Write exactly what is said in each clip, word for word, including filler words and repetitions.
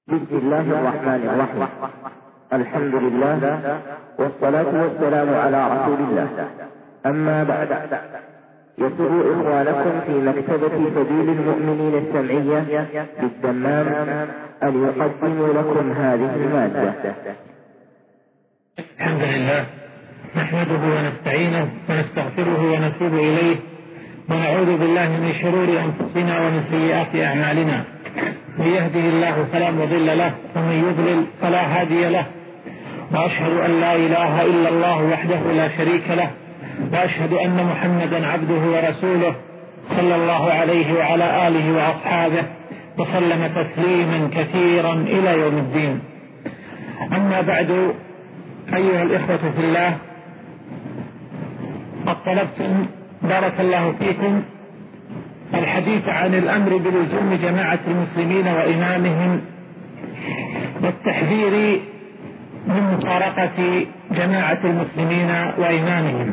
بسم الله الرحمن الرحيم. الحمد لله والصلاة والسلام على رسول الله. أما بعد، يسر إخوانكم في مكتبة سبيل المؤمنين السمعية بالدمام أن يقدموا لكم هذه المادة. الحمد لله نحمده ونستعينه ونستغفره ونتوب إليه ونعوذ بالله من شرور أنفسنا ومن سيئات أعمالنا. من يهده الله فلا مضل له ومن يضلل فلا هادي له، وأشهد أن لا إله إلا الله وحده لا شريك له، وأشهد أن محمدا عبده ورسوله صلى الله عليه وعلى آله وأصحابه وسلم تسليما كثيرا إلى يوم الدين. أما بعد، أيها الإخوة في الله، قد طلبتم بارك الله فيكم الحديث عن الأمر بلزوم جماعة المسلمين وإمامهم والتحذير من مفارقة جماعة المسلمين وإمامهم.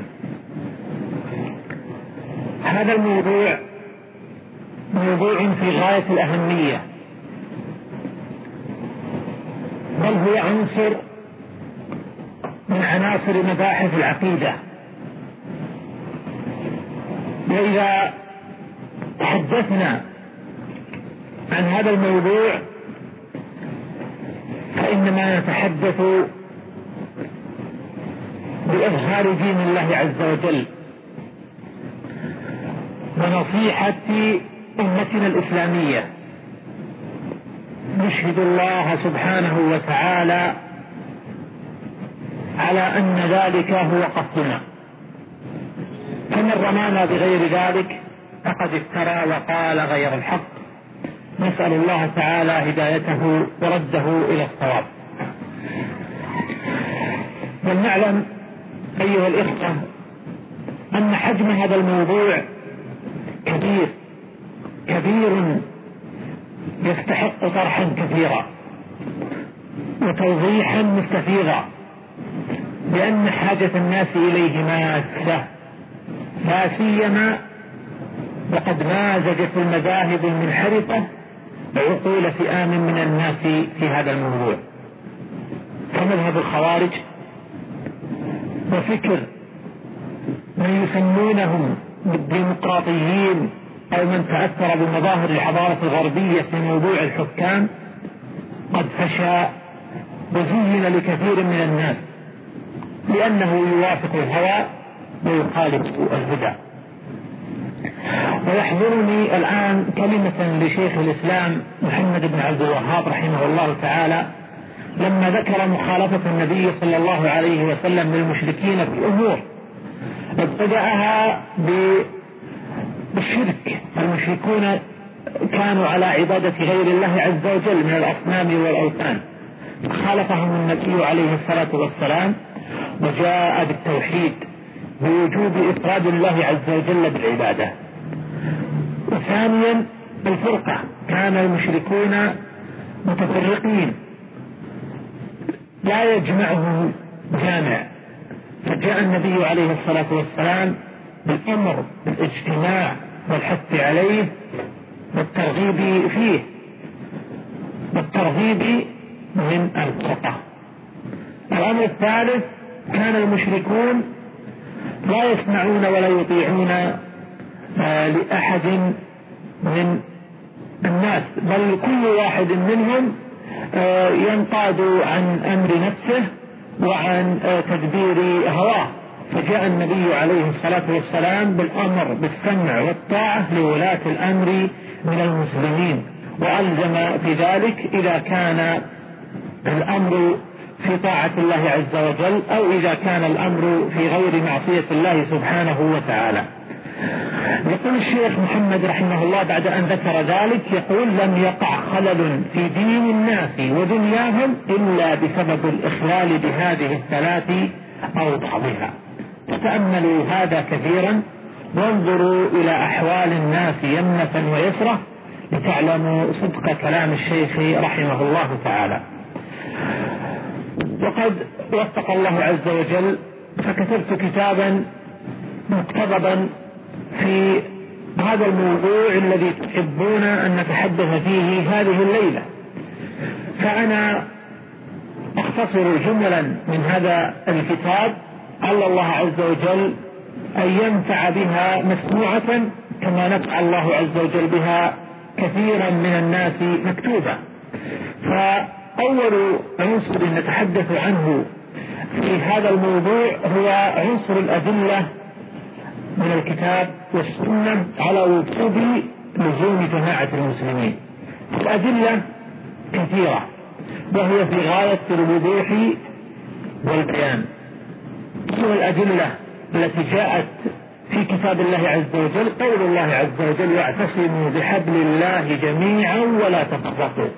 هذا الموضوع موضوع في غاية الأهمية، بل هو عنصر من عناصر مباحث العقيدة. وإذا تحدثنا عن هذا الموضوع فإنما نتحدث بإظهار دين الله عز وجل ونصيحة أمتنا الإسلامية. نشهد الله سبحانه وتعالى على أن ذلك هو قصدنا، فمن رمانا بغير ذلك فقد افترى وقال غير الحق. نسأل الله تعالى هدايته ورده إلى الصواب. ولنعلم أيها الإخوة أن حجم هذا الموضوع كبير كبير يستحق طرحا كثيرا وتوضيحا مستفيضا، لأن حاجة الناس إليه ماسة، لا سيما وقد مازجت المذاهب المنحرفة عقول فئام من الناس في هذا الموضوع. فمذهب الخوارج وفكر من يسمونهم بالديمقراطيين أو من تأثر بمظاهر الحضارة الغربية في موضوع الحكام قد فشى وزين لكثير من الناس، لأنه يوافق الهوى ويخالف الهدى. ويحضرني الآن كلمة لشيخ الإسلام محمد بن عبد الوهاب رحمه الله تعالى لما ذكر مخالفة النبي صلى الله عليه وسلم للمشركين في أمور ابتدأها بالشرك. المشركون كانوا على عبادة غير الله عز وجل من الأصنام والأوثان، خالفهم النبي عليه الصلاة والسلام وجاء بالتوحيد بوجوب إفراد الله عز وجل بالعبادة. وثانيا الفرقة، كان المشركون متفرقين لا يجمعهم جامع، فجاء النبي عليه الصلاة والسلام بالأمر بالاجتماع والحث عليه والترغيب فيه والترغيب من الفرقة. الأمر الثالث، كان المشركون لا يسمعون ولا يطيعون لأحد من الناس، بل كل واحد منهم ينقاد عن أمر نفسه وعن تدبير هواه. فجاء النبي عليه الصلاة والسلام بالأمر بالسمع والطاعة لولاة الأمر من المسلمين، وألزم في ذلك إذا كان الأمر في طاعة الله عز وجل أو إذا كان الأمر في غير معصية الله سبحانه وتعالى. يقول الشيخ محمد رحمه الله بعد أن ذكر ذلك، يقول: لم يقع خلل في دين الناس ودنياهم إلا بسبب الإخلال بهذه الثلاث أو بعضها. فتأملوا هذا كثيرا وانظروا إلى أحوال الناس يمنة ويسرة لتعلموا صدق كلام الشيخ رحمه الله تعالى. وقد وفق الله عز وجل فكتبت كتابا مقتضبا في هذا الموضوع الذي تحبون أن نتحدث فيه هذه الليلة. فأنا أختصر جملا من هذا الكتاب على الله عز وجل أن ينفع بها مسموعة كما نفع الله عز وجل بها كثيرا من الناس مكتوبة. فأول عنصر نتحدث عنه في هذا الموضوع هو عنصر الأدلة من الكتاب والسنة على وجوب لزوم جماعة المسلمين. الأدلة كثيرة وهي في غاية الوضوح والبيان. من الأدلة التي جاءت في كتاب الله عز وجل قول الله عز وجل واعتصموا بحبل الله جميعا ولا تفرقوا.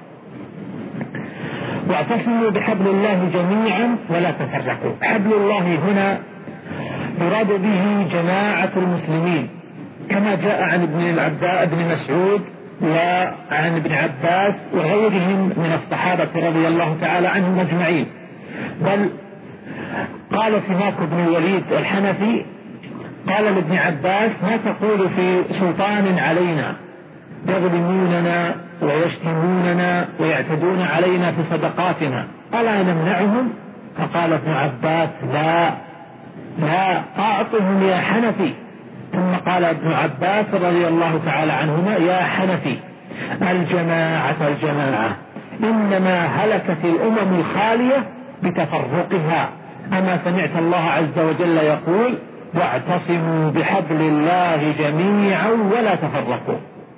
واعتصموا بحبل الله جميعا ولا تفرقوا. حبل الله هنا يراد به جماعة المسلمين كما جاء عن ابن العباس ابن مسعود وعن ابن عباس وغيرهم من الصحابة رضي الله تعالى عنهم أجمعين. بل قال سماك بن الوليد الحنفي قال لابن عباس ما تقول في سلطان علينا يظلموننا ويشتموننا ويعتدون علينا في صدقاتنا ألا نمنعهم؟ فقال ابن عباس لا لا أعطهم يا حنفي. ثم قال ابن عباس رضي الله تعالى عنهما يا حنفي الجماعة الجماعة إنما هلكت الأمم الخالية بتفرقها. أما سمعت الله عز وجل يقول واعتصموا بحبل الله جميعا ولا تفرقوا.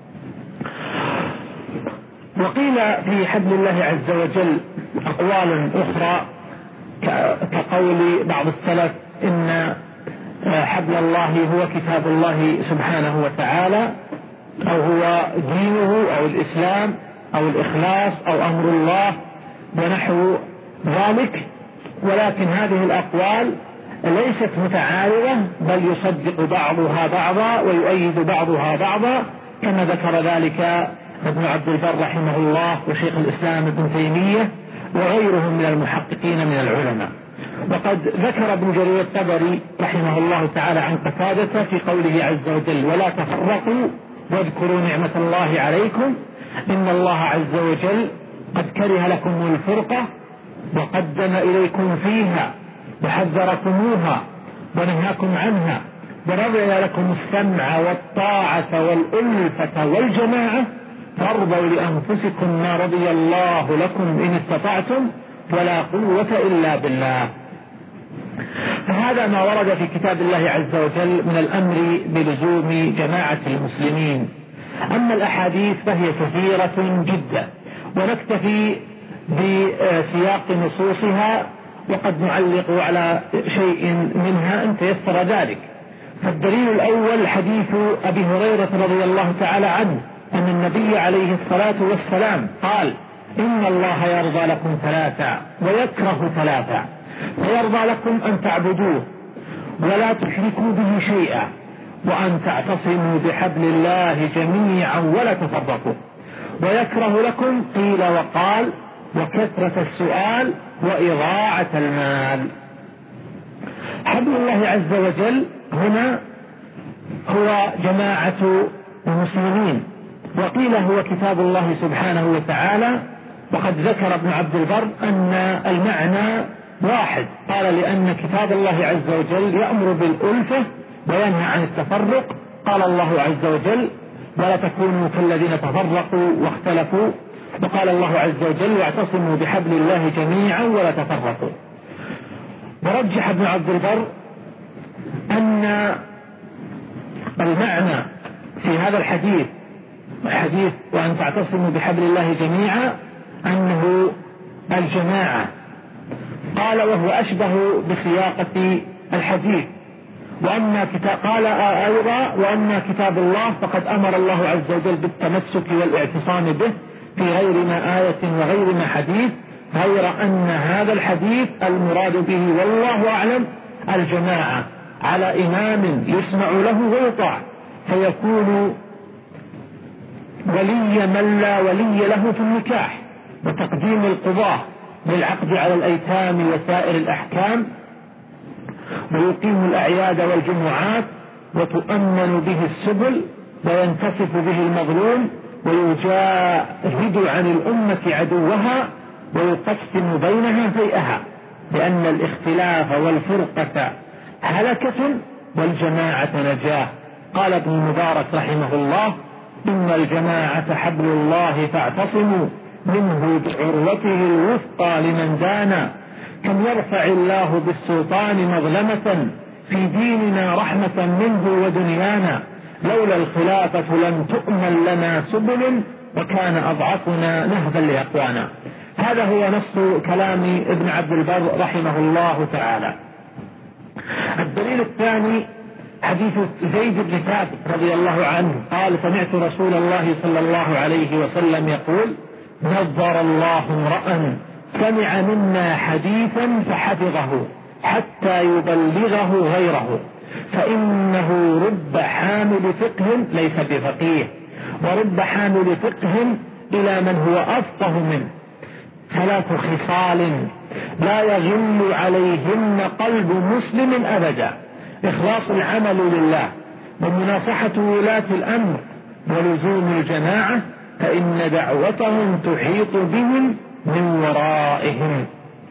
وقيل في حبل الله عز وجل أقوال أخرى كقول بعض السلف إن حبل الله هو كتاب الله سبحانه وتعالى أو هو دينه أو الإسلام أو الإخلاص أو أمر الله ونحو ذلك. ولكن هذه الأقوال ليست متعارضة بل يصدق بعضها بعضا ويؤيد بعضها بعضا كما ذكر ذلك ابن عبد البر رحمه الله وشيخ الإسلام ابن تيمية وغيرهم من المحققين من العلماء. وقد ذكر ابن جرير الطبري رحمه الله تعالى عن قتادة في قوله عز وجل ولا تفرقوا واذكروا نعمة الله عليكم إن الله عز وجل قد كره لكم الفرقة وقدم إليكم فيها وحذركموها ونهاكم عنها ورضي لكم السمع والطاعة والألفة والجماعة فارضوا لأنفسكم ما رضي الله لكم إن استطعتم ولا قوة إلا بالله. فهذا ما ورد في كتاب الله عز وجل من الأمر بلزوم جماعة المسلمين. أما الأحاديث فهي كثيرة جدا ونكتفي بسياق نصوصها وقد نعلق على شيء منها إن تيسر ذلك. فالدليل الأول حديث أبي هريرة رضي الله تعالى عنه أن النبي عليه الصلاة والسلام قال إن الله يرضى لكم ثلاثة ويكره ثلاثة فيرضى لكم أن تعبدوه ولا تشركوا به شيئا وأن تعتصموا بحبل الله جميعا ولا تفرقوا ويكره لكم قيل وقال وكثرة السؤال وإضاعة المال. حبل الله عز وجل هنا هو جماعة المسلمين وقيل هو كتاب الله سبحانه وتعالى. وقد ذكر ابن عبد البر أن المعنى واحد قال لأن كتاب الله عز وجل يأمر بالألفة وينهى عن التفرق. قال الله عز وجل ولا تكونوا كالذين تفرقوا واختلفوا وقال الله عز وجل واعتصموا بحبل الله جميعا ولا تفرقوا. ورجح ابن عبد البر أن المعنى في هذا الحديث حديث وأن تعتصموا بحبل الله جميعا أنه الجماعة. قال وهو أشبه بسياقة الحديث. وأما كتاب قال أيضا وأما كتاب الله فقد أمر الله عز وجل بالتمسك والاعتصام به في غير ما آية وغير ما حديث غير أن هذا الحديث المراد به والله أعلم الجماعة على إمام يسمع له ويطاع فيكون ولي من لا ولي له في النكاح وتقديم القضاة للعقد على الأيتام وسائر الأحكام ويقيم الأعياد والجمعات وتؤمن به السبل وينتصف به المظلوم ويجاهد عن الأمة عدوها ويقسم بينها فيئها، لأن الاختلاف والفرقة هلكة والجماعة نجاة. قال ابن المبارك رحمه الله: إن الجماعة حبل الله فاعتصموا منه بعروته الوثقى لمن دانا. كم يرفع الله بالسلطان مظلمة في ديننا رحمة منه ودنيانا. لولا الخلافة لم تؤمن لنا سبل وكان أضعفنا نهبا لأقوانا. هذا هو نص كلام ابن عبد البر رحمه الله تعالى. الدليل الثاني حديث زيد بن ثابت رضي الله عنه قال: سمعت رسول الله صلى الله عليه وسلم يقول: نظر الله امرأ سمع منا حديثا فحفظه حتى يبلغه غيره، فإنه رب حامل فقه ليس بفقيه، ورب حامل فقه إلى من هو أفقه منه. ثلاث خصال لا يغل عليهن قلب مسلم أبدا: إخلاص العمل لله، ومناصحة ولاة الأمر، ولزوم الجماعة، فإن دعوتهم تحيط بهم من ورائهم.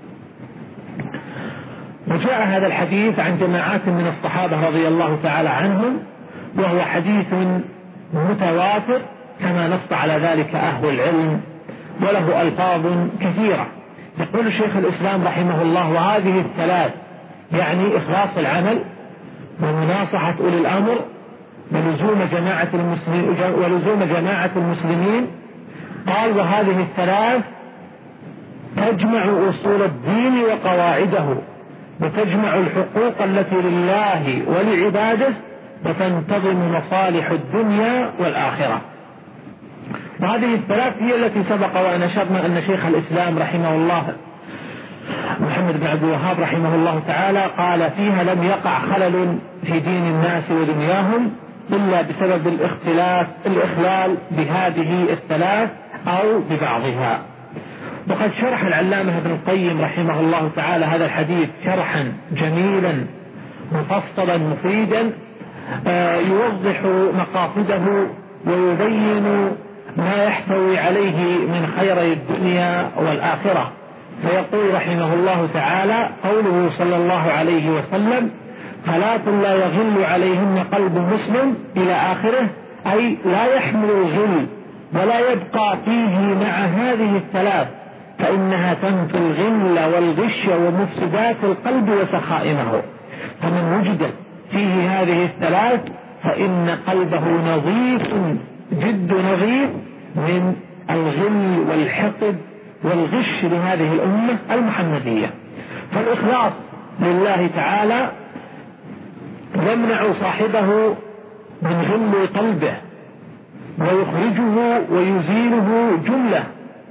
وجاء هذا الحديث عن جماعات من الصحابة رضي الله تعالى عنهم، وهو حديث متواتر كما نص على ذلك أهل العلم، وله ألفاظ كثيرة. يقول شيخ الإسلام رحمه الله: وهذه الثلاث يعني إخلاص العمل ومناصحة أولي الأمر ولزوم جماعة المسلمين ولزوم جماعة المسلمين. قال: وهذه الثلاث تجمع أصول الدين وقواعده، وتجمع الحقوق التي لله ولعباده، وتنتظم مصالح الدنيا والآخرة. وهذه الثلاث هي التي سبق وأن أشرنا أن شيخ الإسلام رحمه الله محمد بن عبد الوهاب رحمه الله تعالى قال فيها: لم يقع خلل في دين الناس ودنياهم إلا بسبب الاختلاف الإخلال بهذه الثلاث أو ببعضها. وقد شرح العلامة ابن القيم رحمه الله تعالى هذا الحديث شرحا جميلا مفصلا مفيدا يوضح مقاصده ويبين ما يحتوي عليه من خير الدنيا والآخرة. فيقول رحمه الله تعالى: قوله صلى الله عليه وسلم: ثلاث لا يغل عليهن قلب مسلم إلى آخره، أي لا يحمل الغل ولا يبقى فيه مع هذه الثلاث، فإنها تنفي الغل والغش ومفسدات القلب وسخائمه. فمن وجد فيه هذه الثلاث فإن قلبه نظيف جد نظيف من الغل والحقد والغش لهذه الأمة المحمدية. فالإخلاص لله تعالى يمنع صاحبه من غل قلبه ويخرجه ويزيله جملة،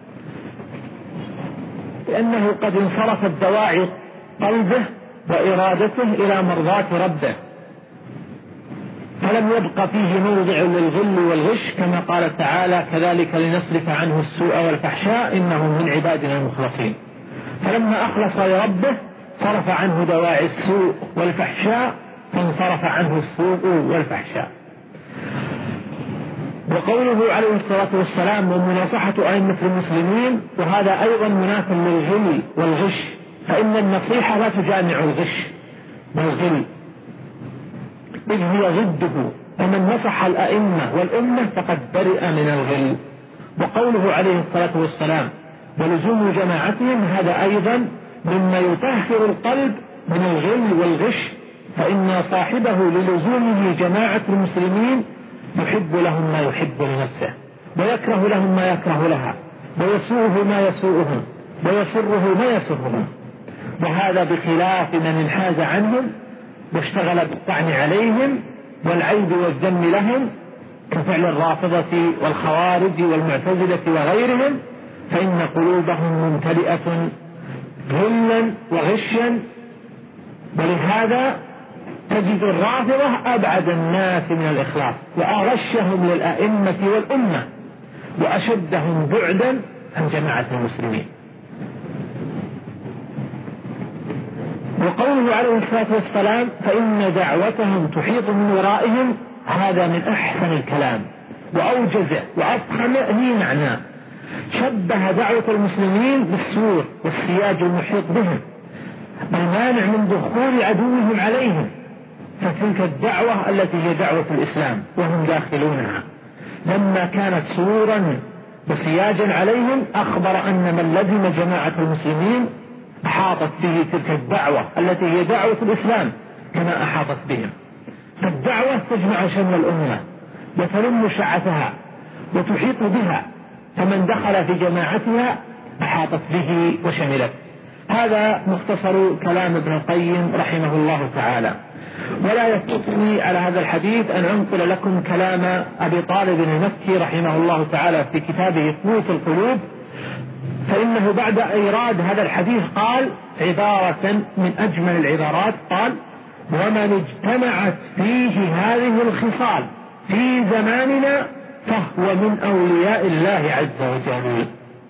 لأنه قد انصرفت دواعي قلبه وإرادته إلى مرضاة ربه، فلم يبق فيه موضع للغل والغش، كما قال تعالى: كذلك لنصرف عنه السوء والفحشاء إنه من عبادنا المخلصين. فلما أخلص لربه صرف عنه دواعي السوء والفحشاء، فانصرف عنه السوء والفحشاء. وقوله عليه الصلاة والسلام: ومناصحة أئمة المسلمين، وهذا أيضا مناف للغل والغش، فإن النصيحة لا تجامع الغش والغل إذ هي ضده، ومن نصح الأئمة والأمة فقد برئ من الغل. وقوله عليه الصلاة والسلام: ولزوم جماعتهم، هذا أيضا مما يطهر القلب من الغل والغش، فإن صاحبه للزومه جماعة المسلمين يحب لهم ما يحب لنفسه، ويكره لهم ما يكره لها، ويسوءه ما يسوءهم، ويسره ما يسرهم. وهذا بخلاف من انحاز عنهم واشتغل بالطعن عليهم والعيب والذم لهم، كفعل الرافضة والخوارج والمعتزلة وغيرهم، فإن قلوبهم ممتلئة غلا وغشا. ولهذا تجد الرافضة أبعد الناس من الإخلاص، وأغشهم للأئمة والأمة، وأشدهم بعدا عن جماعة المسلمين. وقوله عليه الصلاة والسلام: فإن دعوتهم تحيط من ورائهم، هذا من أحسن الكلام وأوجزه وأفخمه معناه. شبه دعوة المسلمين بالسور والسياج المحيط بهم المانع من دخول عدوهم عليهم، فتلك الدعوة التي هي دعوة الإسلام وهم داخلونها لما كانت سورا وسياجا عليهم، أخبر أن من لزم جماعة المسلمين أحاطت به تلك الدعوة التي هي دعوة الإسلام كما أحاطت بهم. فالدعوة تجمع شمل الأمة وتلم شعثها وتحيط بها، فمن دخل في جماعتها أحاطت به وشملت. هذا مختصر كلام ابن القيم رحمه الله تعالى. ولا يفوتني على هذا الحديث أن أنقل لكم كلام أبي طالب المكي رحمه الله تعالى في كتابه قوت القلوب، فإنه بعد إيراد هذا الحديث قال عبارة من أجمل العبارات، قال: ومن اجتمعت فيه هذه الخصال في زماننا فهو من أولياء الله عز وجل.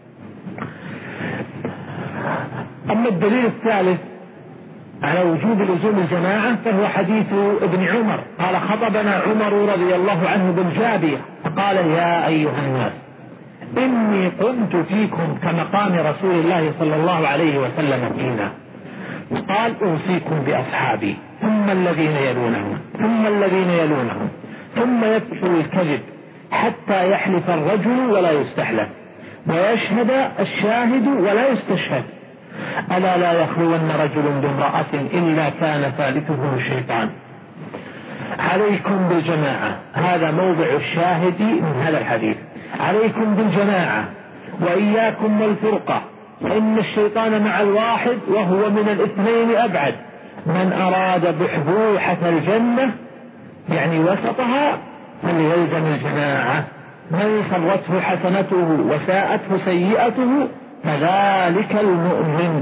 أما الدليل الثالث على وجوب لزوم الجماعة فهو حديث ابن عمر، قال: خطبنا عمر رضي الله عنه بالجابية فقال: يا أيها الناس إني قمت فيكم كمقام رسول الله صلى الله عليه وسلم فينا، قال: أوصيكم بأصحابي ثم الذين يلونهم ثم الذين يلونهم ثم يفشو الكذب حتى يحلف الرجل ولا يستحلف ويشهد الشاهد ولا يستشهد، ألا لا يخلون رجل بامرأة إلا كان ثالثه الشيطان. عليكم بالجماعة، هذا موضع الشاهد من هذا الحديث، عليكم بالجماعة وإياكم والفرقة، فإن الشيطان مع الواحد وهو من الاثنين أبعد. من أراد بحبوحة الجنة يعني وسطها فليلزم الجماعة، من سرته حسنته وساءته سيئته فذلك المؤمن.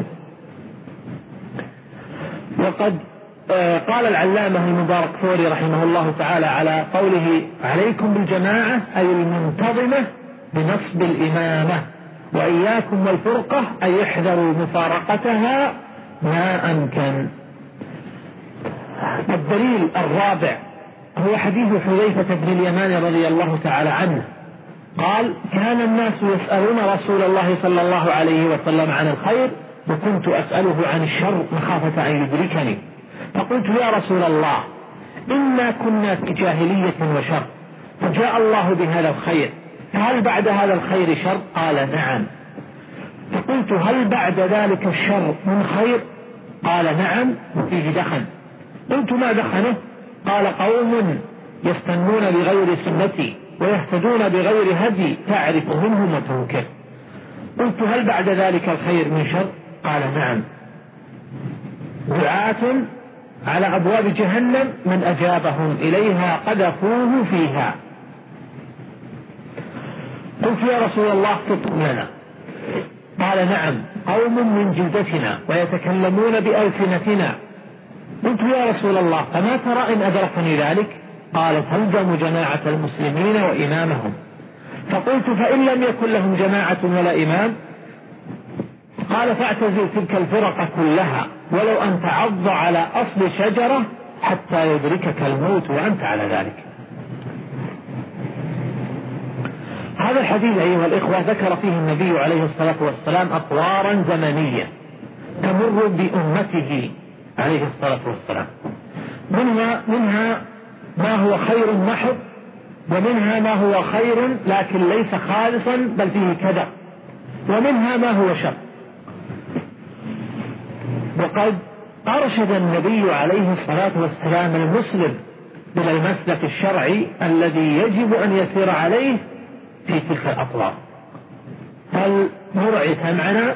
وقد قال العلامة المباركفوري رحمه الله تعالى على قوله عليكم بالجماعة أي المنتظمة بنصب الإمامة، وإياكم والفرقة أي احذروا مفارقتها ما أمكن. الدليل الرابع هو حديث حذيفة بن اليمان رضي الله تعالى عنه قال: كان الناس يسألون رسول الله صلى الله عليه وسلم عن الخير وكنت أسأله عن الشر مخافة أن يدركني، فقلت: يا رسول الله إنا كنا في جاهلية وشر فجاء الله بهذا الخير، فهل بعد هذا الخير شر؟ قال: نعم. فقلت: هل بعد ذلك الشر من خير؟ قال: نعم وفيه دخن. قلت: ما دخنه؟ قال: قوم يستنون بغير سنتي ويهتدون بغير هدي تعرف منهم وتنكر. قلت: هل بعد ذلك الخير من شر؟ قال: نعم. دعاة على أبواب جهنم من أجابهم إليها قذفوه فيها. قلت: يا رسول الله كتب لنا. قال: نعم، قوم من جلدتنا ويتكلمون بألسنتنا. قلت: يا رسول الله فما ترى إن أدركني ذلك؟ قال: تلزم جماعة المسلمين وإمامهم. فقلت: فإن لم يكن لهم جماعة ولا إمام؟ قال: فاعتزل تلك الفرق كلها ولو أن تعض على أصل شجرة حتى يدركك الموت وأنت على ذلك. هذا الحديث أيها الإخوة ذكر فيه النبي عليه الصلاة والسلام أطوارا زمنية تمر بأمته عليه الصلاة والسلام، منها, منها ما هو خير محض، ومنها ما هو خير لكن ليس خالصا بل فيه كذب، ومنها ما هو شر. وقد أرشد النبي عليه الصلاة والسلام المسلم إلى المسلك الشرعي الذي يجب أن يسير عليه في تلك الأطوار. فلنرعي سمعنا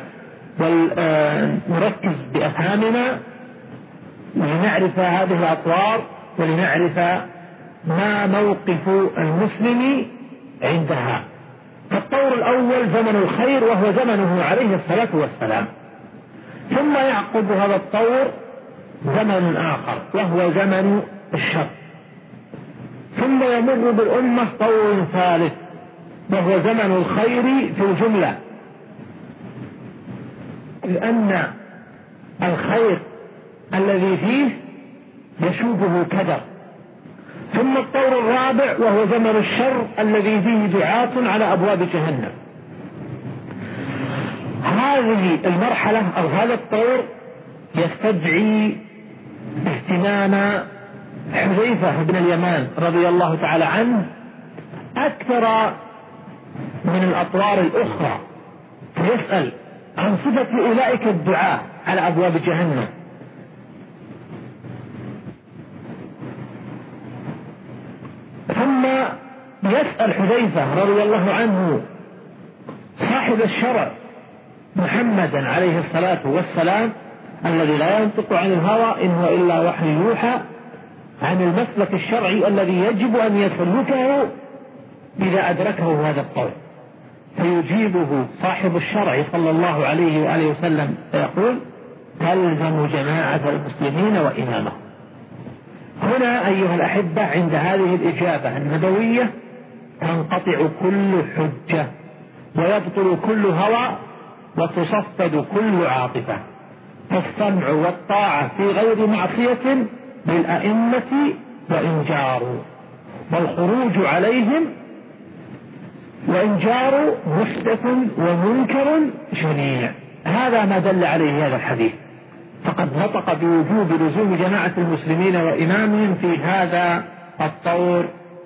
ونركز بأفهامنا لنعرف هذه الأطوار ولنعرف ما موقف المسلم عندها. فالطور الأول زمن الخير وهو زمنه عليه الصلاة والسلام، ثم يعقب هذا الطور زمن آخر وهو زمن الشر، ثم يمر بالأمة طور ثالث وهو زمن الخير في الجملة، لأن الخير الذي فيه يشوبه كدر. ثم الطور الرابع وهو زمن الشر الذي فيه دعاة على أبواب جهنم. هذه المرحلة أو هذا الطور يستدعي اهتمام حذيفة بن اليمان رضي الله تعالى عنه أكثر من الأطوار الأخرى، فيسأل عن صفة أولئك الدعاة على أبواب جهنم. ثم يسأل حذيفة رضي الله عنه صاحب الشرع محمدا عليه الصلاة والسلام الذي لا ينطق عن الهوى إن هو إلا وحي يوحى عن المسلك الشرعي الذي يجب أن يسلكه إذا أدركه هذا الطور، فيجيبه صاحب الشرع صلى الله عليه وآله وسلم فيقول: تلزم جماعة المسلمين وإمامهم. هنا أيها الأحبة عند هذه الإجابة النبوية تنقطع كل حجة ويبطل كل هوى وتصفد كل عاطفة، فالسمع والطاعة في غير معصية للأئمة وإن جاروا، والخروج عليهم وإن جاروا محدث ومنكر شنيع. هذا ما دل عليه هذا الحديث، فقد نطق بوجوب لزوم جماعة المسلمين وإمامهم في هذا الطور.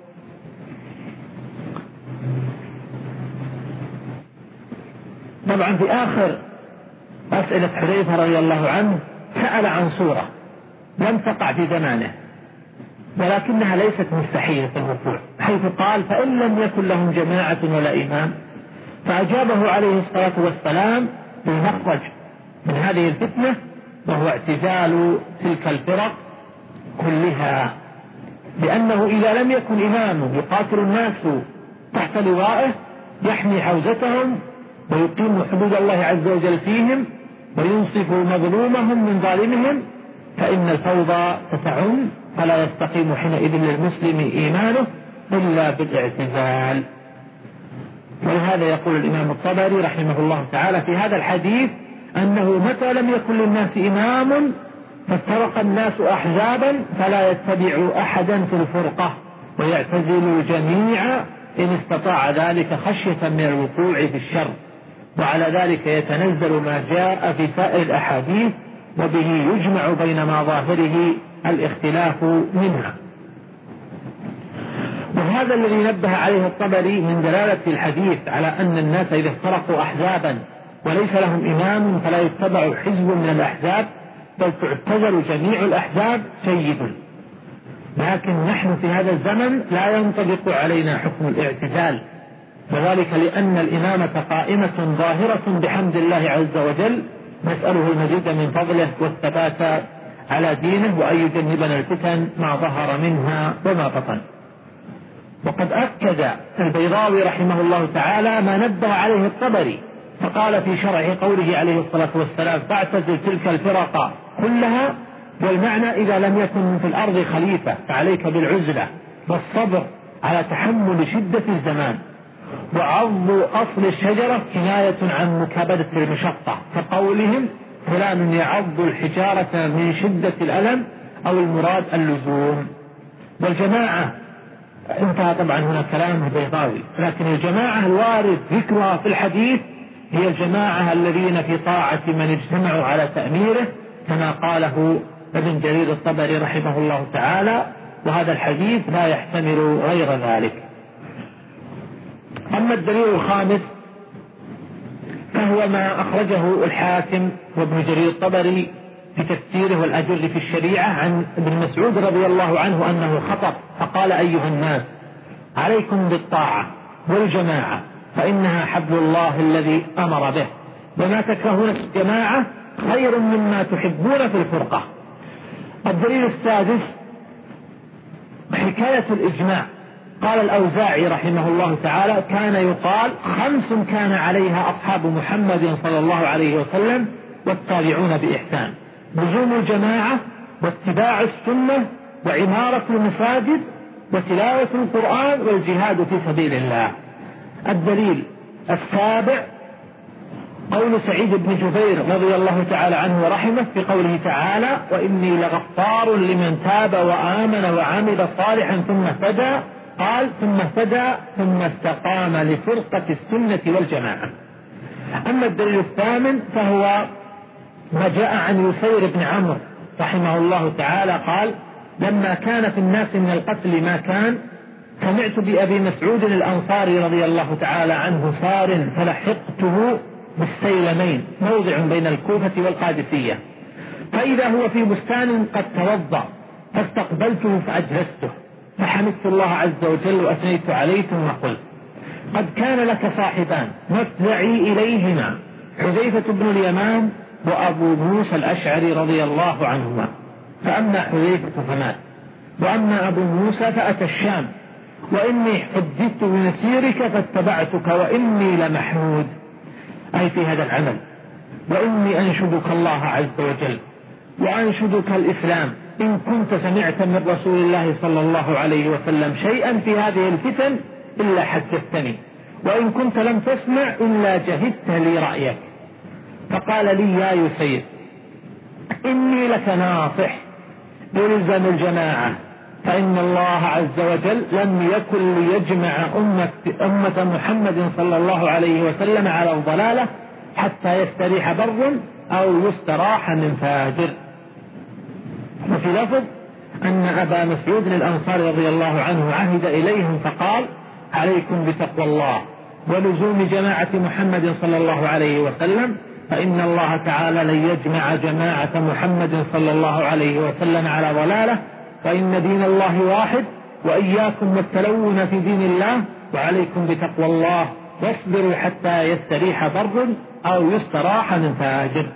طبعا في آخر أسئلة حذيفة رضي الله عنه سأل عن صورة لم تقع في زمانه ولكنها ليست مستحيلة الوقوع، حيث قال: فإن لم يكن لهم جماعة ولا إمام، فأجابه عليه الصلاة والسلام بالمخرج من هذه الفتنة، وهو اعتزال تلك الفرق كلها، لأنه إذا لم يكن إمام يقاتل الناس تحت لوائه يحمي حوزتهم ويقيم حدود الله عز وجل فيهم وينصف مظلومهم من ظالمهم، فإن الفوضى تتعم، فلا يستقيم حينئذ للمسلم إيمانه إلا بالاعتزال. ولهذا يقول الإمام الطبري رحمه الله تعالى في هذا الحديث أنه متى لم يكن للناس إمام فافترق الناس أحزابا فلا يتبع أحدا في الفرقة ويعتزل الجميع إن استطاع ذلك خشية من الوقوع في الشر، وعلى ذلك يتنزل ما جاء في سائر الأحاديث وبه يجمع بين ما ظاهره الاختلاف منها. وهذا الذي نبه عليه الطبري من دلالة الحديث على أن الناس إذا افترقوا أحزابا وليس لهم إمام فلا يتبع حزب من الأحزاب بل تعتزل جميع الأحزاب جيد. لكن نحن في هذا الزمن لا ينطبق علينا حكم الاعتزال، وذلك لأن الإمامة قائمة ظاهرة بحمد الله عز وجل، نسأله المزيد من فضله والثبات على دينه وأن يجنبنا الفتن ما ظهر منها وما بطن. وقد أكد البيضاوي رحمه الله تعالى ما نبه عليه الطبري، فقال في شرح قوله عليه الصلاة والسلام: فاعتزل تلك الفرق كلها، والمعنى إذا لم يكن في الأرض خليفة فعليك بالعزلة والصبر على تحمل شدة الزمان. وعض أصل الشجرة كناية عن مكابدة المشقة، كقولهم: فلان يعض الحجارة من شدة الألم، أو المراد اللزوم. والجماعة انتهى طبعا هنا كلام البيضاوي، لكن الجماعة الوارد ذكرها في الحديث هي الجماعة الذين في طاعة من اجتمعوا على تأميره، كما قاله ابن جرير الطبري رحمه الله تعالى، وهذا الحديث لا يحتمل غير ذلك. أما الدليل الخامس فهو ما أخرجه الحاكم وابن جرير الطبري في تفسيره والأجر في الشريعة عن ابن مسعود رضي الله عنه أنه خطب فقال: أيها الناس، عليكم بالطاعة والجماعة فإنها حبل الله الذي أمر به، وما تكرهون في الجماعة خير مما تحبون في الفرقة. الدليل السادس حكاية الإجماع. قال الأوزاعي رحمه الله تعالى: كان يقال خمس كان عليها أصحاب محمد صلى الله عليه وسلم والتابعون بإحسان: لزوم الجماعة، واتباع السنة، وعمارة المساجد، وتلاوة القرآن، والجهاد في سبيل الله. الدليل السابع قول سعيد بن جبير رضي الله تعالى عنه ورحمه في قوله تعالى: وإني لغفار لمن تاب وآمن وعمل صالحا ثم اهتدى. قال: ثم اهتدى ثم استقام لفرقة السنة والجماعة. أما الدليل الثامن فهو ما جاء عن يسير بن عمرو رحمه الله تعالى قال: لما كان في الناس من القتل ما كان، سمعت بأبي مسعود الأنصاري رضي الله تعالى عنه صار فلحقته بالسيلمين، موضع بين الكوفة والقادسية، فإذا هو في بستان قد توضأ، فاستقبلته فأجلسته، فحمدت الله عز وجل وأثنيت عليه، ثم قلت: قد كان لك صاحبان نفزعي إليهما، حذيفة بن اليمان وأبو موسى الأشعري رضي الله عنهما، فأما حذيفة فمات، وأما أبو موسى فأتى الشام، وإني حدثت بمسيرك فاتبعتك، وإني لمحمود، أي في هذا العمل، وإني أنشدك الله عز وجل وأنشدك الإسلام، إن كنت سمعت من رسول الله صلى الله عليه وسلم شيئا في هذه الفتن إلا حدثتني، وإن كنت لم تسمع إلا جهدت لي رأيك. فقال لي: يا يسير، إني لك ناصح، إلزم الجماعة، فإن الله عز وجل لم يكن ليجمع أمة, أمة محمد صلى الله عليه وسلم على الضلالة حتى يستريح بر أو يستراح من فاجر. وفي لفظ أن أبا مسعود الأنصاري رضي الله عنه عهد إليهم فقال: عليكم بتقوى الله ولزوم جماعة محمد صلى الله عليه وسلم، فإن الله تعالى لن يجمع جماعة محمد صلى الله عليه وسلم على ضلالة، فإن دين الله واحد، وإياكم والتلون في دين الله، وعليكم بتقوى الله، واصبروا حتى يستريح بر أو يستراح من فاجر.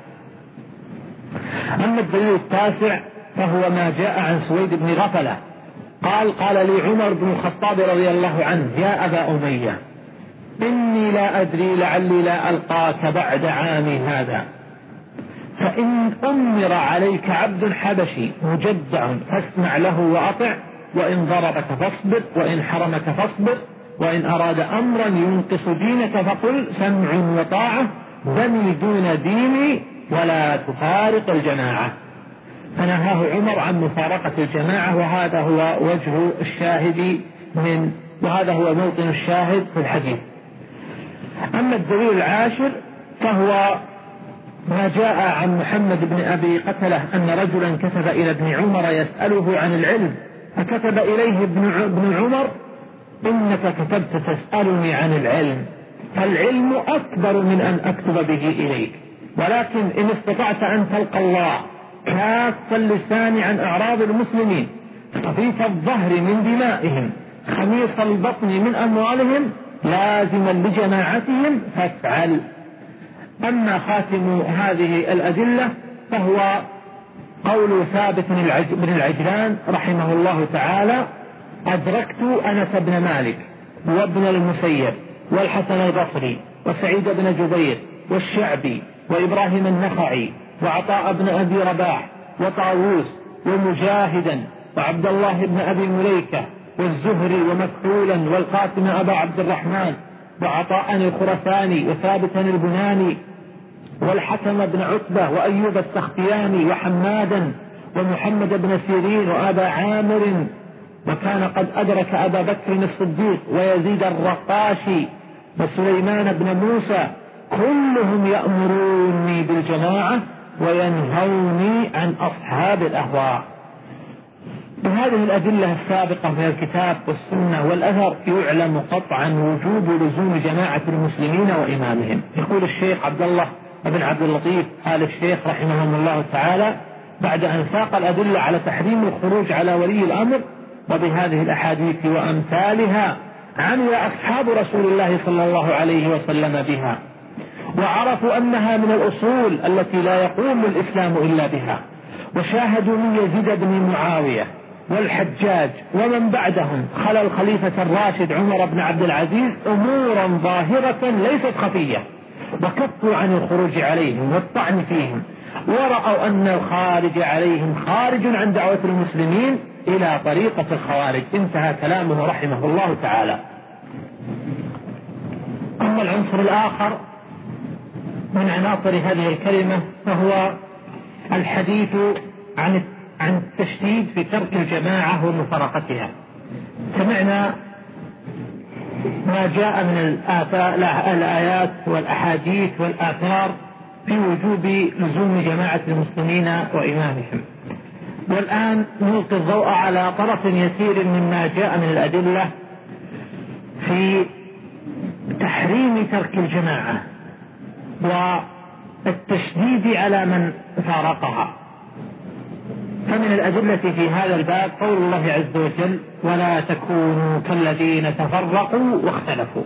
أما الدليل التاسع فهو ما جاء عن سويد بن غفلة قال: قال لي عمر بن الخطاب رضي الله عنه: يا أبا أمية، إني لا أدري لعلي لا ألقاك بعد عامي هذا، فإن أمر عليك عبد حبشي مجدع فاسمع له وأطع، وإن ضربك فاصبر، وإن حرمك فاصبر، وإن أراد أمرا ينقص دينك فقل سمع وطاعة، دمي دون ديني ولا تفارق الجماعة. فنهاه عمر عن مفارقة الجماعة، وهذا هو وجه الشاهد من وهذا هو موطن الشاهد في الحديث. أما الدليل العاشر فهو ما جاء عن محمد بن أبي قتلة أن رجلا كتب إلى ابن عمر يسأله عن العلم، فكتب إليه ابن عمر: إنك كتبت تسألني عن العلم، فالعلم أكبر من أن أكتب به إليك، ولكن إن استطعت أن تلقى الله كاف اللسان عن أعراض المسلمين، خفيف الظهر من دمائهم، خميص البطن من أموالهم، لازما لجماعتهم، فافعل. أما خاتم هذه الأدلة فهو قول ثابت بن العجلان رحمه الله تعالى: أدركت أنس بن مالك وابن المسيب والحسن البصري وسعيد بن جبير والشعبي وإبراهيم النخعي وعطاء بن أبي رباح وطاووس ومجاهدا وعبد الله بن أبي مليكة والزهري ومكحولا والقاسم أبا عبد الرحمن وعطاء الخرساني وثابتا البناني والحكم بن عتبة وأيوب السختياني وحمادا ومحمد بن سيرين وأبا عامر، وكان قد أدرك أبا بكر الصديق ويزيد الرقاشي وسليمان بن موسى، كلهم يأمروني بالجماعة وينهوني عن أصحاب الأهواء. بهذه الأدلة السابقة من الكتاب والسنة والأثر يعلم قطعا وجوب لزوم جماعة المسلمين وإمامهم. يقول الشيخ عبد الله بن عبد اللطيف آل الشيخ رحمه الله تعالى بعد أن ساق الأدلة على تحريم الخروج على ولي الأمر: وبهذه الأحاديث وأمثالها عمل أصحاب رسول الله صلى الله عليه وسلم بها، وعرفوا أنها من الأصول التي لا يقوم الإسلام إلا بها، وشاهدوا من يزيد بن معاوية والحجاج ومن بعدهم خلى الخليفة الراشد عمر بن عبد العزيز أمورا ظاهرة ليست خفية، وكفوا عن الخروج عليهم والطعن فيهم، ورأوا أن الخارج عليهم خارج عن دعوة المسلمين إلى طريقة الخوارج. انتهى كلامه رحمه الله تعالى. أما العنصر الآخر من عناصر هذه الكلمة فهو الحديث عن عن التشديد في ترك الجماعة ومفارقتها. سمعنا ما جاء من الآيات والأحاديث والآثار في وجوب لزوم جماعة المسلمين وإمامهم. والآن نلقي الضوء على طرف يسير مما جاء من الأدلة في تحريم ترك الجماعة والتشديد على من فارقها. فمن الأدلة في هذا الباب قول الله عز وجل: ولا تكونوا كالذين تفرقوا واختلفوا.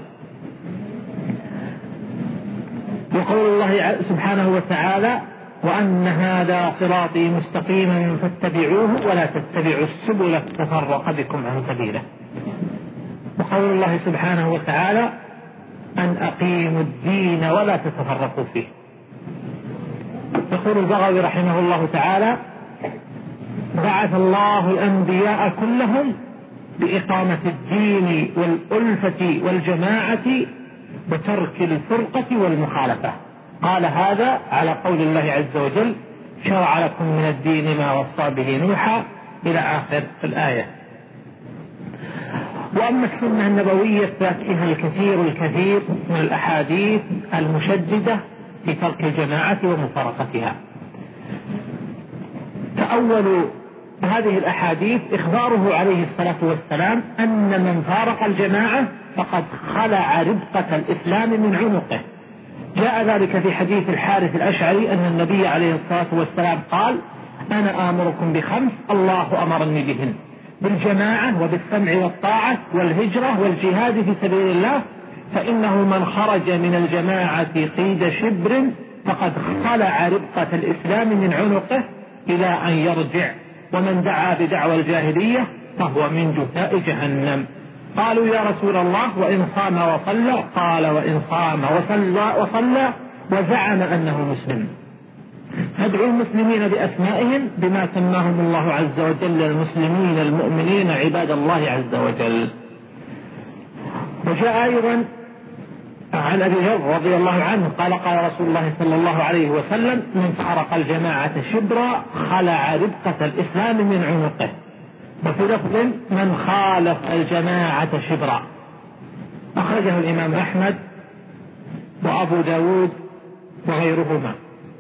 وقول الله سبحانه وتعالى: وأن هذا صراطي مستقيما فاتبعوه ولا تتبعوا السبل فتفرق بكم عن سبيله. وقول الله سبحانه وتعالى: أن أقيموا الدين ولا تتفرقوا فيه. يقول البغوي رحمه الله تعالى: بعث الله الأنبياء كلهم بإقامة الدين والألفة والجماعة وترك الفرقة والمخالفة. قال هذا على قول الله عز وجل: شرع لكم من الدين ما وصى به نوحا إلى آخر الآية. وأما السنة النبوية فيها الكثير الكثير من الأحاديث المشددة في ترك الجماعة ومفارقتها. فأول هذه الأحاديث إخباره عليه الصلاة والسلام أن من فارق الجماعة فقد خلع ربقة الإسلام من عنقه. جاء ذلك في حديث الحارث الأشعري أن النبي عليه الصلاة والسلام قال: أنا آمركم بخمس الله أمرني بهن: بالجماعة وبالسمع والطاعة والهجرة والجهاد في سبيل الله، فإنه من خرج من الجماعة قيد شبر فقد خلع ربقة الإسلام من عنقه إلى أن يرجع، ومن دعا بدعوى الجاهلية فهو من جثاء جهنم. قالوا: يا رسول الله وإن صام وصلى؟ قال: وإن صام وصلى وصلى وزعم أنه مسلم. فادعوا المسلمين بأسمائهم بما سماهم الله عز وجل: المسلمين المؤمنين عباد الله عز وجل. وجاء أيضا عن أبي ذر رضي الله عنه قال: قال رسول الله صلى الله عليه وسلم: من فارق الجماعة شبرا خلع ربقة الإسلام من عنقه. وفي لفظ: من خالف الجماعة شبرا. أخرجه الإمام أحمد وأبو داود وغيرهما.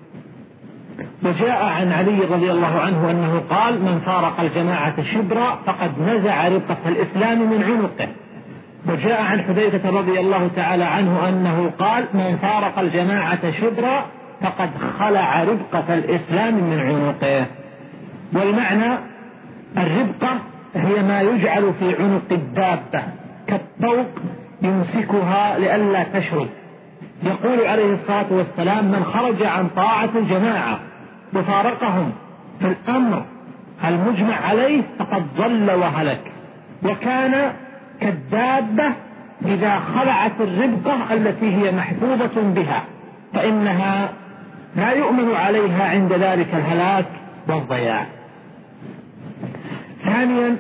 وجاء عن علي رضي الله عنه أنه قال: من فارق الجماعة شبرا فقد نزع ربقة الإسلام من عنقه. وجاء عن حذيفة رضي الله تعالى عنه أنه قال: من فارق الجماعة شبرا فقد خلع ربقة الإسلام من عنقه. والمعنى: الربقة هي ما يجعل في عنق الدابة كالطوق يمسكها لئلا تشرد. يقول عليه الصلاة والسلام: من خرج عن طاعة الجماعة وفارقهم في الأمر المجمع عليه فقد ضل وهلك، وكان كالدابة إذا خلعت الربقة التي هي محفوظة بها فإنها لا يؤمن عليها عند ذلك الهلاك والضياع. ثانيا،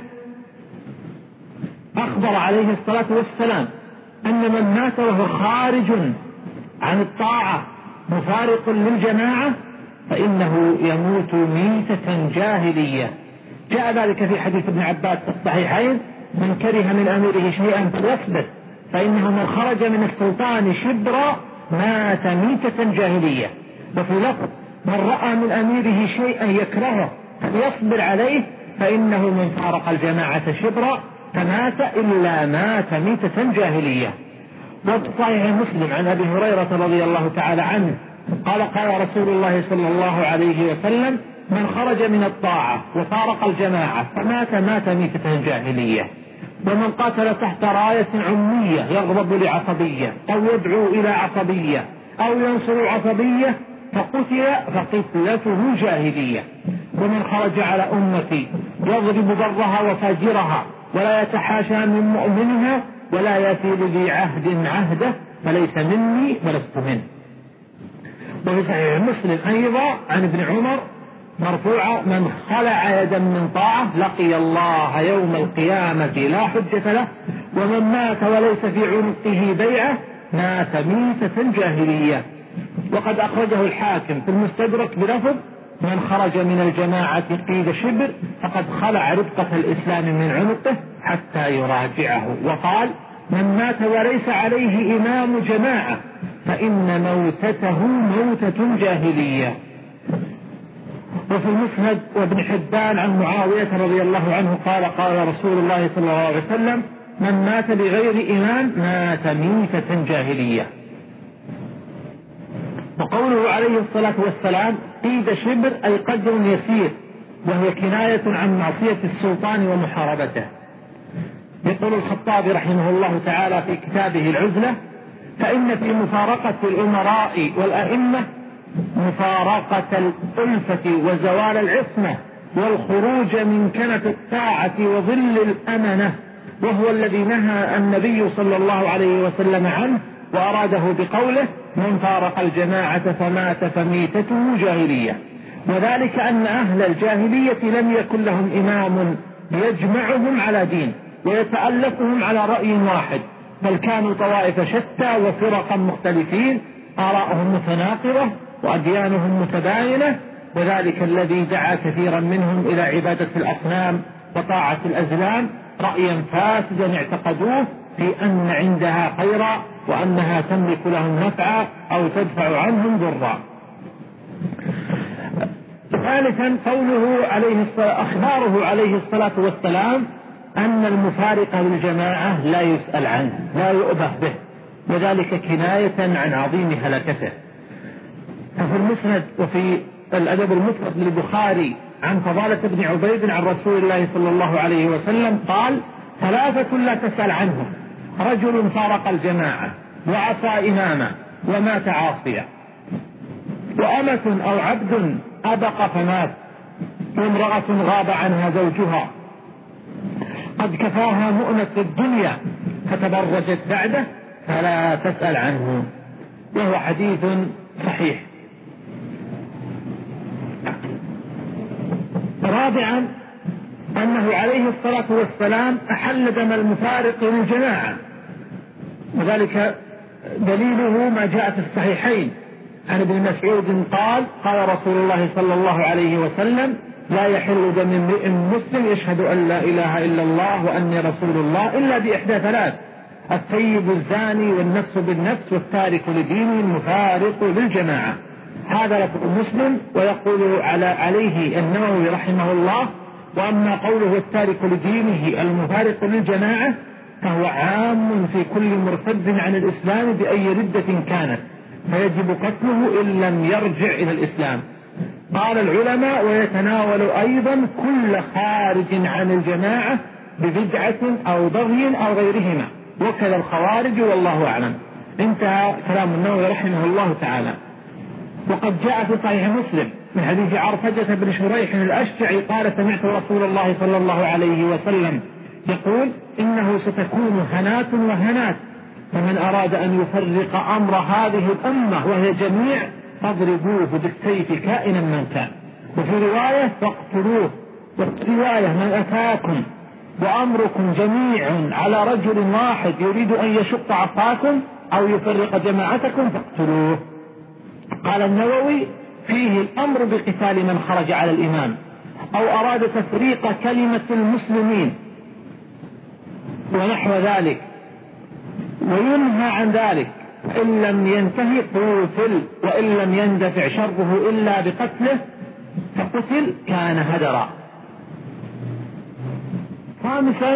أخبر عليه الصلاة والسلام أن من مات وهو خارج عن الطاعة مفارق للجماعة فإنه يموت ميتة جاهلية. جاء ذلك في حديث ابن عباس في الصحيحين: من كره من أميره شيئا فليثبت، فإنه من خرج من السلطان شبرا مات ميتة جاهلية. وفي لفظ: من رأى من أميره شيئا يكرهه فليصبر عليه، فإنه من فارق الجماعة شبرا فمات إلا مات ميتة جاهلية. وفي صحيح مسلم عن أبي هريرة رضي الله تعالى عنه قال: قال رسول الله صلى الله عليه وسلم: من خرج من الطاعة وفارق الجماعة فمات مات ميتة جاهلية. ومن قاتل تحت راية عمية يغضب لعصبية أو يدعو إلى عصبية أو ينصر عصبية فقتل فقتلته جاهلية. ومن خرج على أمتي يضرب برها وفاجرها ولا يتحاشى من مؤمنها ولا يأتي لذي عهد عهده فليس مني ولست منه. وفي صحيح مسلم أيضا عن ابن عمر مرفوعة: من خلع يدا من طاعة لقي الله يوم القيامة لا حجة له، ومن مات وليس في عنقه بيعة مات ميتة جاهلية. وقد أخرجه الحاكم في المستدرك بلفظ: من خرج من الجماعة قيد شبر فقد خلع ربقة الإسلام من عنقه حتى يراجعه. وقال: من مات وليس عليه إمام جماعة فإن موتته موتة جاهلية. وفي المسند وابن حبان عن معاوية رضي الله عنه قال قال رسول الله صلى الله عليه وسلم من مات بغير إمام مات ميتة جاهلية. وقوله عليه الصلاة والسلام قيد شبر أي قدر يسير، وهي كناية عن معصية السلطان ومحاربته. يقول الخطابي رحمه الله تعالى في كتابه العزلة فإن في مفارقة الأمراء والأئمة مفارقة الألفة وزوال العصمة والخروج من كنف الطاعة وظل الأمنة، وهو الذي نهى النبي صلى الله عليه وسلم عنه وأراده بقوله من فارق الجماعة فمات فميتته جاهلية. وذلك أن أهل الجاهلية لم يكن لهم إمام يجمعهم على دين ويتألفهم على رأي واحد، بل كانوا طوائف شتى وفرقا مختلفين آراءهم متناقضة وأديانهم متباينة، وذلك الذي دعا كثيرا منهم إلى عبادة الأصنام وطاعة الأزلام رأيا فاسدا اعتقدوه في أن عندها خيرا وأنها تملك لهم نفعا أو تدفع عنهم ضرا. ثالثا قوله عليه الصلاة أخباره عليه الصلاة والسلام أن المفارق للجماعة لا يسأل عنه لا يؤبه به، وذلك كناية عن عظيم هلكته. ففي المسند وفي الأدب المفرد للبخاري عن فضالة بن عبيد عن رسول الله صلى الله عليه وسلم قال ثلاثة لا تسأل عنهم: رجل فارق الجماعة وعصى إماما ومات عاصيا، وأمة أو عبد أبق فمات، وامرأة غاب عنها زوجها قد كفاها مؤنة الدنيا فتبرجت بعده فلا تسأل عنه. وهو حديث صحيح. رابعا أنه عليه الصلاة والسلام أحل دم المفارق للجماعة، وذلك دليله ما جاء في الصحيحين عن ابن مسعود قال قال رسول الله صلى الله عليه وسلم لا يحل دم امرئ مسلم يشهد أن لا إله إلا الله وأني رسول الله إلا بإحدى ثلاث: الطيب الزاني والنفس بالنفس والتارك لدينه المفارق للجماعة. هذا لفظ مسلم. ويقول على عليه النووي رحمه الله: وأما قوله التارك لدينه المفارق للجماعة فهو عام في كل مرتد عن الإسلام بأي ردة كانت، فيجب قتله إن لم يرجع إلى الإسلام. قال العلماء: ويتناول أيضا كل خارج عن الجماعة ببدعة أو بغي أو غيرهما، وكذا الخوارج، والله أعلم. انتهى كلام النووي رحمه الله تعالى. وقد جاء في صحيح مسلم من حديث عرفجة بن شريح الأشجعي قال سمعت رسول الله صلى الله عليه وسلم يقول إنه ستكون هنات وهنات، فمن أراد أن يفرق أمر هذه الأمة وهي جميع فاضربوه بالسيف كائنا من كان. وفي رواية فاقتلوه. وفي رواية من أتاكم وأمركم جميع على رجل واحد يريد أن يشق عصاكم أو يفرق جماعتكم فاقتلوه. قال النووي: فيه الأمر بقتال من خرج على الإمام أو أراد تفريق كلمة المسلمين ونحو ذلك، وينهى عن ذلك. إن لم ينتهي قتل، وإن لم يندفع شره إلا بقتله فقتل كان هدرا. خامسا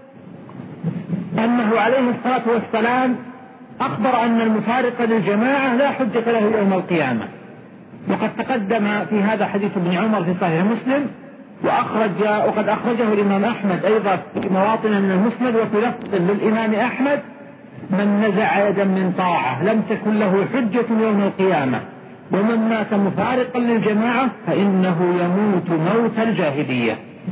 أنه عليه الصلاة والسلام أخبر أن المفارق للجماعة لا حجة له يوم القيامة، وقد تقدم في هذا حديث ابن عمر في صحيح مسلم، وأخرج وقد أخرجه الإمام أحمد أيضا في مواطن من المسند. وفي لفظ للإمام أحمد: من نزع يدا من طاعة لم تكن له حجة يوم القيامة، ومن مات مفارقا للجماعة فإنه يموت موت الجاهلية.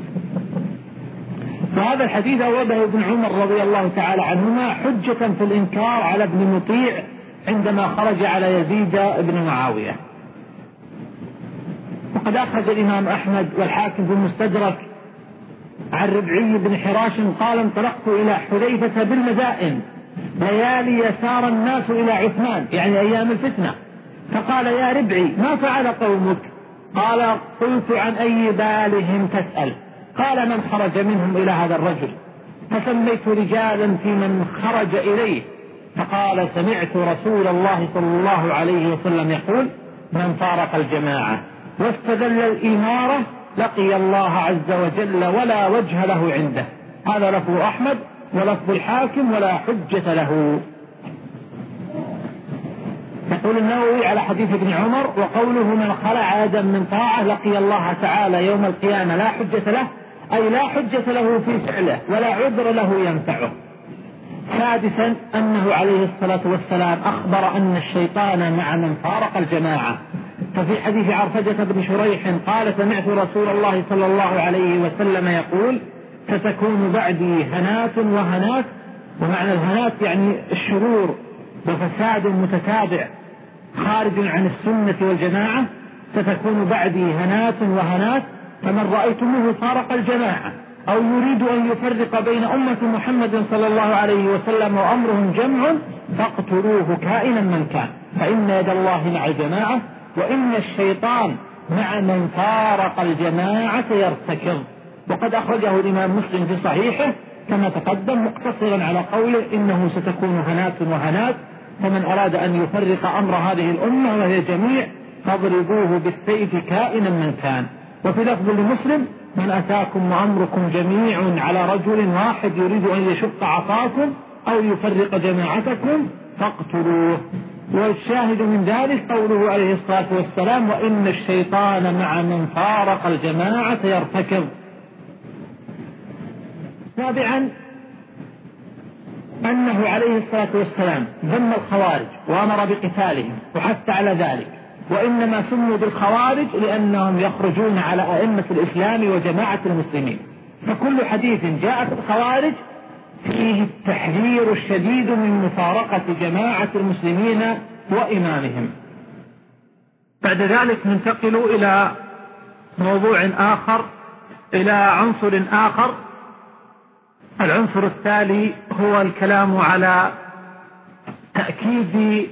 وهذا الحديث أورده ابن عمر رضي الله تعالى عنهما حجة في الإنكار على ابن مطيع عندما خرج على يزيد بن معاوية. وقد أخرج الإمام أحمد والحاكم في المستدرك عن ربعي بن حراش قال: انطلقت إلى حذيفة بالمدائن ليالي يسار الناس إلى عثمان، يعني أيام الفتنة، فقال: يا ربعي ما فعل قومك؟ قال: قلت عن أي بالهم تسأل؟ قال: من خرج منهم إلى هذا الرجل؟ فسميت رجالا في من خرج إليه فقال سمعت رسول الله صلى الله عليه وسلم يقول من فارق الجماعة واستدل الإمارة لقي الله عز وجل ولا وجه له عنده. هذا لفظ أحمد ولفظ الحاكم ولا حجة له. يقول النووي على حديث ابن عمر وقوله من خلع يدا من طاعة لقي الله تعالى يوم القيامة لا حجة له، أي لا حجة له في فعله ولا عذر له ينفعه. سادسا أنه عليه الصلاة والسلام أخبر أن الشيطان مع من فارق الجماعة، ففي حديث عرفجة بن شريح قال سمعت رسول الله صلى الله عليه وسلم يقول ستكون بعدي هنات وهنات، ومعنى الهنات يعني الشرور وفساد متتابع خارج عن السنة والجماعة. ستكون بعدي هنات وهنات، فمن رأيتموه فارق الجماعة أو يريد أن يفرق بين أمة محمد صلى الله عليه وسلم وأمرهم جمع فاقتلوه كائنا من كان، فإن يد الله مع الجماعة وإن الشيطان مع من فارق الجماعة يرتكض. وقد أخرجه الإمام مسلم في صحيحه كما تقدم مقتصرا على قوله إنه ستكون هنات وهنات، فمن أراد أن يفرق أمر هذه الأمة وهي جميع فاضربوه بالسيف كائنا من كان. وفي لفظ لمسلم من أتاكم وأمركم جميع على رجل واحد يريد أن يشق عصاكم أو يفرق جماعتكم فاقتلوه. والشاهد من ذلك قوله عليه الصلاة والسلام وإن الشيطان مع من فارق الجماعة يرتكض. سابعا أنه عليه الصلاة والسلام ذم الخوارج وأمر بقتالهم وحث على ذلك، وإنما سموا بالخوارج لأنهم يخرجون على أئمة الإسلام وجماعة المسلمين. فكل حديث جاء في الخوارج فيه التحذير الشديد من مفارقة جماعة المسلمين وإمامهم. بعد ذلك ننتقل إلى موضوع آخر، إلى عنصر آخر. العنصر التالي هو الكلام على تأكيد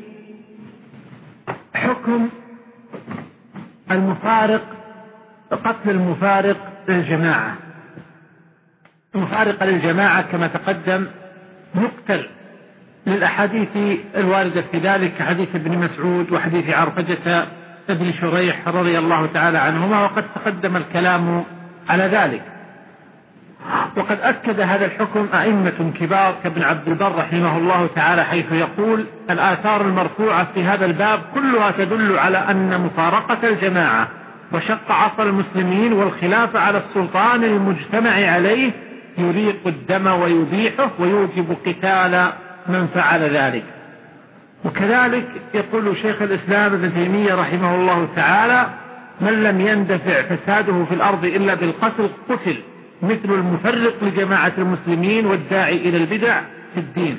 حكم المفارق، قتل المفارق للجماعة. المفارق للجماعة كما تقدم يقتل للأحاديث الواردة في ذلك كحديث ابن مسعود وحديث عرفجة ابن شريح رضي الله تعالى عنهما، وقد تقدم الكلام على ذلك. وقد أكد هذا الحكم أئمة كبار كابن عبد البر رحمه الله تعالى، حيث يقول الآثار المرفوعة في هذا الباب كلها تدل على أن مفارقة الجماعة وشق عصا المسلمين والخلاف على السلطان المجتمع عليه يريق الدم ويبيحه ويوجب قتال من فعل ذلك. وكذلك يقول شيخ الإسلام ابن تيمية رحمه الله تعالى من لم يندفع فساده في الأرض إلا بالقتل قتل، مثل المفرق لجماعة المسلمين والداعي إلى البدع في الدين.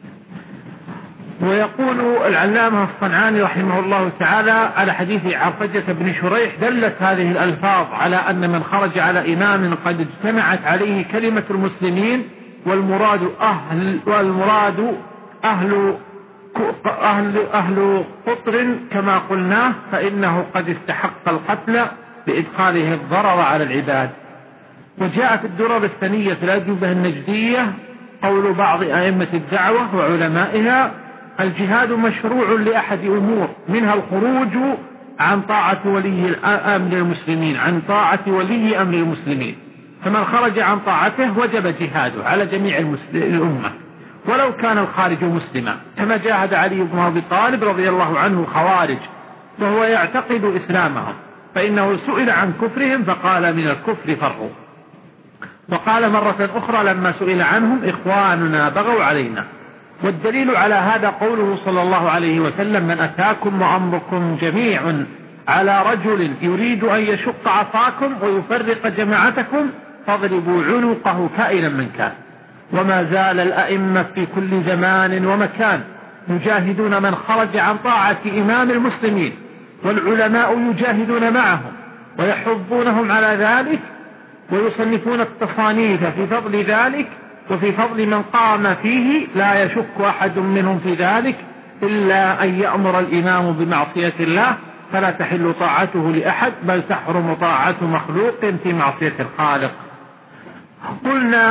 ويقول العلامة الصنعاني رحمه الله تعالى على حديث عرفجة بن شريح دلت هذه الألفاظ على أن من خرج على إمام قد اجتمعت عليه كلمة المسلمين والمراد أهل والمراد أهل أهل أهل قطر كما قلناه، فإنه قد استحق القتل بإدخاله الضرر على العباد. وجاء في الدرر الثانية في الأجوبة النجدية قول بعض أئمة الدعوة وعلمائها الجهاد مشروع لأحد أمور، منها الخروج عن طاعة ولي أمر المسلمين عن طاعة ولي أمر المسلمين، فمن خرج عن طاعته وجب جهاده على جميع الأمة ولو كان الخارج مسلما، كما جاهد علي بن أبي طالب رضي الله عنه الخوارج وهو يعتقد إسلامهم، فإنه سئل عن كفرهم فقال من الكفر فروا. وقال مرة أخرى لما سئل عنهم إخواننا بغوا علينا. والدليل على هذا قوله صلى الله عليه وسلم من أتاكم وأمركم جميع على رجل يريد أن يشق عصاكم ويفرق جماعتكم فاضربوا عنقه كائنا من كان. وما زال الأئمة في كل زمان ومكان يجاهدون من خرج عن طاعة إمام المسلمين، والعلماء يجاهدون معهم ويحضونهم على ذلك ويصنفون التصانيف في فضل ذلك وفي فضل من قام فيه، لا يشك أحد منهم في ذلك إلا أن يأمر الإمام بمعصية الله فلا تحل طاعته لأحد، بل تحرم طاعة مخلوق في معصية الخالق. قلنا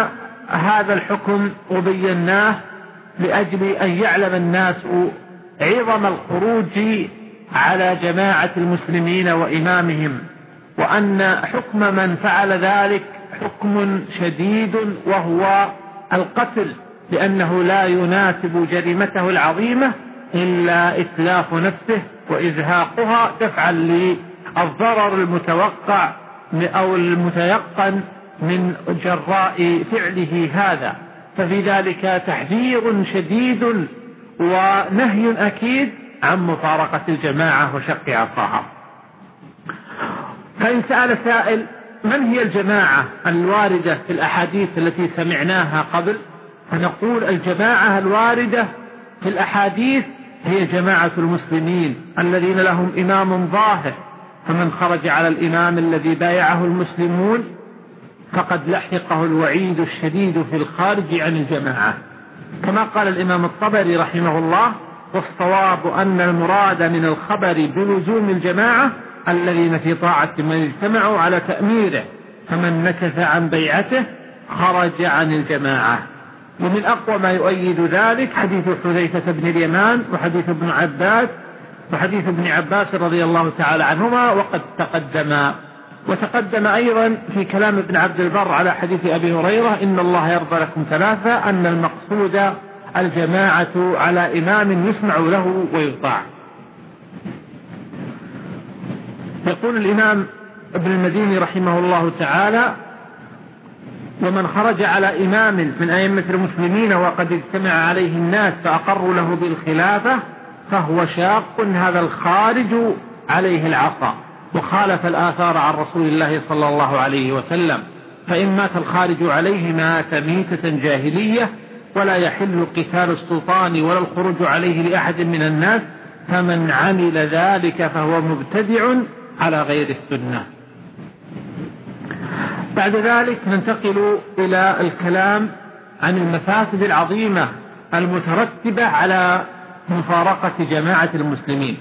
هذا الحكم وبيناه لأجل أن يعلم الناس عظم الخروج على جماعة المسلمين وإمامهم، وأن حكم من فعل ذلك حكم شديد وهو القتل، لأنه لا يناسب جريمته العظيمة إلا إتلاف نفسه وإزهاقها دفعا للضرر المتوقع أو المتيقن من جراء فعله هذا. ففي ذلك تحذير شديد ونهي أكيد عن مفارقة الجماعة وشق عصاها. فإن سأل سائل من هي الجماعة الواردة في الأحاديث التي سمعناها قبل، فنقول الجماعة الواردة في الأحاديث هي جماعة المسلمين الذين لهم إمام ظاهر، فمن خرج على الإمام الذي بايعه المسلمون فقد لحقه الوعيد الشديد في الخارج عن الجماعة، كما قال الإمام الطبري رحمه الله: والصواب أن المراد من الخبر بلزوم الجماعة الذين في طاعة من اجتمعوا على تأميره، فمن نكث عن بيعته خرج عن الجماعة. ومن أقوى ما يؤيد ذلك حديث حذيفة بن اليمان وحديث ابن عباس وحديث ابن عباس رضي الله تعالى عنهما، وقد تقدم وتقدم أيضا في كلام ابن عبد البر على حديث أبي هريرة: إن الله يرضى لكم ثلاثة، أن المقصود الجماعة على إمام يسمع له ويطاع. يقول الإمام ابن المديني رحمه الله تعالى: ومن خرج على إمام من أئمة المسلمين وقد اجتمع عليه الناس فأقروا له بالخلافة فهو شاق هذا الخارج عليه العصا، وخالف الآثار عن رسول الله صلى الله عليه وسلم، فإن مات الخارج عليه مات ميتة جاهلية، ولا يحل قتال السلطان ولا الخروج عليه لأحد من الناس، فمن عمل ذلك فهو مبتدع على غير السنة. بعد ذلك ننتقل إلى الكلام عن المفاسد العظيمة المترتبة على مفارقة جماعة المسلمين.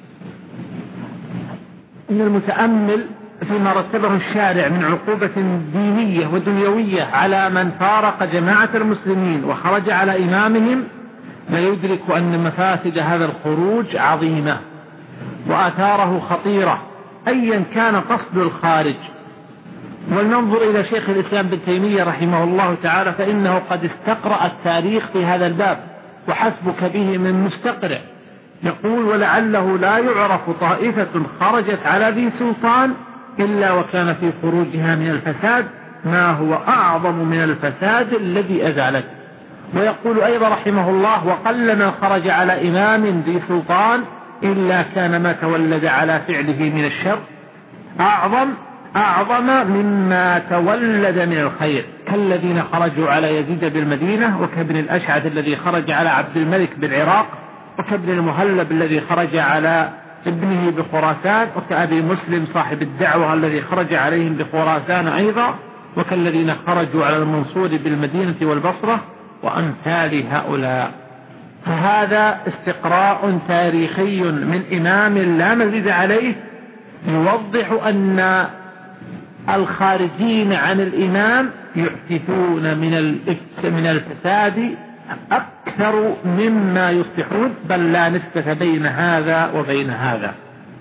إن المتأمل فيما رتبه الشارع من عقوبة دينية ودنيوية على من فارق جماعة المسلمين وخرج على إمامهم لا يدرك أن مفاسد هذا الخروج عظيمة وآثاره خطيرة أيا كان قصد الخارج. ولننظر إلى شيخ الإسلام بن تيمية رحمه الله تعالى، فإنه قد استقرأ التاريخ في هذا الباب وحسبك به من مستقرئ. يقول: ولعله لا يعرف طائفة خرجت على ذي سلطان إلا وكان في خروجها من الفساد ما هو أعظم من الفساد الذي أزالته. ويقول أيضا رحمه الله: وقلما خرج على إمام ذي سلطان إلا كان ما تولد على فعله من الشر أعظم أعظم مما تولد من الخير، كالذين خرجوا على يزيد بالمدينة، وكابن الأشعث الذي خرج على عبد الملك بالعراق، وكابن المهلب الذي خرج على ابنه بخراسان، وكأبي مسلم صاحب الدعوة الذي خرج عليهم بخراسان أيضا، وكالذين خرجوا على المنصور بالمدينة والبصرة، وأمثال هؤلاء. فهذا استقراء تاريخي من إمام لا مزيد عليه يوضح أن الخارجين عن الإمام يحدثون من من الفساد أكثر مما يصلحون، بل لا نسبة بين هذا وبين هذا.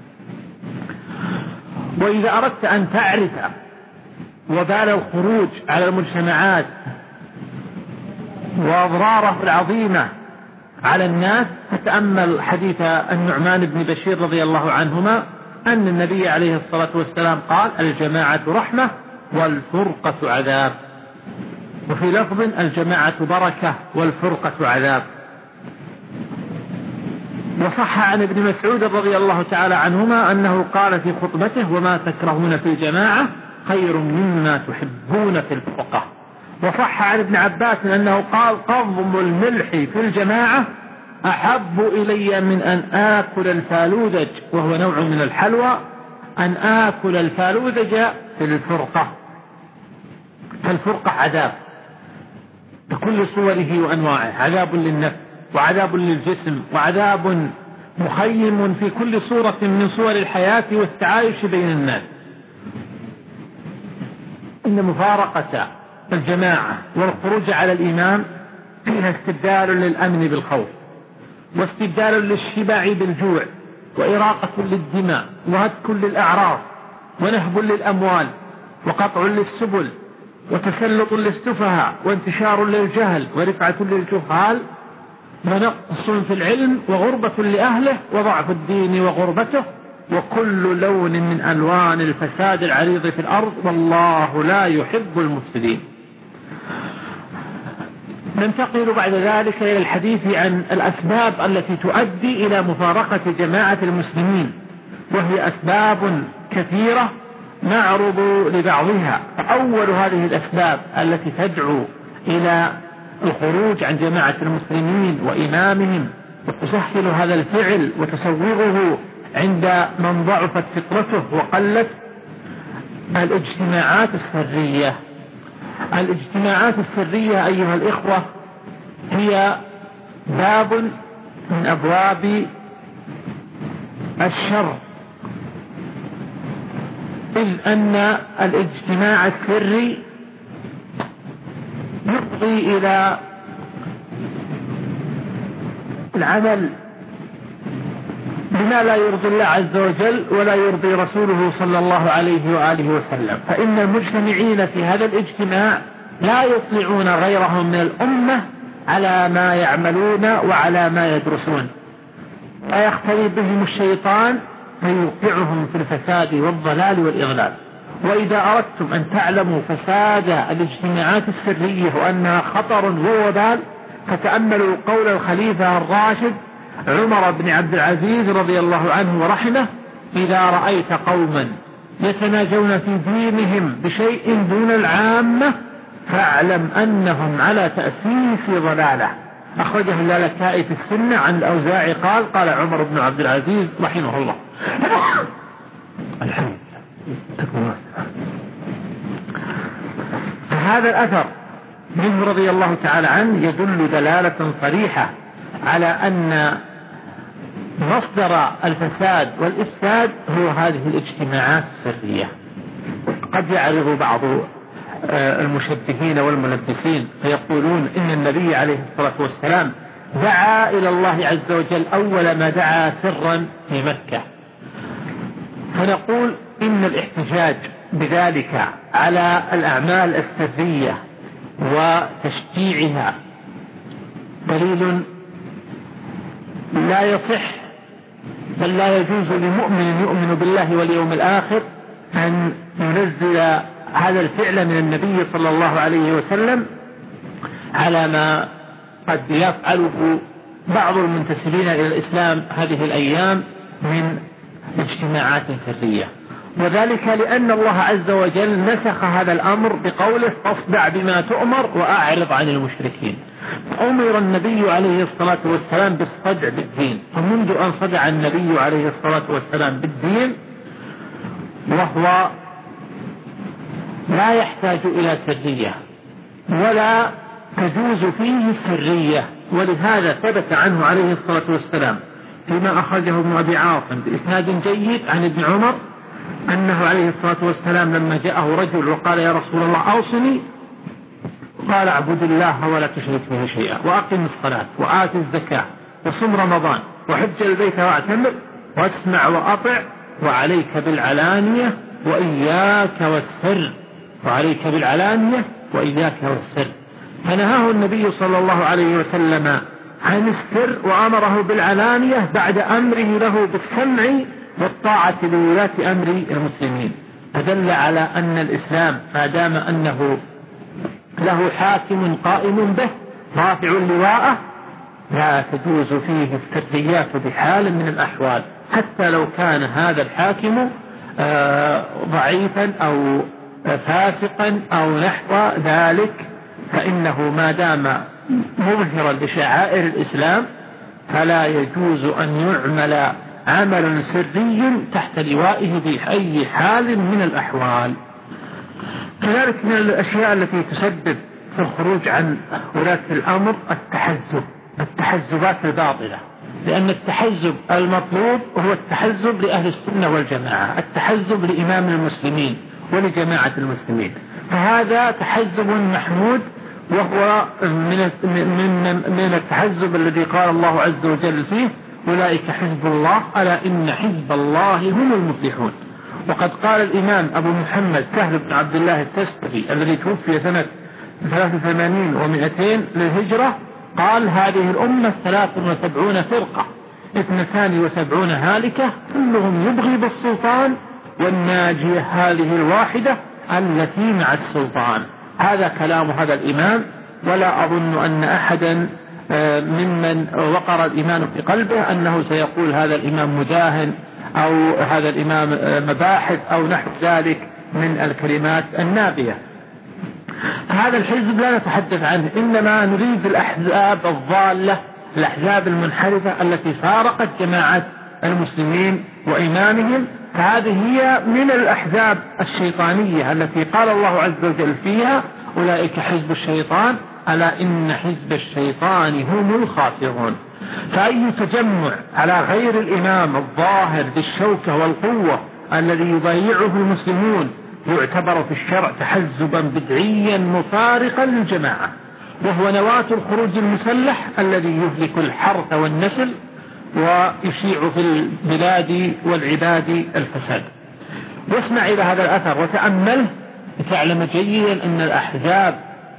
وإذا أردت أن تعرف وبال الخروج على المجتمعات وأضراره العظيمة على الناس، فتأمل حديث النعمان بن بشير رضي الله عنهما أن النبي عليه الصلاة والسلام قال: الجماعة رحمة والفرقة عذاب، وفي لفظ: الجماعة بركة والفرقة عذاب. وصح عن ابن مسعود رضي الله تعالى عنهما أنه قال في خطبته: وما تكرهون في الجماعة خير مما تحبون في الفرقة. وصح عن ابن عباس أنه قال: قضم الملح في الجماعة أحب إلي من أن آكل الفالوذج، وهو نوع من الحلوى، أن آكل الفالوذج في الفرقة. فالفرقة عذاب بكل صوره وأنواعه، عذاب للنفس وعذاب للجسم وعذاب مخيم في كل صورة من صور الحياة والتعايش بين الناس. إن مفارقة الجماعة والخروج على الإمام فيها استبدال للأمن بالخوف، واستبدال للشبع بالجوع، وإراقة للدماء، وهتك للأعراض، ونهب للأموال، وقطع للسبل، وتسلط للسفهاء، وانتشار للجهل، ورفعة للجهال، ونقص في العلم، وغربة لأهله، وضعف الدين وغربته، وكل لون من ألوان الفساد العريض في الأرض، والله لا يحب المفسدين. ننتقل بعد ذلك إلى الحديث عن الأسباب التي تؤدي إلى مفارقة جماعة المسلمين، وهي أسباب كثيرة نعرض لبعضها. أول هذه الأسباب التي تدعو إلى الخروج عن جماعة المسلمين وإمامهم وتسهل هذا الفعل وتسوغه عند من ضعفت فطرته وقلت الاجتماعات السرية. الاجتماعات السرية أيها الإخوة هي باب من أبواب الشر، إذ أن الاجتماع السري يفضي إلى العمل بما لا يرضي الله عز وجل ولا يرضي رسوله صلى الله عليه وآله وسلم، فإن المجتمعين في هذا الاجتماع لا يطلعون غيرهم من الأمة على ما يعملون وعلى ما يدرسون، ويختلي بهم الشيطان فيوقعهم في الفساد والضلال والإضلال. وإذا أردتم أن تعلموا فساد الاجتماعات السرية وأنها خطر ووبال، فتأملوا قول الخليفة الراشد عمر بن عبد العزيز رضي الله عنه ورحمه: إذا رأيت قوما يتناجون في دينهم بشيء دون العامة فاعلم أنهم على تأسيس ضلالة. أخرجه اللالكائي في السنة عن الأوزاعي قال: قال عمر بن عبد العزيز رحمه الله. الحمد لله. فهذا الأثر منه رضي الله تعالى عنه يدل دلالة صريحة على أن مصدر الفساد والإفساد هو هذه الاجتماعات السرية. قد يعرض بعض المشبهين والملبسين فيقولون إن النبي عليه الصلاة والسلام دعا إلى الله عز وجل أول ما دعا سرا في مكة، فنقول إن الاحتجاج بذلك على الأعمال السرية وتشجيعها دليل لا يصح، بل لا يجوز لمؤمن يؤمن بالله واليوم الآخر أن ينزل هذا الفعل من النبي صلى الله عليه وسلم على ما قد يفعله بعض المنتسبين إلى الإسلام هذه الأيام من اجتماعات سرية، وذلك لأن الله عز وجل نسخ هذا الأمر بقوله: فاصدع بما تؤمر وأعرض عن المشركين. أمر النبي عليه الصلاة والسلام بالصدع بالدين، ومنذ أن صدع النبي عليه الصلاة والسلام بالدين وهو لا يحتاج إلى سرية ولا تجوز فيه السرية، ولهذا ثبت عنه عليه الصلاة والسلام فيما أخرجه ابن أبي عاصم بإسناد جيد عن ابن عمر أنه عليه الصلاة والسلام لما جاءه رجل وقال: يا رسول الله أوصني، قال: اعبد الله ولا تشرك به شيئا، وأقم الصلاة، وآت الزكاة، وصم رمضان، وحج البيت واعتمر، واسمع وأطع، وعليك بالعلانية وإياك والسر، وعليك بالعلانية وإياك والسر. فنهاه النبي صلى الله عليه وسلم عن السر وأمره بالعلانية بعد أمره له بالسمع والطاعة لولاة أمر المسلمين، فدل على أن الإسلام ما دام أنه له حاكم قائم به رافع لواءه لا تجوز فيه السريات بحال من الأحوال، حتى لو كان هذا الحاكم ضعيفا أو فاسقا أو نحو ذلك، فإنه ما دام مظهرا لشعائر الإسلام فلا يجوز أن يعمل عمل سري تحت لوائه بأي حال من الأحوال. كذلك من الأشياء التي تسبب في الخروج عن ولاة الأمر التحزب، التحزبات الباطلة، لأن التحزب المطلوب هو التحزب لأهل السنة والجماعة، التحزب لإمام المسلمين ولجماعة المسلمين، فهذا تحزب محمود، وهو من من من التحزب الذي قال الله عز وجل فيه أولئك حزب الله ألا إن حزب الله هم المفلحون. وقد قال الإمام أبو محمد سهل بن عبد الله التستري الذي توفي سنة ثلاث وثمانين ومئتين للهجرة، قال هذه الأمة ثلاث وسبعون فرقة اثنتان وسبعون هالكة كلهم يبغي بالسلطان والناجية هذه الواحدة التي مع السلطان. هذا كلام هذا الإمام، ولا أظن أن أحدا ممن وقر الإيمان في قلبه أنه سيقول هذا الإمام مداهن أو هذا الإمام مباحث أو نحو ذلك من الكلمات النابية. هذا الحزب لا نتحدث عنه، إنما نريد الأحزاب الضالة، الأحزاب المنحرفة التي فارقت جماعة المسلمين وإمامهم. فهذه هي من الأحزاب الشيطانية التي قال الله عز وجل فيها أولئك حزب الشيطان ألا إن حزب الشيطان هم الخاسرون. فأي تجمع على غير الإمام الظاهر ذي الشوكة والقوة الذي يضيعه المسلمون يعتبر في الشرع تحزبا بدعيا مفارقا للجماعة، وهو نواة الخروج المسلح الذي يهلك الحرث والنسل ويشيع في البلاد والعباد الفساد. واسمع إلى هذا الأثر وتأمله لتعلم جيدا أن الأحزاب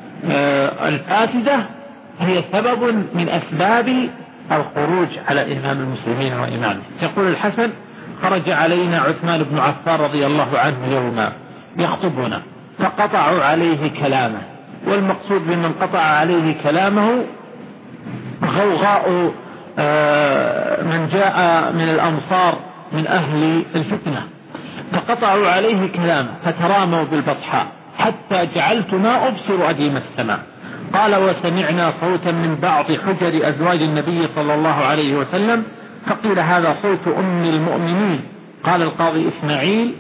الفاسدة هي سبب من أسباب الخروج على إمام المسلمين وإمامه. يقول الحسن خرج علينا عثمان بن عفان رضي الله عنه يوما يخطبنا فقطعوا عليه كلامه، والمقصود بمن قطع عليه كلامه غوغاء من جاء من الأمصار من أهل الفتنة، فقطعوا عليه كلامه فتراموا بالبطحاء حتى جعلت ما أبصر أديم السماء. قال وسمعنا صوتا من بعض حجر أزواج النبي صلى الله عليه وسلم فقيل هذا صوت أم المؤمنين. قال القاضي إسماعيل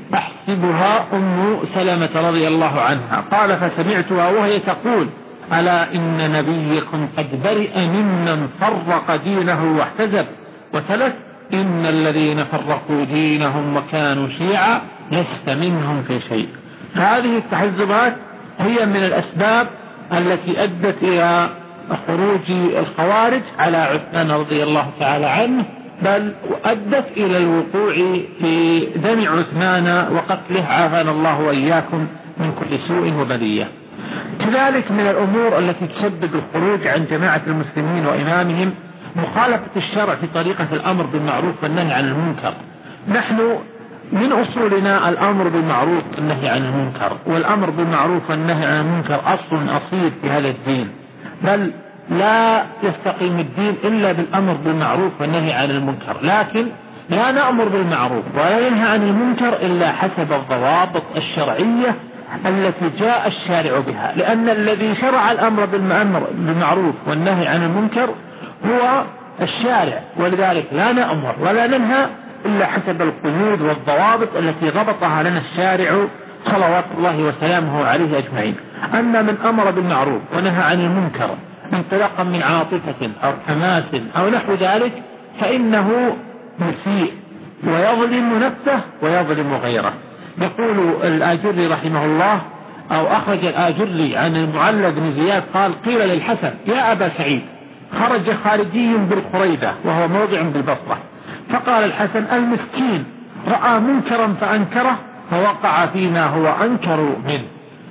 أحسبها أم سلمة رضي الله عنها. قال فسمعتها وهي تقول ألا إن نبيكم قد برئ ممن فرق دينه واحتزب، وثلث إن الذين فرقوا دينهم وكانوا شيعا لست منهم في شيء. هذه التحزبات هي من الأسباب التي أدت إلى خروج الخوارج على عثمان رضي الله تعالى عنه، بل أدت إلى الوقوع في دم عثمان وقتله عافانا الله وإياكم من كل سوء وبلية. كذلك من الأمور التي تسبب الخروج عن جماعة المسلمين وإمامهم مخالفة الشرع في طريقة الأمر بالمعروف والنهي عن المنكر. نحن من أصولنا الأمر بالمعروف والنهي عن المنكر، والأمر بالمعروف والنهي عن المنكر أصل أصيل في هذا الدين، بل لا يستقيم الدين إلا بالأمر بالمعروف والنهي عن المنكر. لكن لا نأمر بالمعروف ولا ينهى عن المنكر إلا حسب الضوابط الشرعية التي جاء الشارع بها، لأن الذي شرع الأمر بالمعروف والنهي عن المنكر هو الشارع، ولذلك لا نأمر ولا ننهى إلا حسب القيود والضوابط التي ضبطها لنا الشارع صلوات الله وسلامه عليه أجمعين. أما من أمر بالمعروف ونهى عن المنكر انطلاقا من عاطفة أو حماس أو نحو ذلك فإنه مسيء ويظلم نفسه ويظلم غيره. يقول الآجري رحمه الله أو أخرج الآجري عن المعلى بن زياد قال قيل للحسن يا أبا سعيد خرج خارجي بالقريبة وهو موضع بالبصرة، فقال الحسن المسكين رأى منكرا فأنكره فوقع فيما هو أنكر منه.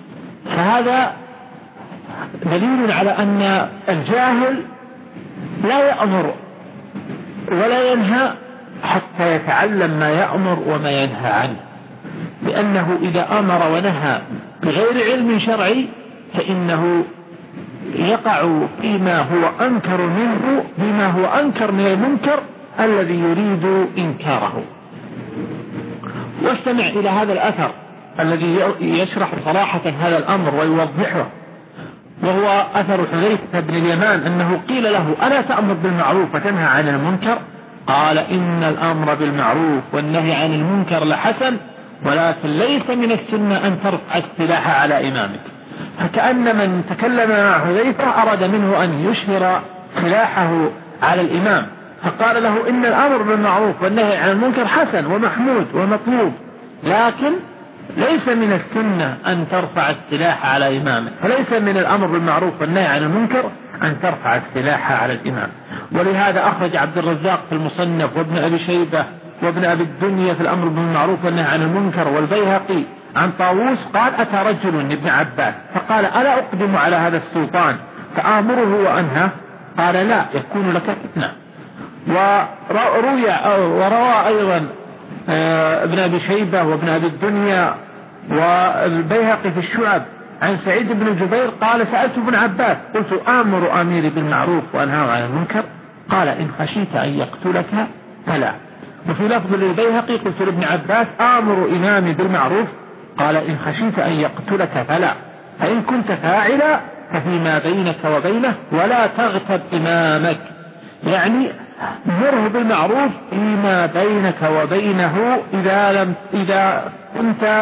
فهذا دليل على أن الجاهل لا يأمر ولا ينهى حتى يتعلم ما يأمر وما ينهى عنه، لأنه إذا أمر ونهى بغير علم شرعي فإنه يقع فيما هو أنكر منه بما هو أنكر من المنكر الذي يريد إنكاره. واستمع إلى هذا الأثر الذي يشرح صراحة هذا الأمر ويوضحه، وهو أثر حذيفة بن اليمان أنه قيل له ألا تأمر بالمعروف وتنهى عن المنكر؟ قال إن الأمر بالمعروف والنهي عن المنكر لحسن ولكن ليس من السنة أن ترفع السلاح على إمامك. فكأن من تكلم مع حذيفة أراد منه أن يشهر سلاحه على الإمام، فقال له إن الأمر بالمعروف والنهي عن المنكر حسن ومحمود ومطلوب، لكن ليس من السنة أن ترفع السلاح على إمامك، فليس من الأمر بالمعروف والنهي عن المنكر أن ترفع السلاح على الإمام. ولهذا أخرج عبد الرزاق في المصنف وابن أبي شيبة وابن أبي الدنيا في الأمر بالمعروف والنهي عن المنكر والبيهقي عن طاووس قال: أتى رجل ابن عباس فقال: ألا أقدم على هذا السلطان فآمره وأنهى؟ قال: لا، يكون لك فتنة. وروي وروى أيضا ابن أبي شيبة وابن أبي الدنيا والبيهقي في الشعب عن سعيد بن جبير قال: سألت ابن عباس قلت: آمر أميري بالمعروف وأنهى عن المنكر؟ قال: إن خشيت أن يقتلك فلا. وفي لفظ للبيهقي قلت لابن عباس: آمر إمامي بالمعروف؟ قال: إن خشيت أن يقتلك فلا، فإن كنت فاعلا ففيما بينك وبينه ولا تغتب إمامك، يعني مره بالمعروف فيما بينك وبينه إذا لم إذا كنت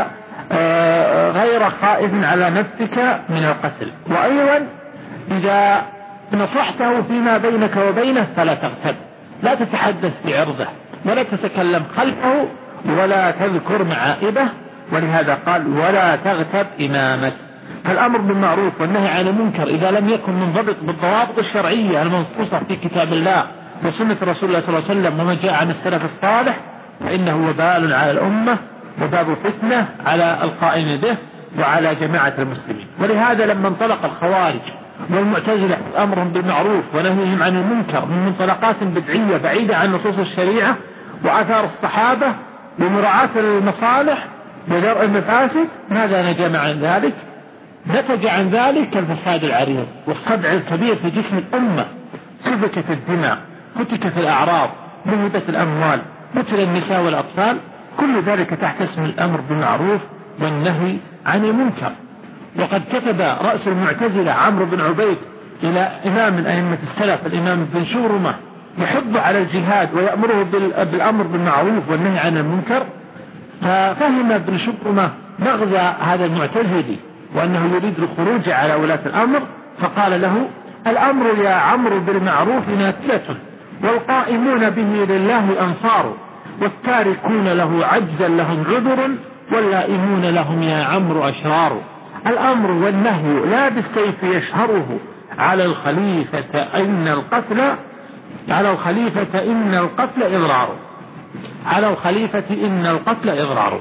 غير خائف على نفسك من القتل. وأيضا إذا نصحته فيما بينك وبينه فلا تغتب، لا تتحدث بعرضه ولا تتكلم خلفه ولا تذكر معائبه. ولهذا قال: ولا تغتب إمامك. فالأمر بالمعروف والنهي عن المنكر إذا لم يكن منضبط بالضوابط الشرعية المنصوصة في كتاب الله وسنة رسول الله صلى الله عليه وسلم وما جاء عن السلف الصالح فإنه وبال على الأمة وباب فتنة على القائم به وعلى جماعة المسلمين. ولهذا لما انطلق الخوارج والمعتزلة أمرهم بالمعروف ونهيهم عن المنكر من منطلقات بدعية بعيدة عن نصوص الشريعة وآثار الصحابة ومراعاة المصالح ودرء المفاسد، ماذا نجم عن ذلك؟ نتج عن ذلك الفساد العريض والصدع الكبير في جسم الأمة، سفكت الدماء، فتكت الأعراض، نهبت الأموال، قتل النساء والأطفال، كل ذلك تحت اسم الأمر بالمعروف والنهي عن المنكر. وقد كتب رأس المعتزلة عمرو بن عبيد إلى إمام من أئمة السلف الإمام ابن شورمة يحض على الجهاد ويأمره بالأمر بالمعروف والنهي عن المنكر، ففهم ابن شورمة مغزى هذا المعتزلي وأنه يريد الخروج على ولاة الأمر، فقال له: الأمر يا عمرو بالمعروف نافلة، والقائمون به لله أنصار، والتاركون له عجزا لهم عذر، واللائمون لهم يا عمرو أشرار. الأمر والنهي لا بالسيف يشهره، على الخليفة إن القتل على الخليفة إن القتل إضرار على الخليفة إن القتل إضرار.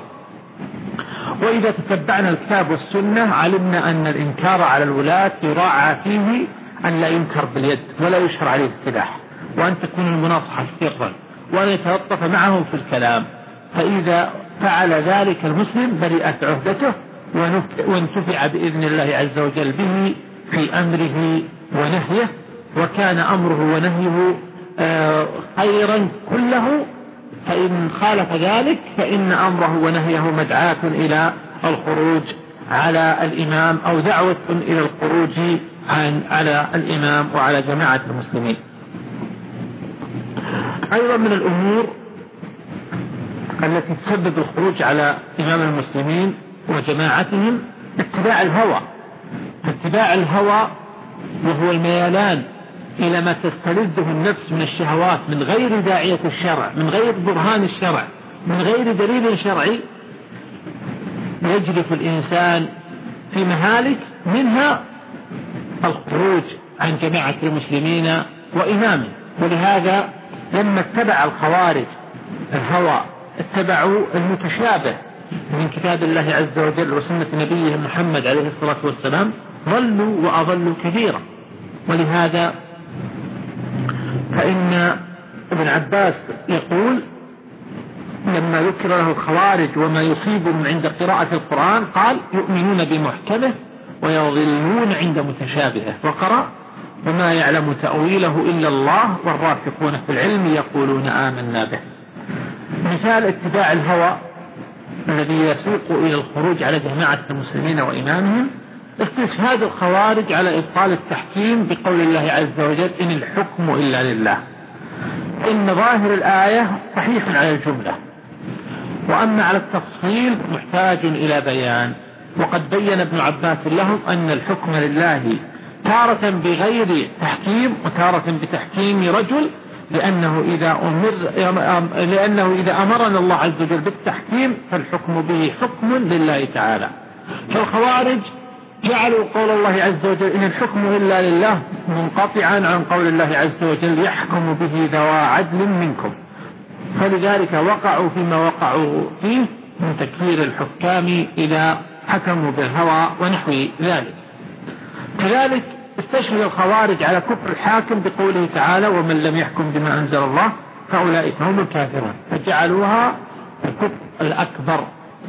وإذا تتبعنا الكتاب والسنة علمنا أن الإنكار على الولاة يراعى فيه أن لا ينكر باليد ولا يشهر عليه السلاح، وأن تكون المناصحة سرا، وأن يتلطف معهم في الكلام، فإذا فعل ذلك المسلم برئت عهدته وانتفع بإذن الله عز وجل به في أمره ونهيه، وكان أمره ونهيه خيرا كله. فإن خالف ذلك فإن أمره ونهيه مدعاة إلى الخروج على الإمام أو دعوة إلى الخروج عن على الإمام وعلى جماعة المسلمين. أيضا من الأمور التي تسبب الخروج على إمام المسلمين وجماعتهم اتباع الهوى اتباع الهوى وهو الميلان إلى ما تستلذه النفس من الشهوات من غير داعية الشرع، من غير برهان الشرع، من غير دليل شرعي، يجرف الإنسان في مهالك، منها الخروج عن جماعة المسلمين وإمامه. ولهذا لما اتبع الخوارج الهوى اتبعوا المتشابه من كتاب الله عز وجل وسنة نبيه محمد عليه الصلاة والسلام، ضلوا وأضلوا كثيرا. ولهذا فإن ابن عباس يقول لما ذكر له الخوارج وما يصيبهم عند قراءة القرآن قال: يؤمنون بمحكمه ويضلون عند متشابهه، وقرأ: وما يعلم تأويله إلا الله والراسخون في العلم يقولون آمنا به. مثال اتباع الهوى الذي يسوق إلى الخروج على جماعة المسلمين وإمامهم استشهاد الخوارج على إبطال التحكيم بقول الله عز وجل: إن الحكم إلا لله. إن ظاهر الآية صحيح على الجملة، وأما على التفصيل محتاج إلى بيان. وقد بين ابن عباس لهم أن الحكم لله تارة بغير تحكيم وتارة بتحكيم رجل لأنه إذا أمر لأنه إذا أمرنا الله عز وجل بالتحكيم فالحكم به حكم لله تعالى. فالخوارج جعلوا قول الله عز وجل إن الحكم إلا لله منقطعا عن قول الله عز وجل يحكم به ذوى عدل منكم، فلذلك وقعوا فيما وقعوا فيه من تكفير الحكام إذا حكموا بالهوى ونحو ذلك. كذلك استشهد الخوارج على كفر الحاكم بقوله تعالى ومن لم يحكم بما أنزل الله فأولئك هم الكافرون، فجعلوها الكفر الأكبر.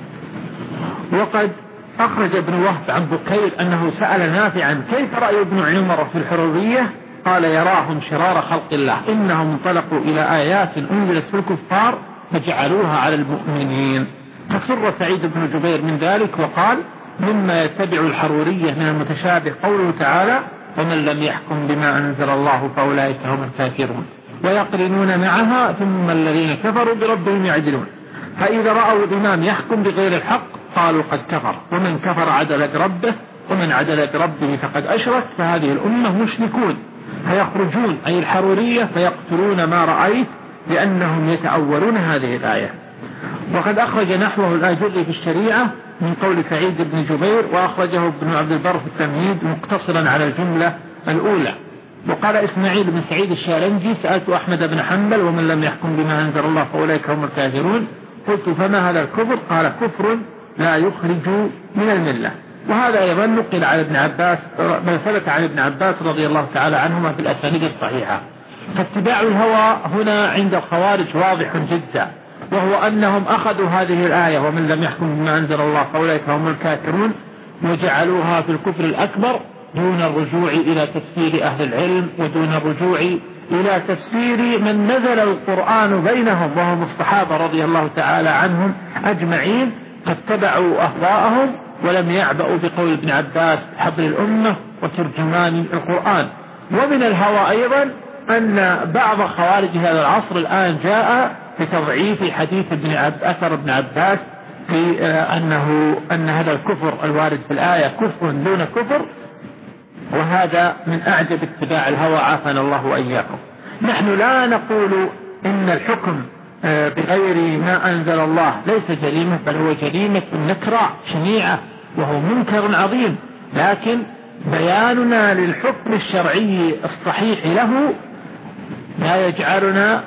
وقد أخرج ابن وهب عن بكير أنه سأل نافعا كيف رأي ابن عمر في الحرورية؟ قال يراهم شرار خلق الله، إنهم انطلقوا إلى آيات أنزلت في الكفار فجعلوها على المؤمنين. فسر سعيد بن جبير من ذلك وقال مما يتبع الحرورية من المتشابه قوله تعالى ومن لم يحكم بما أنزل الله فأولئك هم الكافرون، ويقرنون معها ثم الذين كفروا بربهم يعدلون، فإذا رأوا الإمام يحكم بغير الحق قالوا قد كفر، ومن كفر عدل بربه، ومن عدل بربه فقد أشرك، فهذه الأمة مشركون، فيخرجون أي الحرورية فيقتلون ما رأيت لأنهم يتأولون هذه الآية. وقد أخرج نحوه الآجري في الشريعة من قول سعيد بن جبير، وأخرجه ابن عبد البر في التمهيد مقتصرا على الجملة الأولى. وقال إسماعيل بن سعيد الشارنجي سألت أحمد بن حنبل ومن لم يحكم بما أنزل الله فأولئك هم الكافرون، قلت فما هذا الكفر؟ قال كفر لا يخرج من الملة. وهذا أيضا نقل عن ابن عباس بل ثبت عن ابن عباس رضي الله تعالى عنهما في الأسانيد الصحيحة. فاتباع الهوى هنا عند الخوارج واضح جدا، وهو أنهم أخذوا هذه الآية ومن لم يحكم بما أنزل الله فأولئك هم الكافرون وجعلوها في الكفر الأكبر دون الرجوع إلى تفسير أهل العلم ودون الرجوع إلى تفسير من نزل القرآن بينهم وهم الصحابة رضي الله تعالى عنهم أجمعين، فاتبعوا أهواءهم ولم يعبأوا بقول ابن عباس حبر الأمة وترجمان القرآن. ومن الهوى أيضا أن بعض خوارج هذا العصر الآن جاء بتضعيف حديث ابن عب أثر ابن عباس في أنه أن هذا الكفر الوارد في الآية كفر دون كفر، وهذا من أعجب اتباع الهوى عافانا الله وإياكم. نحن لا نقول إن الحكم بغير ما أنزل الله ليس جريمة، بل هو جريمة نكرة شنيعة وهو منكر عظيم، لكن بياننا للحكم الشرعي الصحيح له لا يجعلنا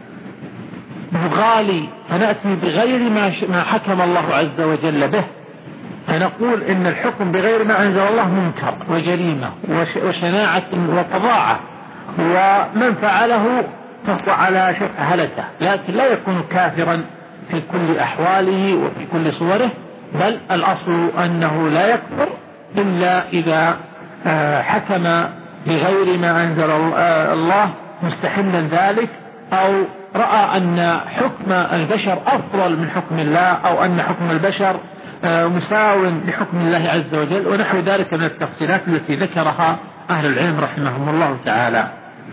نغالي فنأتي بغير ما حكم الله عز وجل به، فنقول إن الحكم بغير ما أنزل الله منكر وجريمة وشناعة وفظاعة، ومن فعله فهو على شفع هلكة، لكن لا يكون كافرا في كل أحواله وفي كل صوره، بل الأصل أنه لا يكفر إلا إذا حكم بغير ما أنزل الله مستحلا ذلك، أو رأى أن حكم البشر أفضل من حكم الله، أو أن حكم البشر مساو لحكم الله عز وجل، ونحو ذلك من التفصيلات التي ذكرها أهل العلم رحمهم الله تعالى.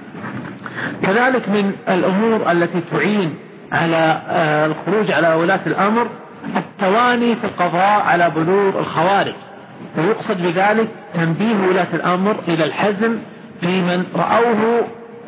كذلك من الأمور التي تعين على الخروج على ولاة الأمر التواني في القضاء على بلور الخوارج، ويقصد بذلك تنبيه ولاة الأمر إلى الحزم في من رأوه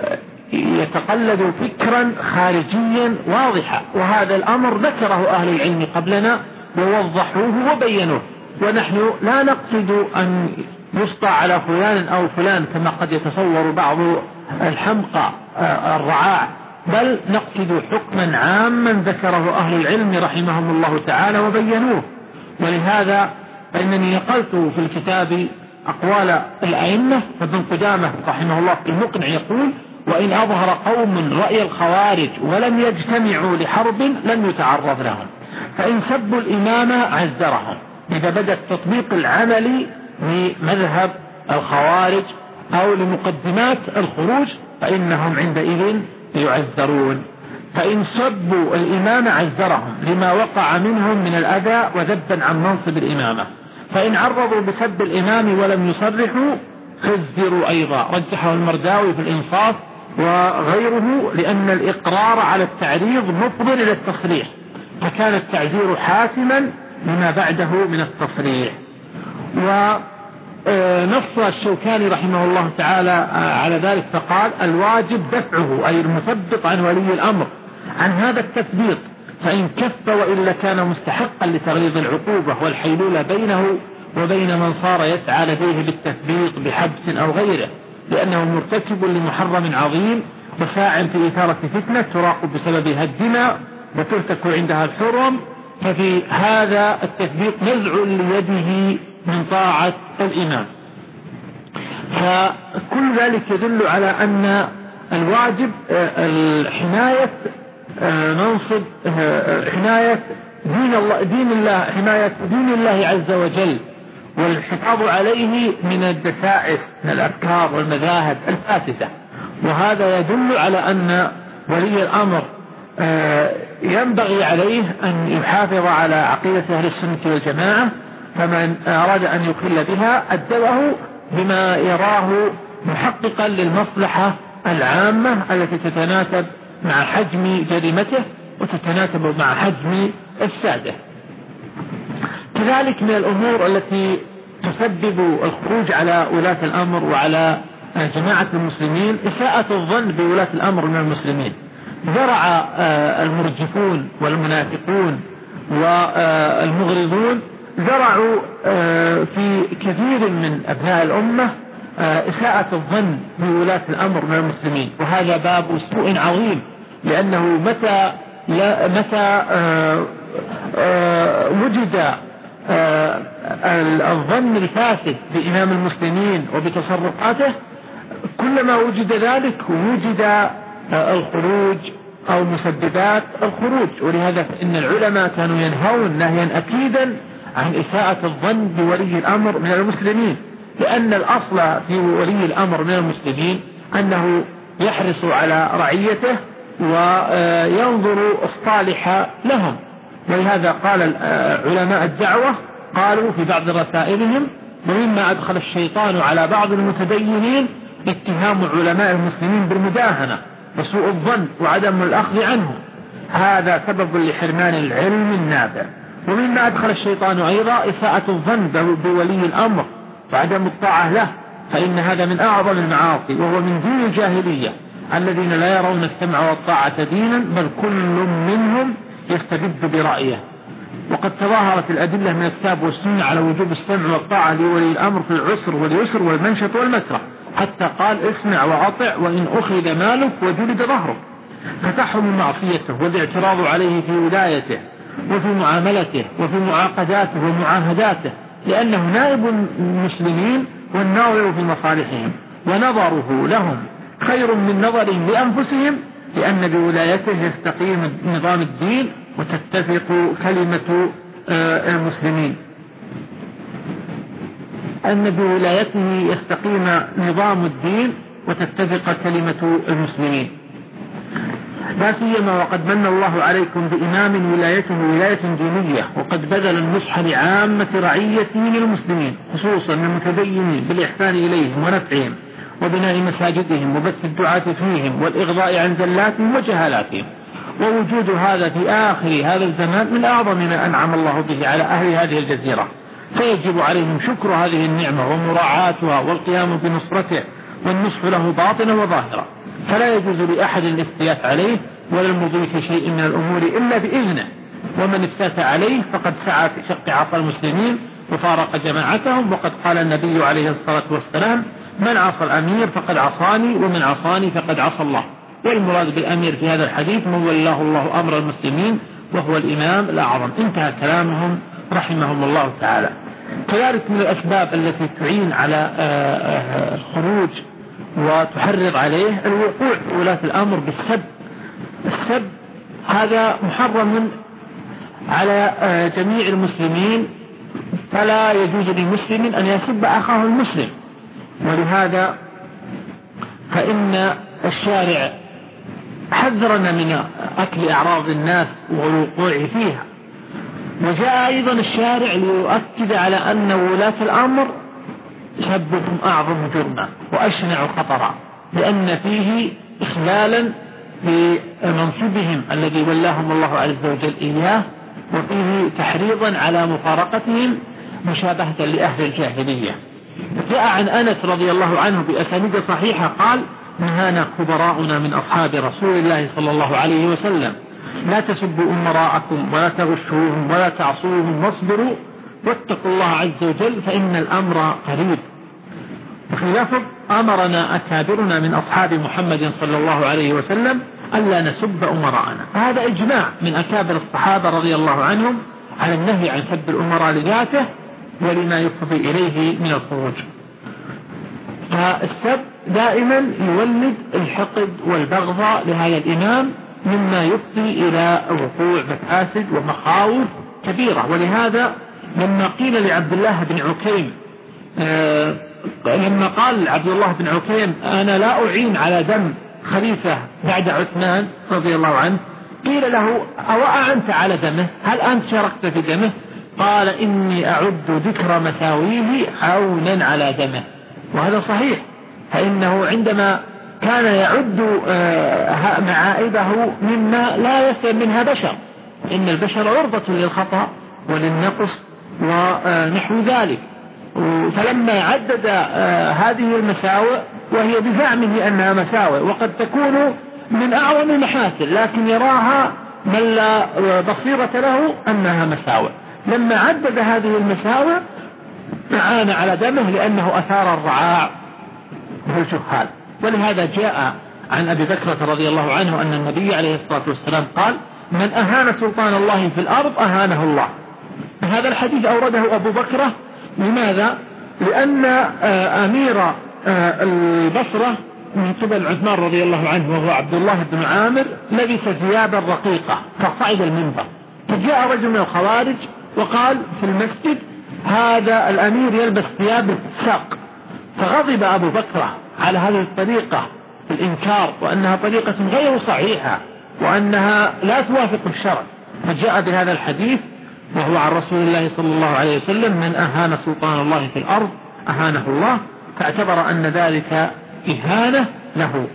يتقلد فكرا خارجيا واضحا، وهذا الأمر ذكره أهل العلم قبلنا ووضحوه وبينوه، ونحن لا نقصد أن يسطع على فلان أو فلان كما قد يتصور بعض الحمقى الرعاع، بل نقصد حكما عاما ذكره أهل العلم رحمهم الله تعالى وبينوه. ولهذا فإنني نقلت في الكتاب أقوال الأئمة، فابن قدامة رحمه الله في المقنع يقول وإن أظهر قوم رأي الخوارج ولم يجتمعوا لحرب لم يتعرض لهم، فإن سبوا الإمام عزرهم. إذا بدأ التطبيق العملي لمذهب الخوارج أو لمقدمات الخروج فإنهم عندئذ يعذرون. فإن سبوا الإمام عزرهم لما وقع منهم من الأذى وذبا عن منصب الإمامة، فإن عرضوا بسب الإمام ولم يصرحوا خزروا أيضا. رجحه المرداوي في الإنصاف وغيره، لأن الإقرار على التعريض مفضل إلى التصريح، فكان التعذير حاسما لما بعده من التصريح. نص الشوكاني رحمه الله تعالى على ذلك فقال الواجب دفعه، أي المثبط عن ولي الأمر عن هذا التثبيط، فإن كف وإلا كان مستحقا لتغليظ العقوبة والحيلولة بينه وبين من صار يسعى لديه بالتثبيط بحبس أو غيره، لأنه مرتكب لمحرم عظيم وساع في إثارة فتنة تراق بسببها الدماء وترتك عندها الحرم، ففي هذا التثبيط نزع ليده من طاعة الإمام. فكل ذلك يدل على أن الواجب حماية منصب حماية دين الله دين الله حماية دين الله عز وجل والحفاظ عليه من الدسائس من الأفكار والمذاهب الفاسدة. وهذا يدل على أن ولي الأمر ينبغي عليه أن يحافظ على عقيدة أهل السنة والجماعة، فمن أراد أن يخل بها أدبه بما يراه محققا للمصلحة العامة التي تتناسب مع حجم جريمته وتتناسب مع حجم إفساده. كذلك من الأمور التي تسبب الخروج على ولاة الأمر وعلى جماعة المسلمين إساءة الظن بولاة الأمر من المسلمين. زرع المرجفون والمنافقون والمغرضون زرعوا في كثير من أبناء الأمة إساءة الظن بولاة الأمر من المسلمين، وهذا باب سوء عظيم، لأنه متى متى وجد الظن الفاسد بإمام المسلمين وبتصرفاته كلما وجد ذلك وجد الخروج أو مسببات الخروج. ولهذا فإن العلماء كانوا ينهون نهيا أكيدا عن إساءة الظن بولي الأمر من المسلمين، لأن الأصل في ولي الأمر من المسلمين أنه يحرص على رعيته وينظر الصالح لهم. ولهذا قال علماء الدعوة قالوا في بعض رسائلهم: ومما أدخل الشيطان على بعض المتدينين اتهام علماء المسلمين بالمداهنة وسوء الظن وعدم الأخذ عنه، هذا سبب لحرمان العلم النافع. ومما أدخل الشيطان أيضا إساءة الظن بولي الأمر وعدم الطاعة له، فإن هذا من أعظم المعاصي، وهو من دين الجاهلية الذين لا يرون السمع والطاعة دينا، بل كل منهم يستبد برأيه. وقد تظاهرت الأدلة من الكتاب والسنة على وجوب السمع والطاعة لولي الأمر في العسر واليسر والمنشط والمكره، حتى قال: اسمع وأطع وإن أخذ مالك وجلد ظهرك. فتحرم معصيته والاعتراض عليه في ولايته وفي معاملته وفي معاقداته ومعاهداته، لأنه نائب المسلمين والناظر في مصالحهم، ونظره لهم خير من نظرهم لأنفسهم، لأن بولايته يستقيم نظام الدين وتتفق كلمة المسلمين أن بولايته يستقيم نظام الدين وتتفق كلمة المسلمين، لا سيما وقد من الله عليكم بإمام ولايته ولاية دينية، وقد بذل النصح لعامة رعيته للمسلمين خصوصا المتدينين بالإحسان إليهم ونفعهم وبناء مساجدهم وبث الدعاة فيهم والإغضاء عن زلاتهم وجهالاتهم. ووجود هذا في آخر هذا الزمان من أعظم ما أنعم الله به على أهل هذه الجزيرة، فيجب عليهم شكر هذه النعمة ومراعاتها والقيام بنصرته والنصف له باطنة وظاهرة، فلا يجوز لأحد الافتيات عليه ولا المضي في شيء من الأمور إلا بإذنه، ومن افتات عليه فقد سعى في شق عصا المسلمين وفارق جماعتهم. وقد قال النبي عليه الصلاة والسلام: من عصى الأمير فقد عصاني ومن عصاني فقد عصى الله. والمراد بالأمير في هذا الحديث من ولاه الله أمر المسلمين وهو الإمام الأعظم. انتهى كلامهم رحمهم الله تعالى. كذلك من الأسباب التي تعين على الخروج وتحرض عليه الوقوع في ولاة الأمر بالسب. السب هذا محرم على جميع المسلمين، فلا يجوز للمسلم أن يسب أخاه المسلم، ولهذا فإن الشارع حذرنا من أكل أعراض الناس والوقوع فيها. وجاء أيضا الشارع ليؤكد على أن ولاة الأمر سبهم أعظم جرما وأشنع خطرا، لأن فيه إخلالا بمنصبهم الذي ولاهم الله عز وجل إياه، وفيه تحريضا على مفارقتهم مشابهة لأهل الجاهلية. وجاء عن أنس رضي الله عنه بأسانيد صحيحة قال: نهانا كبراؤنا من أصحاب رسول الله صلى الله عليه وسلم: لا تسبوا أمراءكم ولا تغشوهم ولا تعصوهم واصبروا واتقوا الله عز وجل فإن الأمر قريب. وفي لفظ: أمرنا أكابرنا من أصحاب محمد صلى الله عليه وسلم ألا نسب أمراءنا. هذا إجماع من أكابر الصحابة رضي الله عنهم على النهي عن سب الأمراء لذاته ولما يفضي إليه من الخروج. فالسب دائما يولد الحقد والبغضاء لهذا الإمام مما يفضي إلى وقوع مفاسد ومخاوف كبيرة. ولهذا لما قيل لعبد الله بن عكيم آه لما قال عبد الله بن عكيم: أنا لا أعين على دم خليفة بعد عثمان رضي الله عنه، قيل له: أو أعنت على دمه؟ هل أنت شاركت في دمه؟ قال: إني أعد ذكر مساويه عونا على دمه. وهذا صحيح، فإنه عندما كان يعد معائبه مما لا يسلم منها بشر، إن البشر عرضة للخطأ وللنقص ونحو ذلك. فلما عدد هذه المساوئ وهي بزعمه أنها مساوئ وقد تكون من أعظم المحاسن لكن يراها من لا بصيرة له أنها مساوئ، لما عدد هذه المساوئ أعان على دمه لأنه أثار الرعاع والجهال. ولهذا جاء عن أبي بكرة رضي الله عنه أن النبي عليه الصلاة والسلام قال: من أهان سلطان الله في الأرض أهانه الله. هذا الحديث أورده أبو بكرة. لماذا؟ لأن أمير البصرة من قبل عثمان رضي الله عنه وهو عبد الله بن عامر لبس ثيابا رقيقة فصعد المنبر، فجاء رجل من الخوارج وقال في المسجد: هذا الأمير يلبس ثياب الساق. فغضب أبو بكر على هذه الطريقة في الإنكار وأنها طريقة غير صحيحة وأنها لا توافق الشرع، فجاء بهذا الحديث وهو عن رسول الله صلى الله عليه وسلم: من أهان سلطان الله في الأرض أهانه الله، فاعتبر أن ذلك إهانة له.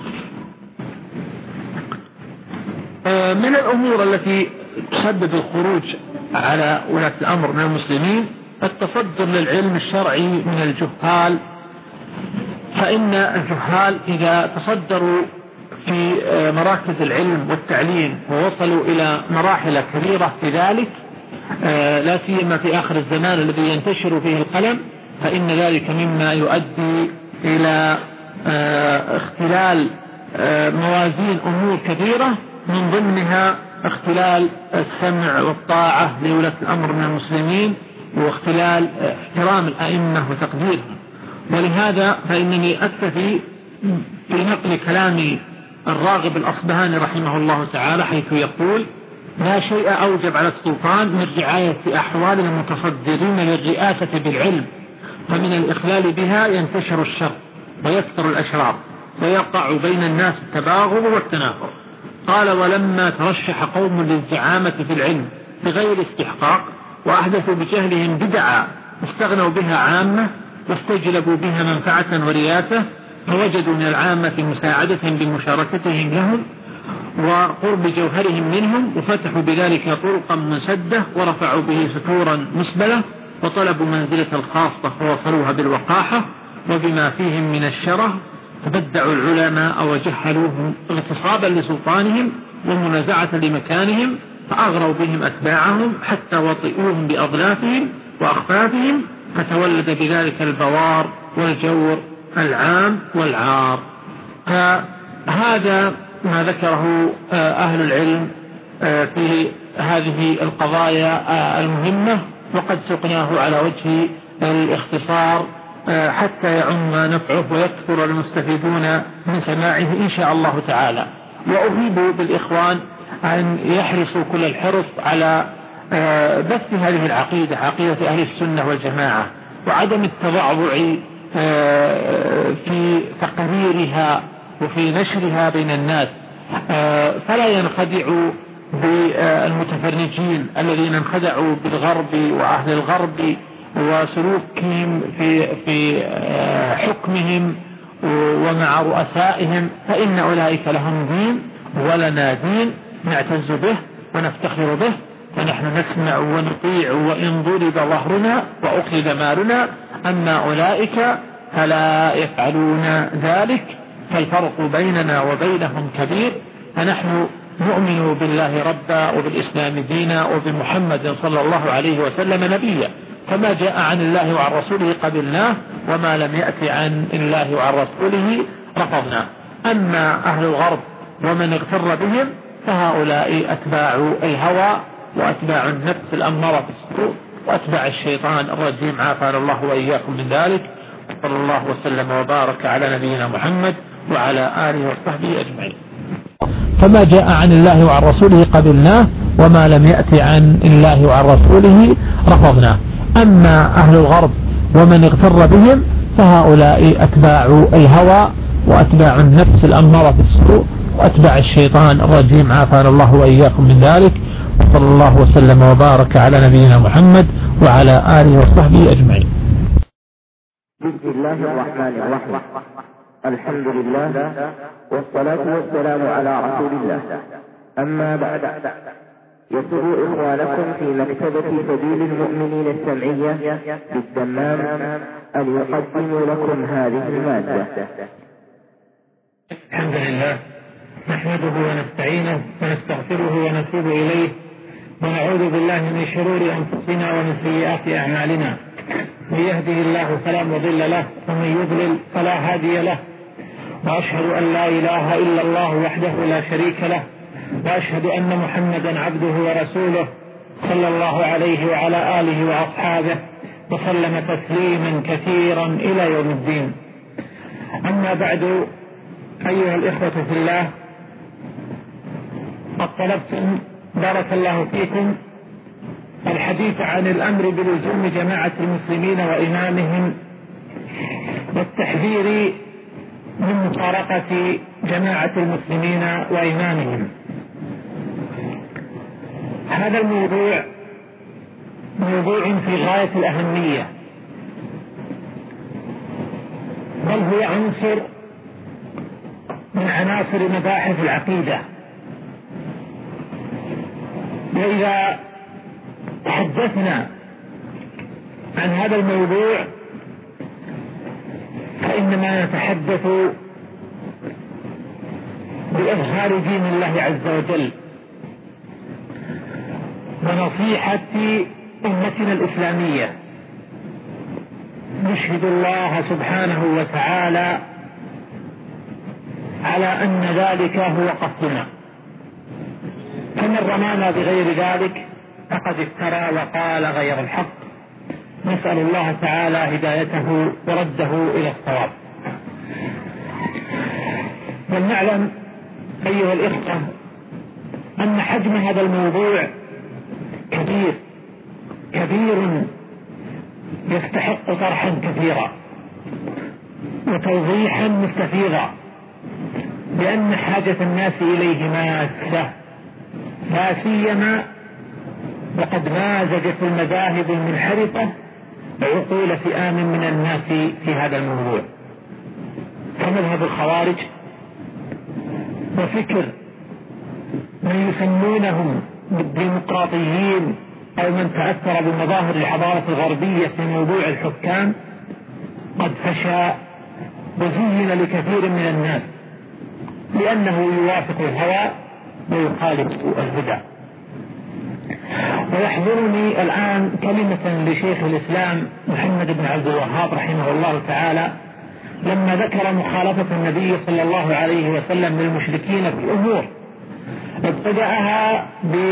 من الأمور التي تسبب الخروج على ولاة الأمر من المسلمين التصدر للعلم الشرعي من الجهال، فإن الجهال إذا تصدروا في مراكز العلم والتعليم ووصلوا إلى مراحل كبيرة في ذلك، لا سيما في آخر الزمان الذي ينتشر فيه القلم، فإن ذلك مما يؤدي إلى اختلال موازين أمور كثيرة، من ضمنها اختلال السمع والطاعة لولاة الأمر من المسلمين واختلال احترام الأئمة وتقديرهم. ولهذا فإنني أكتفي في نقل كلام الراغب الأصبهاني رحمه الله تعالى حيث يقول: لا شيء أوجب على السلطان من رعاية أحوال المتصدرين للرئاسة بالعلم، فمن الإخلال بها ينتشر الشر ويكثر الأشرار ويقع بين الناس التباغض والتنافر. قال: ولما ترشح قوم للزعامة في العلم بغير استحقاق وأحدثوا بجهلهم بدعا استغنوا بها عامة واستجلبوا بها منفعة ورياسة، فوجدوا من العامة مساعدتهم بمشاركتهم لهم وقرب جوهرهم منهم، وفتحوا بذلك طرقا مسدة ورفعوا به ستورا مسبلة، وطلبوا منزلة الخاصة فوصلوها بالوقاحة وبما فيهم من الشره، فبدعوا العلماء وجهلوهم اغتصابا لسلطانهم ومنازعة لمكانهم، فأغروا بهم أتباعهم حتى وطئوهم بأضلافهم وأخفافهم، فتولد بذلك البوار والجور العام والعار. فهذا ما ذكره أهل العلم في هذه القضايا المهمة، وقد سقناه على وجه الاختصار حتى يعم نفعه ويكثر المستفيدون من سماعه إن شاء الله تعالى. وأهيب بالإخوان أن يحرصوا كل الحرص على بث هذه العقيدة، عقيدة أهل السنة والجماعة، وعدم التضعضع في تقريرها وفي نشرها بين الناس، فلا ينخدعوا بالمتفرجين الذين انخدعوا بالغرب وأهل الغرب وسلوكهم في في حكمهم ومع رؤسائهم، فإن أولئك لهم دين ولنا دين نعتز به ونفتخر به، فنحن نسمع ونطيع وإن ضرب ظهرنا وأخذ مالنا أما أولئك فلا يفعلون ذلك، فالفرق بيننا وبينهم كبير. فنحن نؤمن بالله ربا وبالإسلام دينا وبمحمد صلى الله عليه وسلم نبيا، فما جاء عن الله وعن رسوله قبلناه، وما لم يأتي عن الله وعن رسوله رفضناه. أما أهل الغرب ومن اغتر بهم فهؤلاء أتباع الهوى وأتباع النفس الأمارة بالسوء وأتباع الشيطان الرجيم، عافانا الله وإياكم من ذلك. صلى الله وسلم وبارك على نبينا محمد وعلى آله وصحبه أجمعين. فما جاء عن الله وعن رسوله قبلناه، وما لم يأتي عن الله وعن رسوله رفضناه. أما أهل الغرب ومن اغتر بهم فهؤلاء أتباع الهوى وأتباع النفس الأمارة بالسوء وأتباع الشيطان الرجيم، عافانا الله وإياكم من ذلك. وصلى الله وسلم وبارك على نبينا محمد وعلى آله وصحبه أجمعين. بسم الله الرحمن الرحيم. الحمد لله والصلاة والسلام على رسول الله. أما بعد، يسر إخوانكم في مكتبة سبيل المؤمنين السمعية بالدمام أن يقدموا لكم هذه المادة. الحمد لله نحمده ونستعينه ونستغفره ونتوب إليه، ونعوذ بالله من شرور أنفسنا ومن سيئات أعمالنا. من يهده الله فلا مضل له، ومن يضلل فلا هادي له. وأشهد أن لا إله إلا الله وحده لا شريك له، وأشهد أن محمدا عبده ورسوله صلى الله عليه وعلى آله وأصحابه وسلم تسليما كثيرا إلى يوم الدين. أما بعد، أيها الإخوة في الله، قد طلبتم بارك الله فيكم الحديث عن الأمر بلزوم جماعة المسلمين وإمامهم، والتحذير من مفارقة جماعة المسلمين وإمامهم. هذا الموضوع موضوع في غاية الأهمية، بل هو عنصر من عناصر مباحث العقيدة. وإذا تحدثنا عن هذا الموضوع فإنما نتحدث بإظهار دين الله عز وجل ونصيحة أمتنا الإسلامية. نشهد الله سبحانه وتعالى على أن ذلك هو قصدنا، فمن رمانا بغير ذلك فقد افترى وقال غير الحق. نسأل الله تعالى هدايته ورده إلى الصواب. ولنعلم أيها الإخوة أن حجم هذا الموضوع كبير كبير يستحق طرحا كثيرا وتوضيحا مستفيضا، لأن حاجة الناس إليه ماسة، لا سيما وقد مازجت المذاهب المنحرفة عقول فئام من الناس في هذا الموضوع. فمذهب الخوارج وفكر من يسمونهم بالديمقراطيين أو من تأثر بمظاهر الحضارة الغربية في موضوع الحكام قد فشى وزين لكثير من الناس، لأنه يوافق الهوى ويخالف الهدى. ويحضرني الآن كلمة لشيخ الإسلام محمد بن عبد الوهاب رحمه الله تعالى لما ذكر مخالفة النبي صلى الله عليه وسلم للمشركين في أمور ابتدأها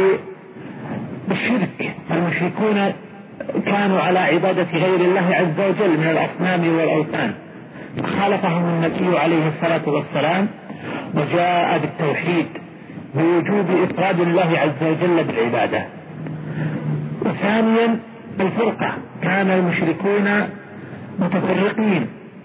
بالشرك. المشركون كانوا على عبادة غير الله عز وجل من الأصنام والأوثان، خالفهم النبي عليه الصلاة والسلام وجاء بالتوحيد بوجوب إفراد الله عز وجل بالعبادة. وثانيا الفرقة، كان المشركون متفرقين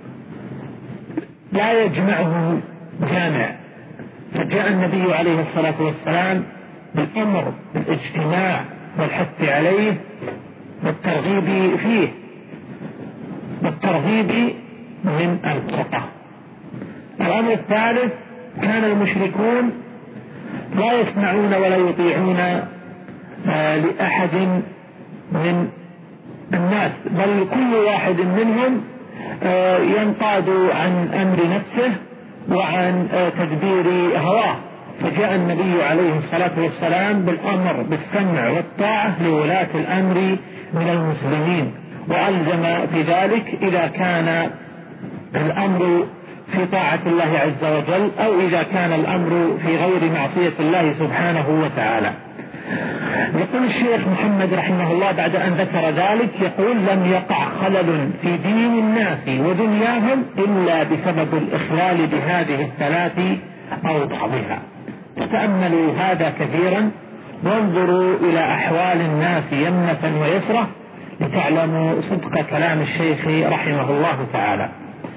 لا يجمعهم جامع، فجاء النبي عليه الصلاة والسلام بالأمر بالاجتماع والحث عليه والترغيب فيه والترغيب من الفرقة. الأمر الثالث، كان المشركون لا يسمعون ولا يطيعون لأحد من الناس، بل كل واحد منهم ينقاد عن أمر نفسه وعن تدبير هواه. فجاء النبي عليه الصلاة والسلام بالأمر بالسمع والطاعة لولاة الأمر من المسلمين، وألزم في ذلك إذا كان الأمر في طاعة الله عز وجل أو إذا كان الأمر في غير معصية الله سبحانه وتعالى. يقول الشيخ محمد رحمه الله بعد أن ذكر ذلك، يقول: لم يقع خلل في دين الناس ودنياهم إلا بسبب الإخلال بهذه الثلاث أو بعضها. فتأملوا هذا كثيرا وانظروا إلى أحوال الناس يمنة ويسرة لتعلموا صدق كلام الشيخ رحمه الله تعالى.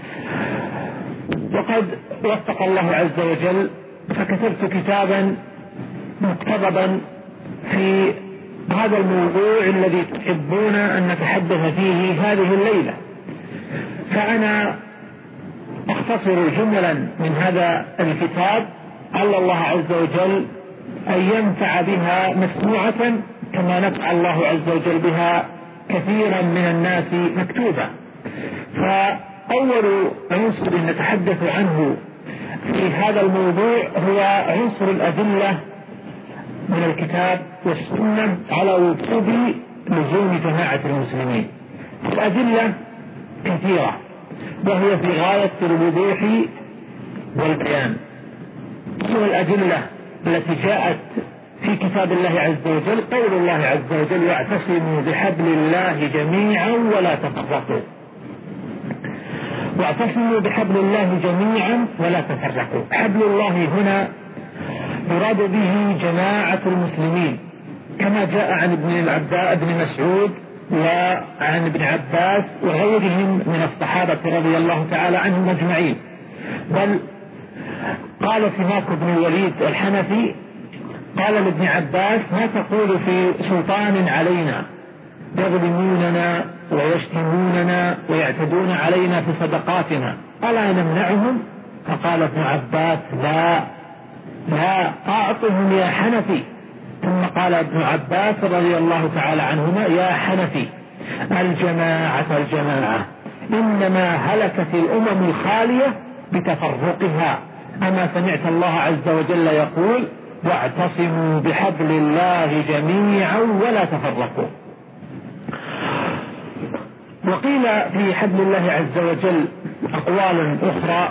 وقد وفق الله عز وجل فكتبت كتابا مقتضبا في هذا الموضوع الذي تحبون أن نتحدث فيه هذه الليلة، فأنا أختصر جملا من هذا الكتاب على الله عز وجل أن ينفع بها مسموعة كما نفع الله عز وجل بها كثيرا من الناس مكتوبة. فأول عنصر نتحدث عنه في هذا الموضوع هو عنصر الأدلة من الكتاب والسنة على وجوب لزوم جماعة المسلمين. الأدلة كثيرة وهي في غاية الوضوح والبيان. والأدلة التي جاءت في كتاب الله عز وجل قول الله عز وجل: واعتصموا بحبل الله جميعا ولا تفرقوا. واعتصموا بحبل الله جميعا ولا تفرقوا. حبل الله هنا يراد به جماعة المسلمين كما جاء عن ابن عباس ابن مسعود وعن ابن عباس وغيرهم من الصحابة رضي الله تعالى عنهم أجمعين. بل قال سماك بن الوليد الحنفي قال لابن عباس: ما تقول في سلطان علينا يظلموننا ويشتموننا ويعتدون علينا في صدقاتنا ألا نمنعهم؟ فقال ابن عباس: لا لا أعطهم يا حنفي. ثم قال ابن عباس رضي الله تعالى عنهما: يا حنفي الجماعة الجماعة، إنما هلكت الأمم الخالية بتفرقها. أما سمعت الله عز وجل يقول: واعتصموا بحبل الله جميعا ولا تفرقوا. وقيل في حبل الله عز وجل أقوال أخرى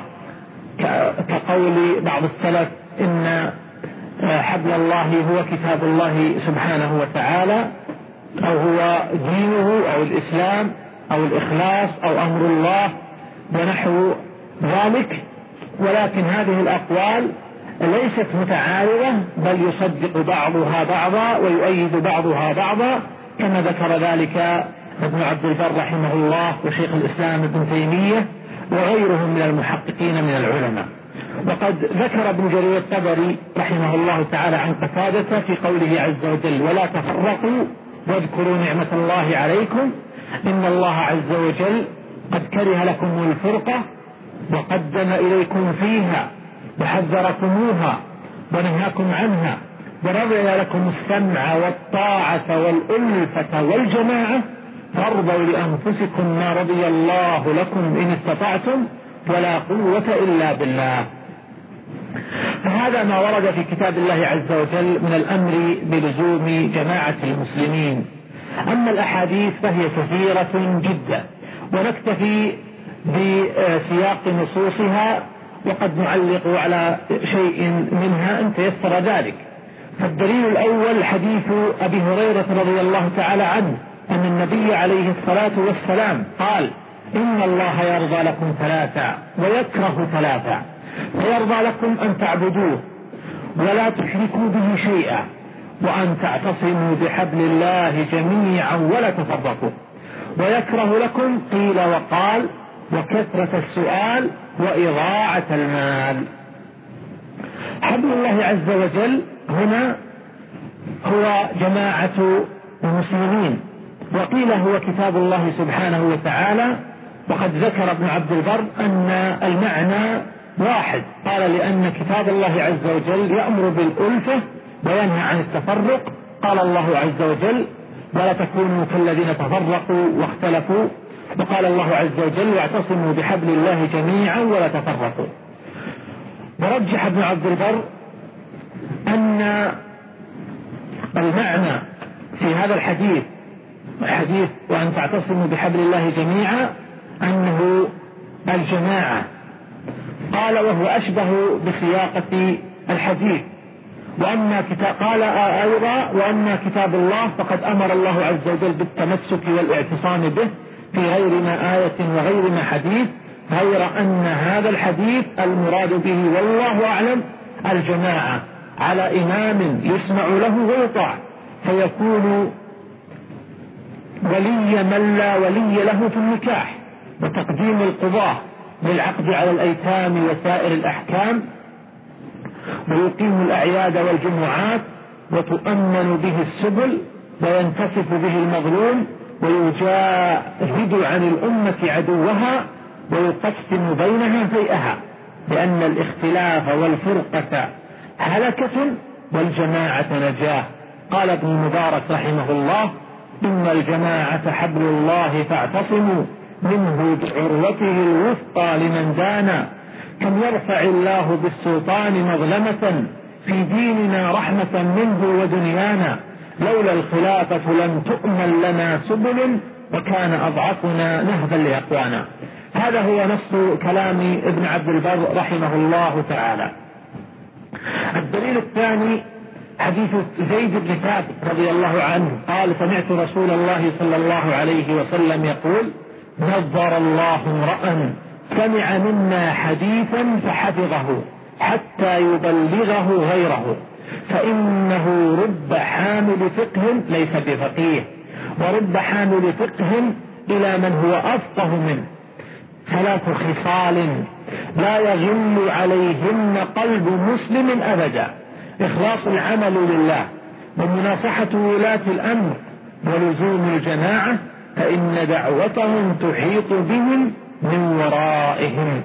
كقول بعض السلف إن حبل الله هو كتاب الله سبحانه وتعالى، أو هو دينه أو الإسلام أو الإخلاص أو أمر الله ونحو ذلك. ولكن هذه الأقوال ليست متعارضة، بل يصدق بعضها بعضا ويؤيد بعضها بعضا، كما ذكر ذلك ابن عبد البر رحمه الله وشيخ الإسلام ابن تيمية وغيرهم من المحققين من العلماء. وقد ذكر ابن جرير الطبري رحمه الله تعالى عن قتادة في قوله عز وجل: ولا تفرقوا واذكروا نعمة الله عليكم إن الله عز وجل قد كره لكم الفرقة وقدم إليكم فيها وحذركموها ونهاكم عنها ورضي لكم السمع والطاعة والألفة والجماعة فارضوا لأنفسكم ما رضي الله لكم إن استطعتم ولا قوة إلا بالله. فهذا ما ورد في كتاب الله عز وجل من الأمر بلزوم جماعة المسلمين. أما الأحاديث فهي كثيرة جدا ونكتفي بسياق نصوصها، وقد نعلق على شيء منها إن تيسر ذلك. فالدليل الأول حديث أبي هريرة رضي الله تعالى عنه أن النبي عليه الصلاة والسلام قال: إن الله يرضى لكم ثلاثة ويكره ثلاثة، فيرضى لكم أن تعبدوه ولا تشركوا به شيئا وأن تعتصموا بحبل الله جميعا ولا تفرقوا، ويكره لكم قيل وقال وكثرة السؤال وإضاعة المال. حبل الله عز وجل هنا هو جماعة المسلمين، وقيل هو كتاب الله سبحانه وتعالى. وقد ذكر ابن عبد البر أن المعنى واحد، قال لأن كتاب الله عز وجل يأمر بالألفة وينهى عن التفرق. قال الله عز وجل: ولا تكونوا كالذين تفرقوا واختلفوا. وقال الله عز وجل واعتصموا بحبل الله جميعا ولا تفرقوا. ورجح ابن عبد البر أن المعنى في هذا الحديث الحديث وأن تعتصموا بحبل الله جميعا أنه الجماعة. قال وهو أشبه بسياقة الحديث. وأما كتاب قال أيضا وأما كتاب الله فقد أمر الله عز وجل بالتمسك والاعتصام به في غير ما آية وغير ما حديث، غير أن هذا الحديث المراد به والله أعلم الجماعة على إمام يسمع له ويطاع، فيكون ولي من لا ولي له في النكاح، وتقديم القضاة للعقد على الأيتام وسائر الأحكام، ويقيم الأعياد والجمعات، وتؤمن به السبل، وينتصف به المظلوم، ويجاهد عن الأمة عدوها، ويقسم بينها فيئها، لأن الاختلاف والفرقة هلكة والجماعة نجاة. قال ابن المبارك رحمه الله إن الجماعة حبل الله فاعتصموا منه بعروته الوثقى لمن دانا، كم يرفع الله بالسلطان مظلمة في ديننا رحمة منه ودنيانا، لولا الخلافة لم تؤمن لنا سبل وكان أضعفنا نهبا لأقوانا. هذا هو نص كلام ابن عبد البر رحمه الله تعالى. الدليل الثاني حديث زيد بن ثابت رضي الله عنه قال سمعت رسول الله صلى الله عليه وسلم يقول نظر الله امرأ سمع منا حديثا فحفظه حتى يبلغه غيره، فإنه رب حامل فقه ليس بفقيه، ورب حامل فقه إلى من هو أفقه منه، ثلاث خصال لا يغل عليهن قلب مسلم أبدا: إخلاص العمل لله، ومناصحة ولاة الأمر، ولزوم الجماعة، فإن دعوتهم تحيط بهم من ورائهم.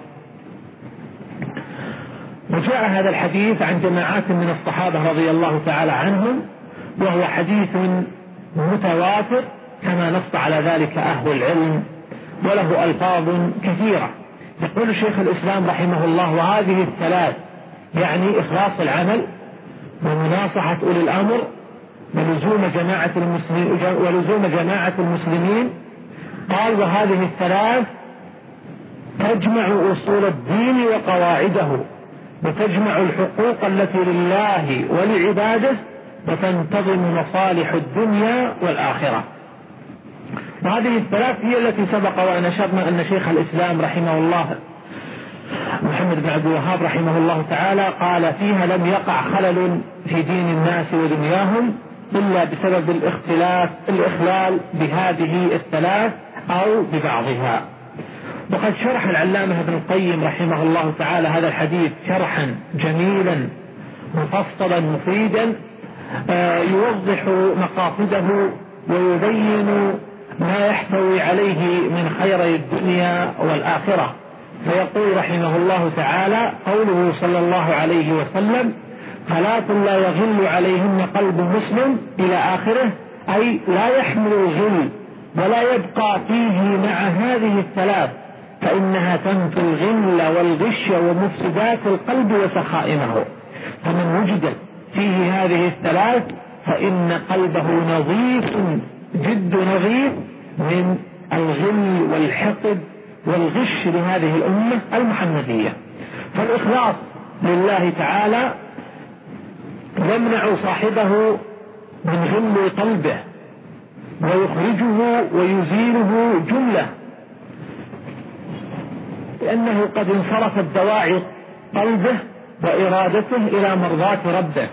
وجاء هذا الحديث عن جماعات من الصحابة رضي الله تعالى عنهم، وهو حديث متواتر كما نص على ذلك أهل العلم، وله ألفاظ كثيرة. يقول شيخ الإسلام رحمه الله وهذه الثلاث يعني إخلاص العمل ومناصحة أولي الأمر ولزوم جماعة المسلمين ولزوم جماعة المسلمين. قال وهذه الثلاث تجمع أصول الدين وقواعده، وتجمع الحقوق التي لله ولعباده، وتنتظم مصالح الدنيا والآخرة. وهذه الثلاث هي التي سبق وأن أشرنا أن شيخ الإسلام رحمه الله محمد بن عبد الوهاب رحمه الله تعالى قال فيها لم يقع خلل في دين الناس ودنياهم إلا بسبب الاختلاف الإخلال بهذه الثلاث أو ببعضها. وقد شرح العلامة ابن القيم رحمه الله تعالى هذا الحديث شرحا جميلا مفصلا مفيدا يوضح مقاصده ويبين ما يحتوي عليه من خير الدنيا والآخرة. فيقول رحمه الله تعالى قوله صلى الله عليه وسلم ثلاث لا يغل عليهن قلب مسلم إلى آخره، أي لا يحمل الغل ولا يبقى فيه مع هذه الثلاث، فإنها تنفي الغل والغش ومفسدات القلب وسخائمه. فمن وجد فيه هذه الثلاث فإن قلبه نظيف جد نظيف من الغل والحقد والغش لهذه الأمة المحمدية. فالإخلاص لله تعالى يمنع صاحبه من غل قلبه ويخرجه ويزيله جملة، لأنه قد انصرفت دواعي قلبه وإرادته إلى مرضاة ربه،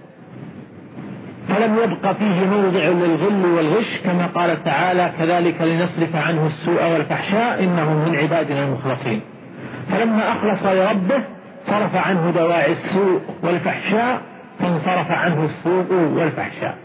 فلم يبقى فيه موضع للغل والغش، كما قال تعالى كذلك لنصرف عنه السوء والفحشاء إنه من عبادنا المخلصين. فلما أخلص لربه صرف عنه دواعي السوء والفحشاء فانصرف عنه السوء والفحشاء.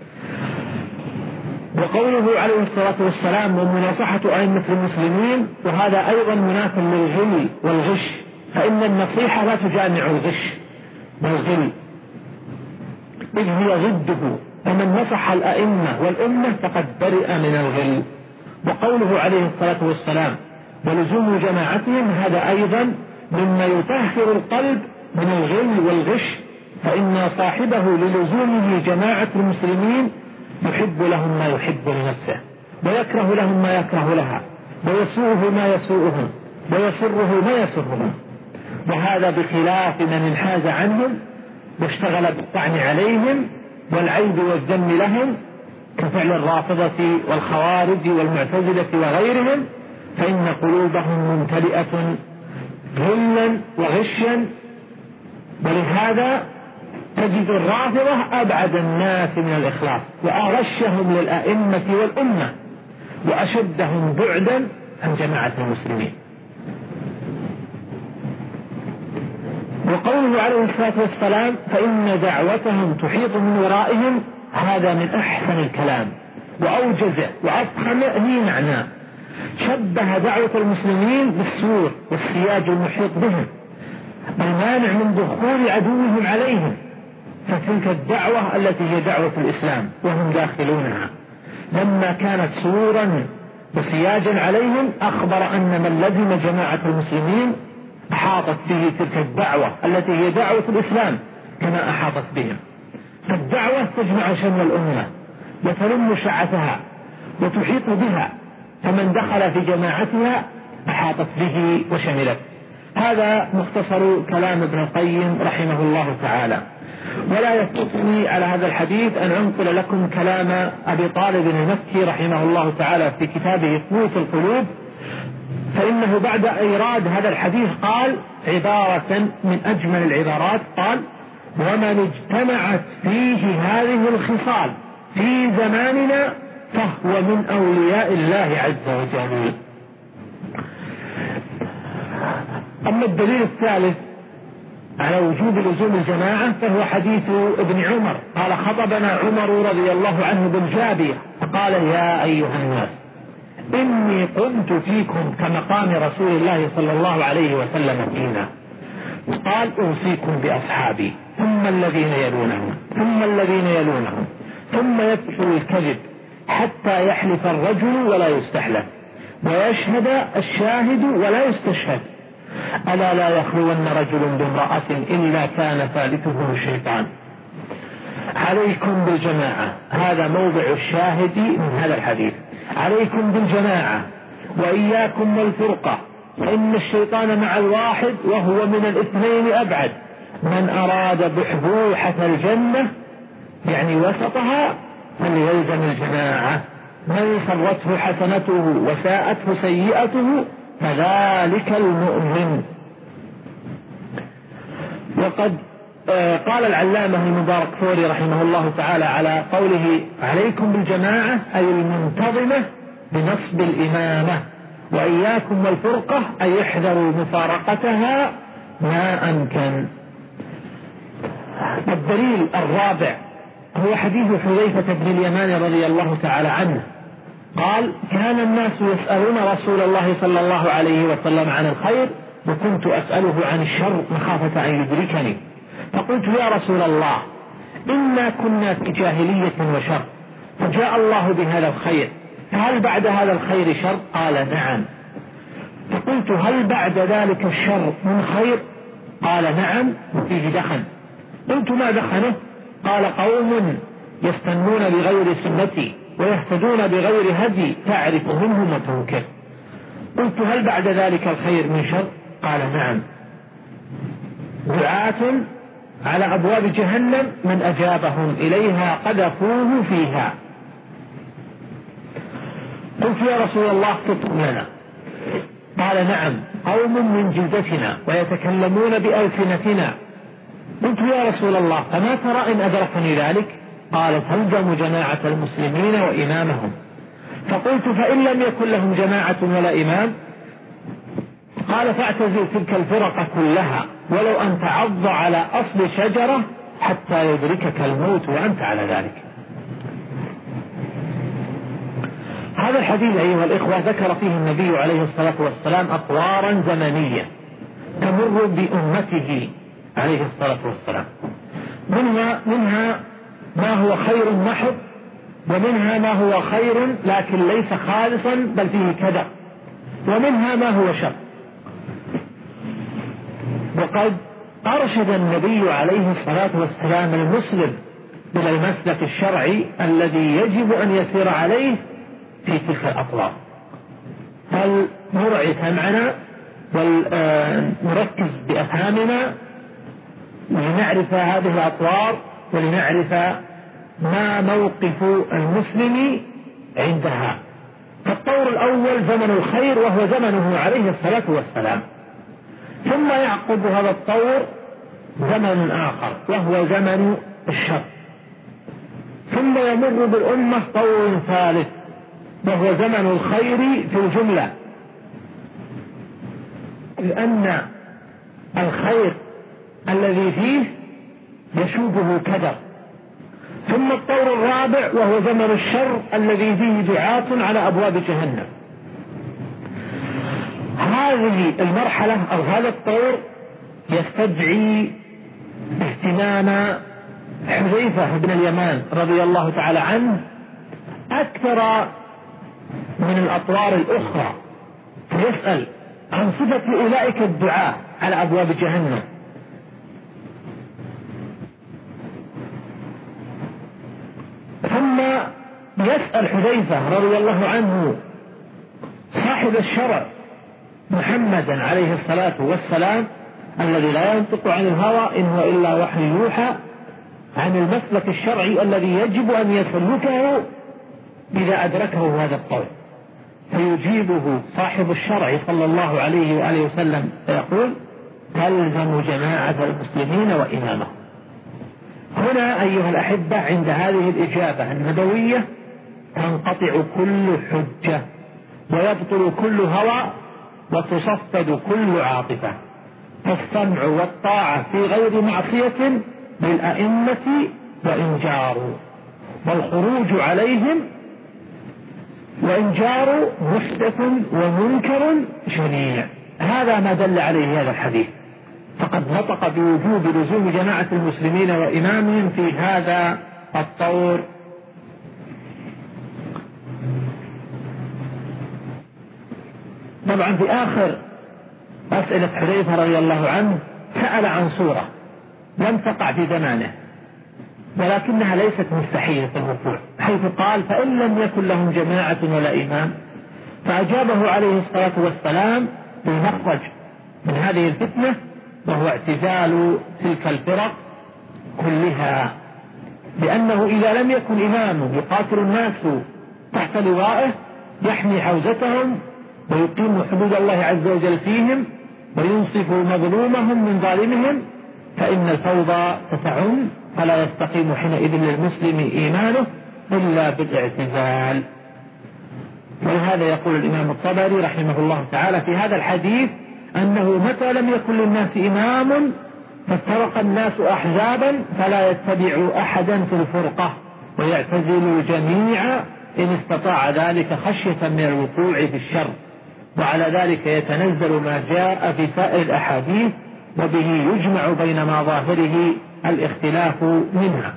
وقوله عليه الصلاة والسلام ومناصحة أئمة المسلمين، وهذا أيضا مناف للغل والغش، فإن النصيحة لا تجامع الغش والغل إذ هي ضده فمن نصح الأئمة والأمة فقد برئ من الغل. وقوله عليه الصلاة والسلام ولزوم جماعتهم هذا أيضا مما يطهر القلب من الغل والغش، فإن صاحبه للزومه جماعة المسلمين يحب لهم ما يحب لنفسه، ويكره لهم ما يكره لها، ويسوءه ما يسوءهم، ويسره ما يسرهم. وهذا بخلاف من انحاز عنهم واشتغل بالطعن عليهم والعيب والذم لهم كفعل الرافضة والخوارج والمعتزلة وغيرهم، فإن قلوبهم ممتلئة غلا وغشا. ولهذا تجد الرافضة أبعد الناس من الإخلاص، وأغشهم للأئمة والأمة، وأشدهم بعدا عن جماعة المسلمين. وقوله عليه الصلاة والسلام فإن دعوتهم تحيط من ورائهم، هذا من أحسن الكلام وأوجزه وأفخمه معناه. شبه دعوة المسلمين بالسور والسياج المحيط بهم المانع من دخول عدوهم عليهم، فتلك الدعوة التي هي دعوة الإسلام وهم داخلونها لما كانت سورا وسياجا عليهم، أخبر أن من لزم جماعة المسلمين أحاطت به تلك الدعوة التي هي دعوة الإسلام كما أحاطت بهم. فالدعوة تجمع شمل الأمة وتلم شعثها وتحيط بها، فمن دخل في جماعتها أحاطت به وشملت. هذا مختصر كلام ابن القيم رحمه الله تعالى. ولا يفوتني على هذا الحديث أن أنقل لكم كلام أبي طالب المكي رحمه الله تعالى في كتابه قوت القلوب، فإنه بعد إيراد هذا الحديث قال عبارة من أجمل العبارات، قال ومن اجتمعت فيه هذه الخصال في زماننا فهو من أولياء الله عز وجل. أما الدليل الثالث على وجوب لزوم الجماعة فهو حديث ابن عمر قال خطبنا عمر رضي الله عنه بالجابية فقال يا أيها الناس إني قمت فيكم كمقام رسول الله صلى الله عليه وسلم فينا، قال أوصيكم بأصحابي ثم الذين يلونهم ثم الذين يلونهم ثم يكثر الكذب حتى يحلف الرجل ولا يستحلف ويشهد الشاهد ولا يستشهد، ألا لا يخلون رجل بامرأة إلا كان ثالثه الشيطان. عليكم بالجماعة، هذا موضع الشاهد من هذا الحديث، عليكم بالجماعة وإياكم والفرقة، فإن الشيطان مع الواحد وهو من الاثنين أبعد. من أراد بحبوحة الجنة يعني وسطها فليلزم الجماعة، من سرته حسنته وساءته سيئته فذلك المؤمن. وقد قال العلامة المباركفوري رحمه الله تعالى على قوله عليكم بالجماعة أي المنتظمة بنصب الإمامة، وإياكم والفرقة أي احذروا مفارقتها ما أمكن. الدليل الرابع هو حديث حذيفة بن اليمان رضي الله تعالى عنه قال كان الناس يسألون رسول الله صلى الله عليه وسلم عن الخير وكنت أسأله عن الشر مخافة أن يدركني، فقلت يا رسول الله إنا كنا في جاهلية وشر فجاء الله بهذا الخير، فهل بعد هذا الخير شر؟ قال نعم. فقلت هل بعد ذلك الشر من خير؟ قال نعم وفيه دخن. قلت ما دخنه؟ قال قوم يستنون بغير سنتي ويهتدون بغير هدي تعرف منهم وتنكر. قلت هل بعد ذلك الخير من شر؟ قال نعم. دعاة على أبواب جهنم من أجابهم إليها قذفوه فيها. قلت يا رسول الله كتب لنا. قال نعم قوم من جلدتنا ويتكلمون بألسنتنا. قلت يا رسول الله فما ترى إن أدركني ذلك؟ قال تلزم جماعة المسلمين وإمامهم. فقلت فإن لم يكن لهم جماعة ولا إمام؟ قال فاعتزل تلك الفرق كلها ولو أن تعض على أصل شجرة حتى يدركك الموت وأنت على ذلك. هذا الحديث أيها الإخوة ذكر فيه النبي عليه الصلاة والسلام أطوارا زمنية تمر بأمته عليه الصلاة والسلام، منها, منها ما هو خير محض، ومنها ما هو خير لكن ليس خالصا بل فيه كدر، ومنها ما هو شر. وقد أرشد النبي عليه الصلاة والسلام المسلم إلى المسلك الشرعي الذي يجب أن يسير عليه في تلك الأطوار. فلنرعي سمعنا ونركز بأفهامنا لنعرف هذه الأطوار ولنعرف ما موقف المسلم عندها. فالطور الأول زمن الخير وهو زمنه عليه الصلاة والسلام، ثم يعقب هذا الطور زمن آخر وهو زمن الشر، ثم يمر بالأمة طور ثالث وهو زمن الخير في الجملة، لأن الخير الذي فيه يشوبه كدر. ثم الطور الرابع وهو زمن الشر الذي فيه دعاة على أبواب جهنم. هذه المرحلة أو هذا الطور يستدعي اهتمام حذيفة بن اليمان رضي الله تعالى عنه أكثر من الأطوار الأخرى، فيسأل عن صفة أولئك الدعاة على أبواب جهنم. ثم يسأل حذيفة رضي الله عنه صاحب الشرع محمدا عليه الصلاة والسلام الذي لا ينطق عن الهوى إن هو إلا وحي يوحى عن المسلك الشرعي الذي يجب أن يسلكه إذا أدركه هذا الطور، فيجيبه صاحب الشرع صلى الله عليه وآله وسلم فيقول: تلزم جماعة المسلمين وإمامهم. هنا أيها الأحبة عند هذه الإجابة النبوية تنقطع كل حجة ويبطل كل هوى وتصفد كل عاطفة، فالسمع والطاعة في غير معصية للأئمة وإن جاروا، والخروج عليهم وإن جاروا محدث ومنكر شنيع. هذا ما دل عليه هذا الحديث، فقد نطق بوجوب لزوم جماعة المسلمين وإمامهم في هذا الطور. طبعا في آخر أسئلة حذيفة رضي الله عنه سأل عن صورة لم تقع في زمانه ولكنها ليست مستحيلة الوقوع، حيث قال: فإن لم يكن لهم جماعة ولا إمام، فأجابه عليه الصلاة والسلام بالمخرج من هذه الفتنة، وهو اعتزال تلك الفرق كلها، لأنه إذا لم يكن إمام يقاتل الناس تحت لوائه يحمي حوزتهم ويقيم حدود الله عز وجل فيهم وينصف مظلومهم من ظالمهم، فإن الفوضى تتعم، فلا يستقيم حينئذ للمسلم إيمانه إلا بالاعتزال. ولهذا يقول الإمام الطبري رحمه الله تعالى في هذا الحديث أنه متى لم يكن للناس إمام فافترق الناس أحزابا فلا يتبع أحدا في الفرقة ويعتزل جميعا إن استطاع ذلك خشية من الوقوع في الشر، وعلى ذلك يتنزل ما جاء في سائر الأحاديث وبه يجمع بين ما ظاهره الاختلاف منها.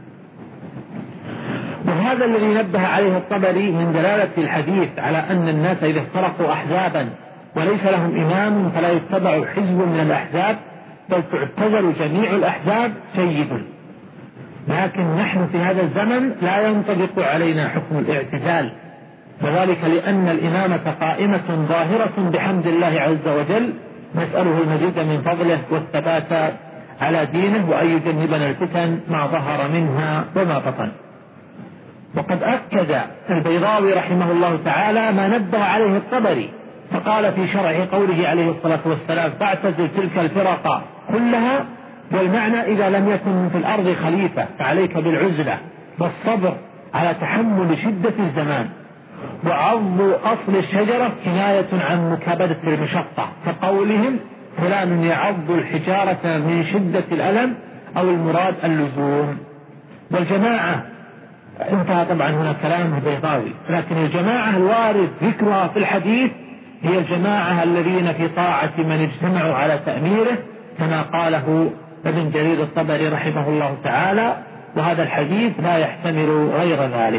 وهذا الذي نبه عليه الطبري من دلالة الحديث على أن الناس إذا افترقوا أحزابا وليس لهم إمام فلا يتبع حزب من الأحزاب بل تعتزل جميع الأحزاب جيد. لكن نحن في هذا الزمن لا ينطبق علينا حكم الاعتزال، وذلك لأن الإمامة قائمة ظاهرة بحمد الله عز وجل، نسأله المزيد من فضله والثبات على دينه وأن يجنبنا الفتن ما ظهر منها وما بطن. وقد أكد البيضاوي رحمه الله تعالى ما نبه عليه الطبري، فقال في شرح قوله عليه الصلاة والسلام: فاعتزل تلك الفرق كلها، والمعنى إذا لم يكن في الأرض خليفة فعليك بالعزلة والصبر على تحمل شدة الزمان. وعض أصل الشجرة كناية عن مكابدة المشقة، كقولهم: فلان يعض الحجارة من شدة الألم، أو المراد اللزوم. والجماعة انتهى طبعا هنا كلام البيضاوي، لكن الجماعة الوارد ذكرها في الحديث هي الجماعة الذين في طاعة من اجتمعوا على تأميره، كما قاله ابن جرير الطبري رحمه الله تعالى: وهذا الحديث لا يحتمل غير ذلك.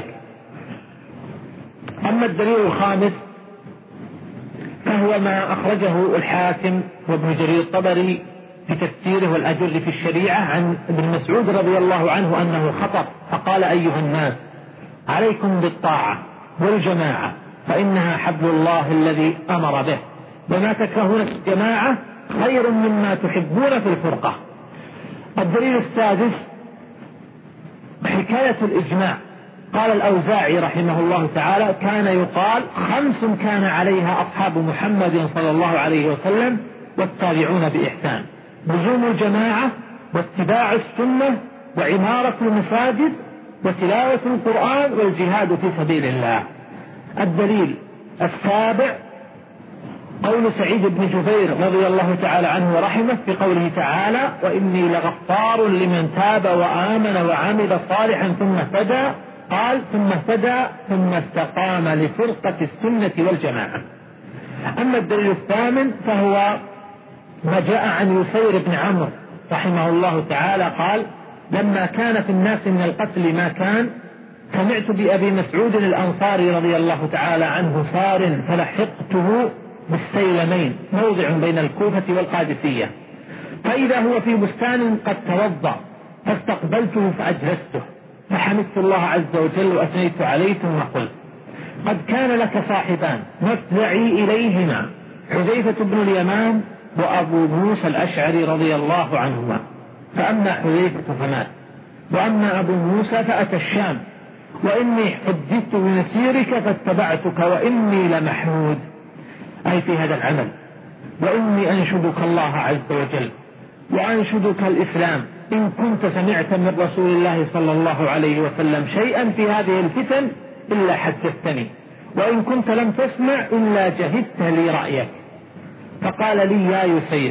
أما الدليل الخامس فهو ما أخرجه الحاكم وابن جرير الطبري في تفسيره والأجر في الشريعة عن ابن مسعود رضي الله عنه أنه خطب فقال: أيها الناس، عليكم بالطاعة والجماعة فإنها حبل الله الذي أمر به، وما تكرهون في الجماعة خير مما تحبون في الفرقة. الدليل السادس حكاية الإجماع. قال الأوزاعي رحمه الله تعالى: كان يقال خمس كان عليها أصحاب محمد صلى الله عليه وسلم والتابعون بإحسان: لزوم الجماعة، واتباع السنة، وعمارة المساجد، وتلاوة القرآن، والجهاد في سبيل الله. الدليل السابع قول سعيد بن جبير رضي الله تعالى عنه ورحمه في قوله تعالى: وإني لغفار لمن تاب وآمن وعمل صالحا ثم اهتدى. قال: ثم اهتدى ثم استقام لفرقة السنة والجماعة. أما الدليل الثامن فهو ما جاء عن يسير بن عمرو رحمه الله تعالى قال: لما كان في الناس من القتل ما كان، سمعت بأبي مسعود الأنصاري رضي الله تعالى عنه صار فلحقته بالسيلمين، موضع بين الكوفة والقادسية، فإذا هو في بستان قد توضأ، فاستقبلته فأجلسته، فحمدت الله عز وجل وأثنيت عليه، ثم قلت: قد كان لك صاحبان نفزعي إليهما، حذيفة بن اليمان وأبو موسى الأشعري رضي الله عنهما، فأما حذيفة فمات، وأما أبو موسى فأتى الشام، وإني حدثت بمسيرك فاتبعتك، وإني لمحمود، أي في هذا العمل، وإني أنشدك الله عز وجل، وأنشدك الإسلام، إن كنت سمعت من رسول الله صلى الله عليه وسلم شيئا في هذه الفتن إلا حدثتني، وإن كنت لم تسمع إلا جهدت لي رأيك. فقال لي: يا يسير،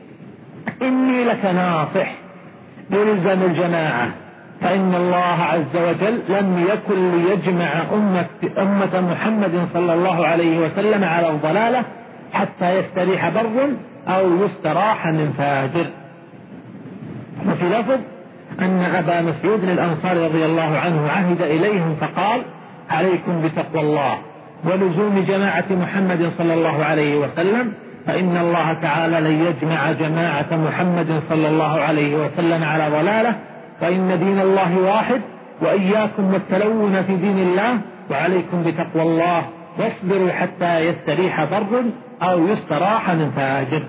إني لك ناصح، يلزم الجماعة، فإن الله عز وجل لم يكن ليجمع أمة, أمة محمد صلى الله عليه وسلم على الضلالة حتى يستريح بر أو يستراح من فاجر. وفي لفظ أن أبا مسعود الأنصاري رضي الله عنه عهد إليهم فقال: عليكم بتقوى الله ولزوم جماعة محمد صلى الله عليه وسلم، فإن الله تعالى لن يجمع جماعة محمد صلى الله عليه وسلم على ضلالة، فإن دين الله واحد، وإياكم والتلون في دين الله، وعليكم بتقوى الله، واصبروا حتى يستريح بر أو يستراح من فاجر.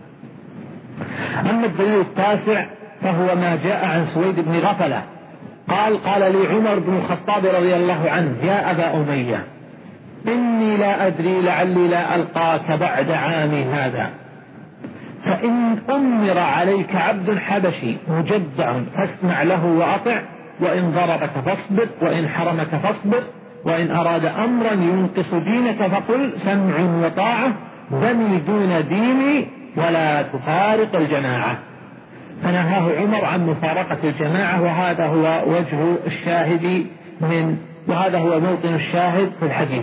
أما الدليل التاسع فهو ما جاء عن سويد بن غفلة قال: قال لي عمر بن الخطاب رضي الله عنه: يا أبا أمية، إني لا أدري لعلي لا ألقاك بعد عامي هذا، فإن أمر عليك عبد حبشي مجدع فاسمع له وأطع، وإن ضربك فاصبر، وإن حرمك فاصبر، وإن أراد أمرا ينقص دينك فقل سمع وطاعة، دمي دون ديني ولا تفارق الجماعة. فنهاه عمر عن مفارقة الجماعة، وهذا هو وجه الشاهد من وهذا هو موطن الشاهد في الحديث.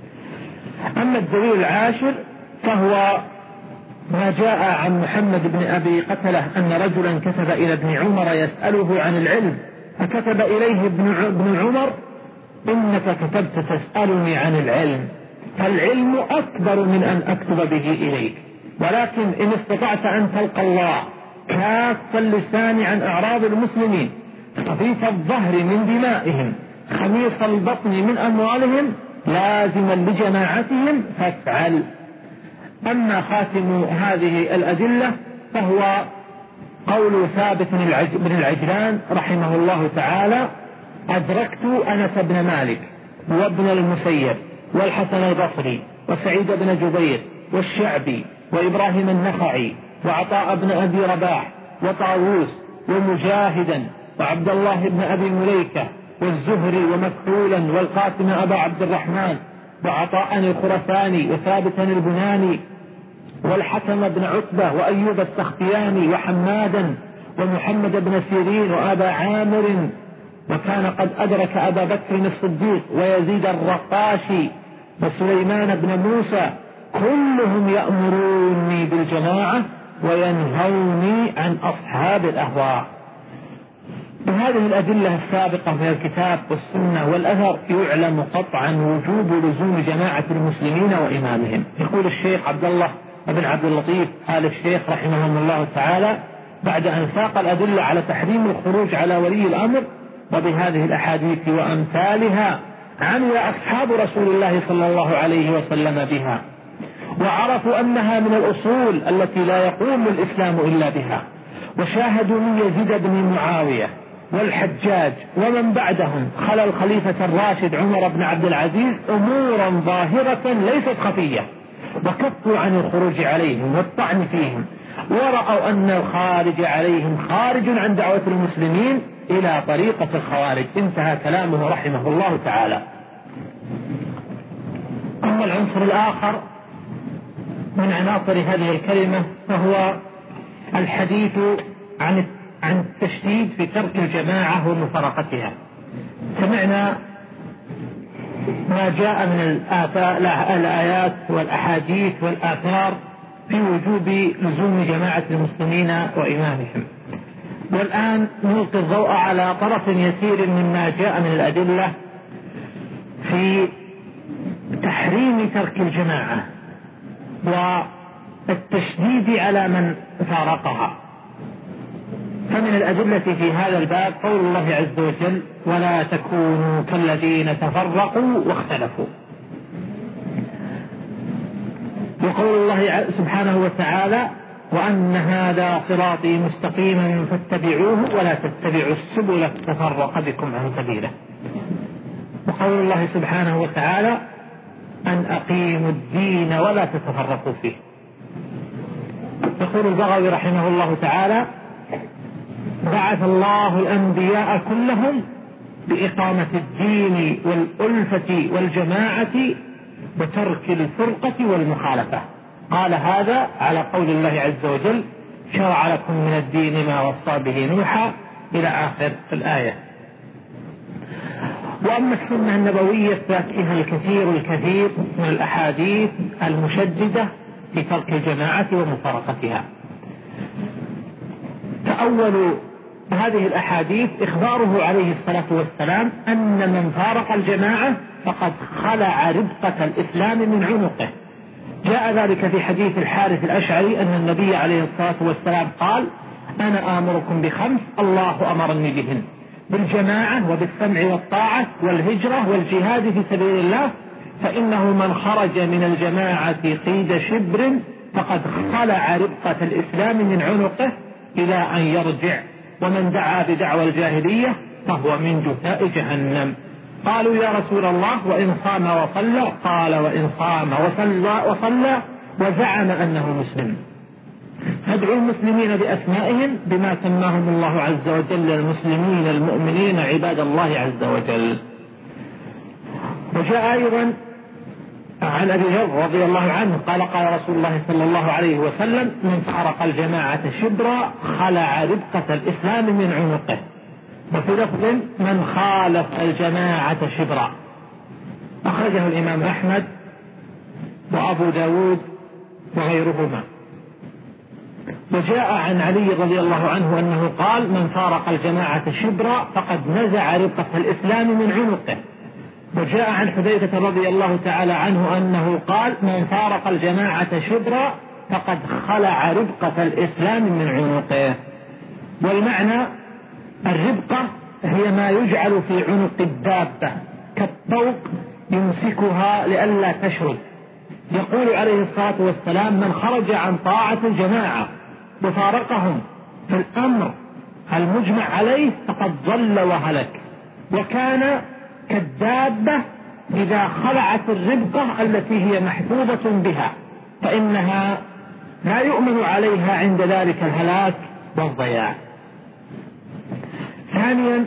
أما الدليل العاشر فهو ما جاء عن محمد بن أبي قتلة أن رجلا كتب إلى ابن عمر يسأله عن العلم، فكتب إليه ابن عمر: إنك كتبت تسألني عن العلم، فالعلم أكبر من أن أكتب به إليك، ولكن إن استطعت أن تلقى الله كاف اللسان عن أعراض المسلمين، خفيف الظهر من دمائهم، خميص البطن من أموالهم، لازما لجماعتهم، فافعل. أما خاتم هذه الأدلة فهو قول ثابت بن العجلان رحمه الله تعالى: أدركت أنس بن مالك وابن المسيب والحسن البصري وسعيد بن جبير والشعبي وإبراهيم النخعي وعطاء بن أبي رباح وطاووس ومجاهدا وعبد الله بن أبي مليكة والزهري ومكحولا والقاسم أبا عبد الرحمن وعطاء الخرساني وثابتا البناني والحكم بن عتبة وأيوب السختياني وحمادا ومحمد بن سيرين وأبا عامر، وكان قد أدرك أبا بكر الصديق ويزيد الرقاشي وسليمان بن موسى، كلهم يأمروني بالجماعة وينهوني عن أصحاب الأهواء. بهذه الأدلة السابقة من الكتاب والسنة والأثر يعلم قطعا وجوب لزوم جماعة المسلمين وإمامهم. يقول الشيخ عبد الله بن عبد اللطيف آل الشيخ رحمه الله تعالى بعد أن ساق الأدلة على تحريم الخروج على ولي الأمر: وبهذه الأحاديث وأمثالها عمل أصحاب رسول الله صلى الله عليه وسلم بها، وعرفوا أنها من الأصول التي لا يقوم الإسلام إلا بها، وشاهدوا من يزيد بن معاوية والحجاج ومن بعدهم خلى الخليفة الراشد عمر بن عبد العزيز أمورا ظاهرة ليست خفية، وكفوا عن الخروج عليهم والطعن فيهم، ورأوا أن الخارج عليهم خارج عن دعوة المسلمين إلى طريقة الخوارج. انتهى كلامه رحمه الله تعالى. أما العنصر الآخر من عناصر هذه الكلمة فهو الحديث عن عن التشديد في ترك الجماعة ومفارقتها. سمعنا ما جاء من الآيات والأحاديث والآثار في وجوب لزوم جماعة المسلمين وإمامهم، والآن نلقي الضوء على طرف يسير مما جاء من الأدلة في تحريم ترك الجماعة والتشديد على من فارقها. فمن الأدلة في هذا الباب قول الله عز وجل: ولا تكونوا كالذين تفرقوا واختلفوا. وقول الله سبحانه وتعالى: وأن هذا صراطي مستقيما فاتبعوه ولا تتبعوا السبل فتفرق بكم عن سبيله. وقول الله سبحانه وتعالى: أن أقيموا الدين ولا تتفرقوا فيه. يقول البغوي رحمه الله تعالى: بعث الله الأنبياء كلهم بإقامة الدين والألفة والجماعة وترك الفرقة والمخالفة. قال هذا على قول الله عز وجل: شرع لكم من الدين ما وصى به نوحا إلى آخر الآية. وأما السنة النبوية فيها الكثير الكثير من الأحاديث المشددة في ترك الجماعة ومفارقتها. فأول هذه الأحاديث إخباره عليه الصلاة والسلام أن من فارق الجماعة فقد خلع ربقة الإسلام من عنقه. جاء ذلك في حديث الحارث الأشعري أن النبي عليه الصلاة والسلام قال: أنا آمركم بخمس الله أمرني بهن: بالجماعة وبالسمع والطاعة والهجرة والجهاد في سبيل الله، فإنه من خرج من الجماعة قيد شبر فقد خلع ربقة الإسلام من عنقه إلى أن يرجع، ومن دعا بدعوى الجاهلية فهو من جثاء جهنم. قالوا: يا رسول الله وإن صام وصلى؟ قال: وإن صام وصلى وصلى وزعم أنه مسلم. فادعوا المسلمين بأسمائهم بما سماهم الله عز وجل: المسلمين المؤمنين عباد الله عز وجل. وجاء أيضا عن أبي ذر رضي الله عنه قال: قال رسول الله صلى الله عليه وسلم: من فارق الجماعة شبرا خلع ربقة الإسلام من عنقه. وفي لفظ: من خالف الجماعة شبرا. أخرجه الإمام أحمد وأبو داود وغيرهما. وجاء عن علي رضي الله عنه أنه قال: من فارق الجماعة شبرا فقد نزع ربقة الإسلام من عنقه. وجاء عن حذيفة رضي الله تعالى عنه أنه قال: من فارق الجماعة شبرا فقد خلع ربقة الإسلام من عنقه. والمعنى: الربقة هي ما يجعل في عنق الدابة كالطوق يمسكها لئلا تشرد. يقول عليه الصلاة والسلام: من خرج عن طاعة الجماعة وفارقهم في الأمر المجمع عليه فقد ضل وهلك، وكان كالدابة إذا خلعت الربقة التي هي محفوظة بها فإنها لا يؤمن عليها عند ذلك الهلاك والضياع. ثانيا،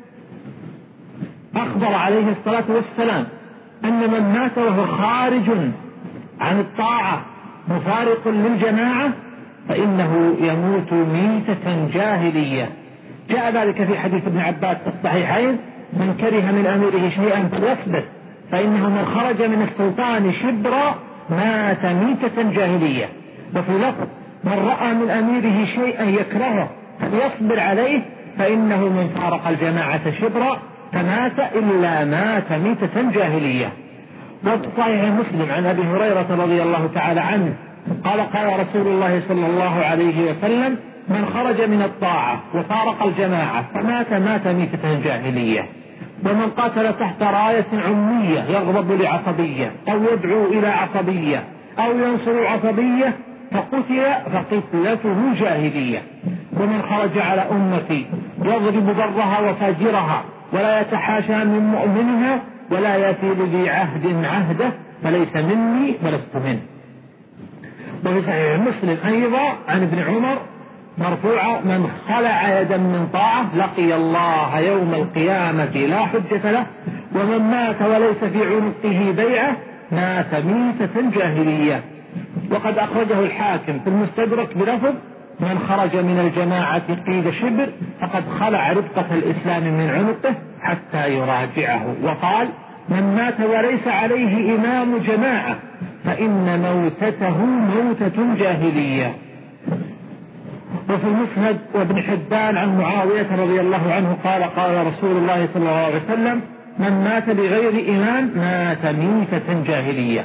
أخبر عليه الصلاة والسلام أن من مات وهو خارج عن الطاعة مفارق للجماعة فإنه يموت ميتة جاهلية. جاء ذلك في حديث ابن عباس الصحيحين: من كره من أميره شيئا فليصبر فإنه من خرج من السلطان شبرا مات ميتة جاهلية. وفي لفظ: من رأى من أميره شيئا يكرهه فليصبر عليه فإنه من فارق الجماعة شبرا فمات إلا مات ميتة جاهلية. وفي صحيح مسلم عن أبي هريرة رضي الله تعالى عنه قال قال رسول الله صلى الله عليه وسلم: من خرج من الطاعة وفارق الجماعة فمات مات ميتة جاهلية. ومن قاتل تحت راية عمية يغضب لعصبية أو يدعو إلى عصبية أو ينصر عصبية فقتل فقتلته جاهلية. ومن خرج على أمتي يضرب برها وفاجرها ولا يتحاشى من مؤمنها ولا يأتي لذي عهد عهده فليس مني ولست منه. وفي صحيح مسلم أيضا عن ابن عمر مرفوعة: من خلع يدا من طاعة لقي الله يوم القيامة لا حجة له، ومن مات وليس في عنقه بيعة مات ميتة جاهلية. وقد أخرجه الحاكم في المستدرك بلفظ: من خرج من الجماعة قيد شبر فقد خلع ربقة الإسلام من عنقه حتى يراجعه. وقال: من مات وليس عليه إمام جماعة فإن موتته موتة جاهلية. وفي المسند وابن حبان عن معاوية رضي الله عنه قال قال رسول الله صلى الله عليه وسلم: من مات بغير إمام مات ميتة جاهلية.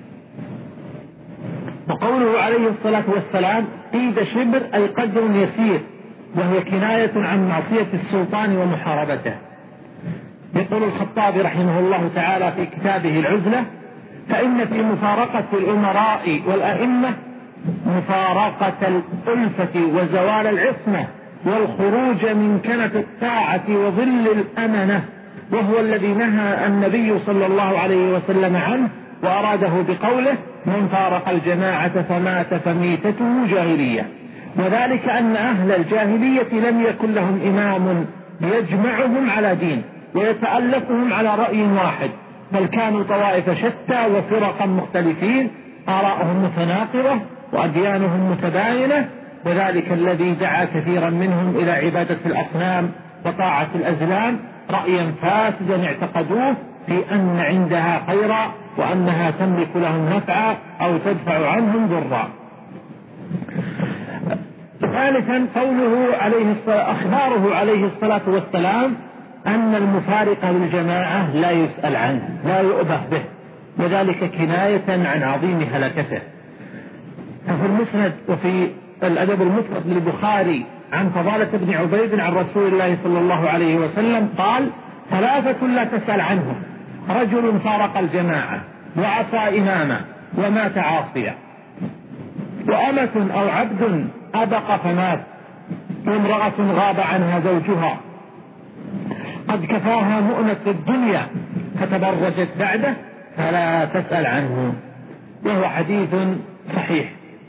وقوله عليه الصلاة والسلام قيد شبر أي قدر يسير، وهي كناية عن معصية السلطان ومحاربته. يقول الخطابي رحمه الله تعالى في كتابه العزلة: فإن في مفارقة الأمراء والأئمة مفارقة الألفة وزوال العصمة والخروج من كنف الطاعة وظل الأمنة، وهو الذي نهى النبي صلى الله عليه وسلم عنه وأراده بقوله: من فارق الجماعة فمات فميتته جاهلية. وذلك أن أهل الجاهلية لم يكن لهم إمام يجمعهم على دين ويتألفهم على رأي واحد، بل كانوا طوائف شتى وفرقا مختلفين آراءهم متناقضة وأديانهم متباينة، وذلك الذي دعا كثيرا منهم إلى عبادة الأصنام وطاعة الأزلام رأيا فاسدا اعتقدوه في أن عندها خيرا وأنها تملك لهم نفعا أو تدفع عنهم ضرا. ثالثا قوله عليه الصلاة أخباره عليه الصلاة والسلام أن المفارق للجماعة لا يسأل عنه لا يؤبه به، وذلك كناية عن عظيم هلكته. ففي المسند وفي الأدب المفرد للبخاري عن فضالة بن عبيد عن رسول الله صلى الله عليه وسلم قال: ثلاثة لا تسأل عنهم: رجل فارق الجماعة وعصى إماما ومات عاصيا، وأمة أو عبد أبق فمات، وامرأة غاب عنها زوجها قد كفاها مؤنة الدنيا فتبرجت بعده فلا تسأل عنه. وهو حديث صحيح.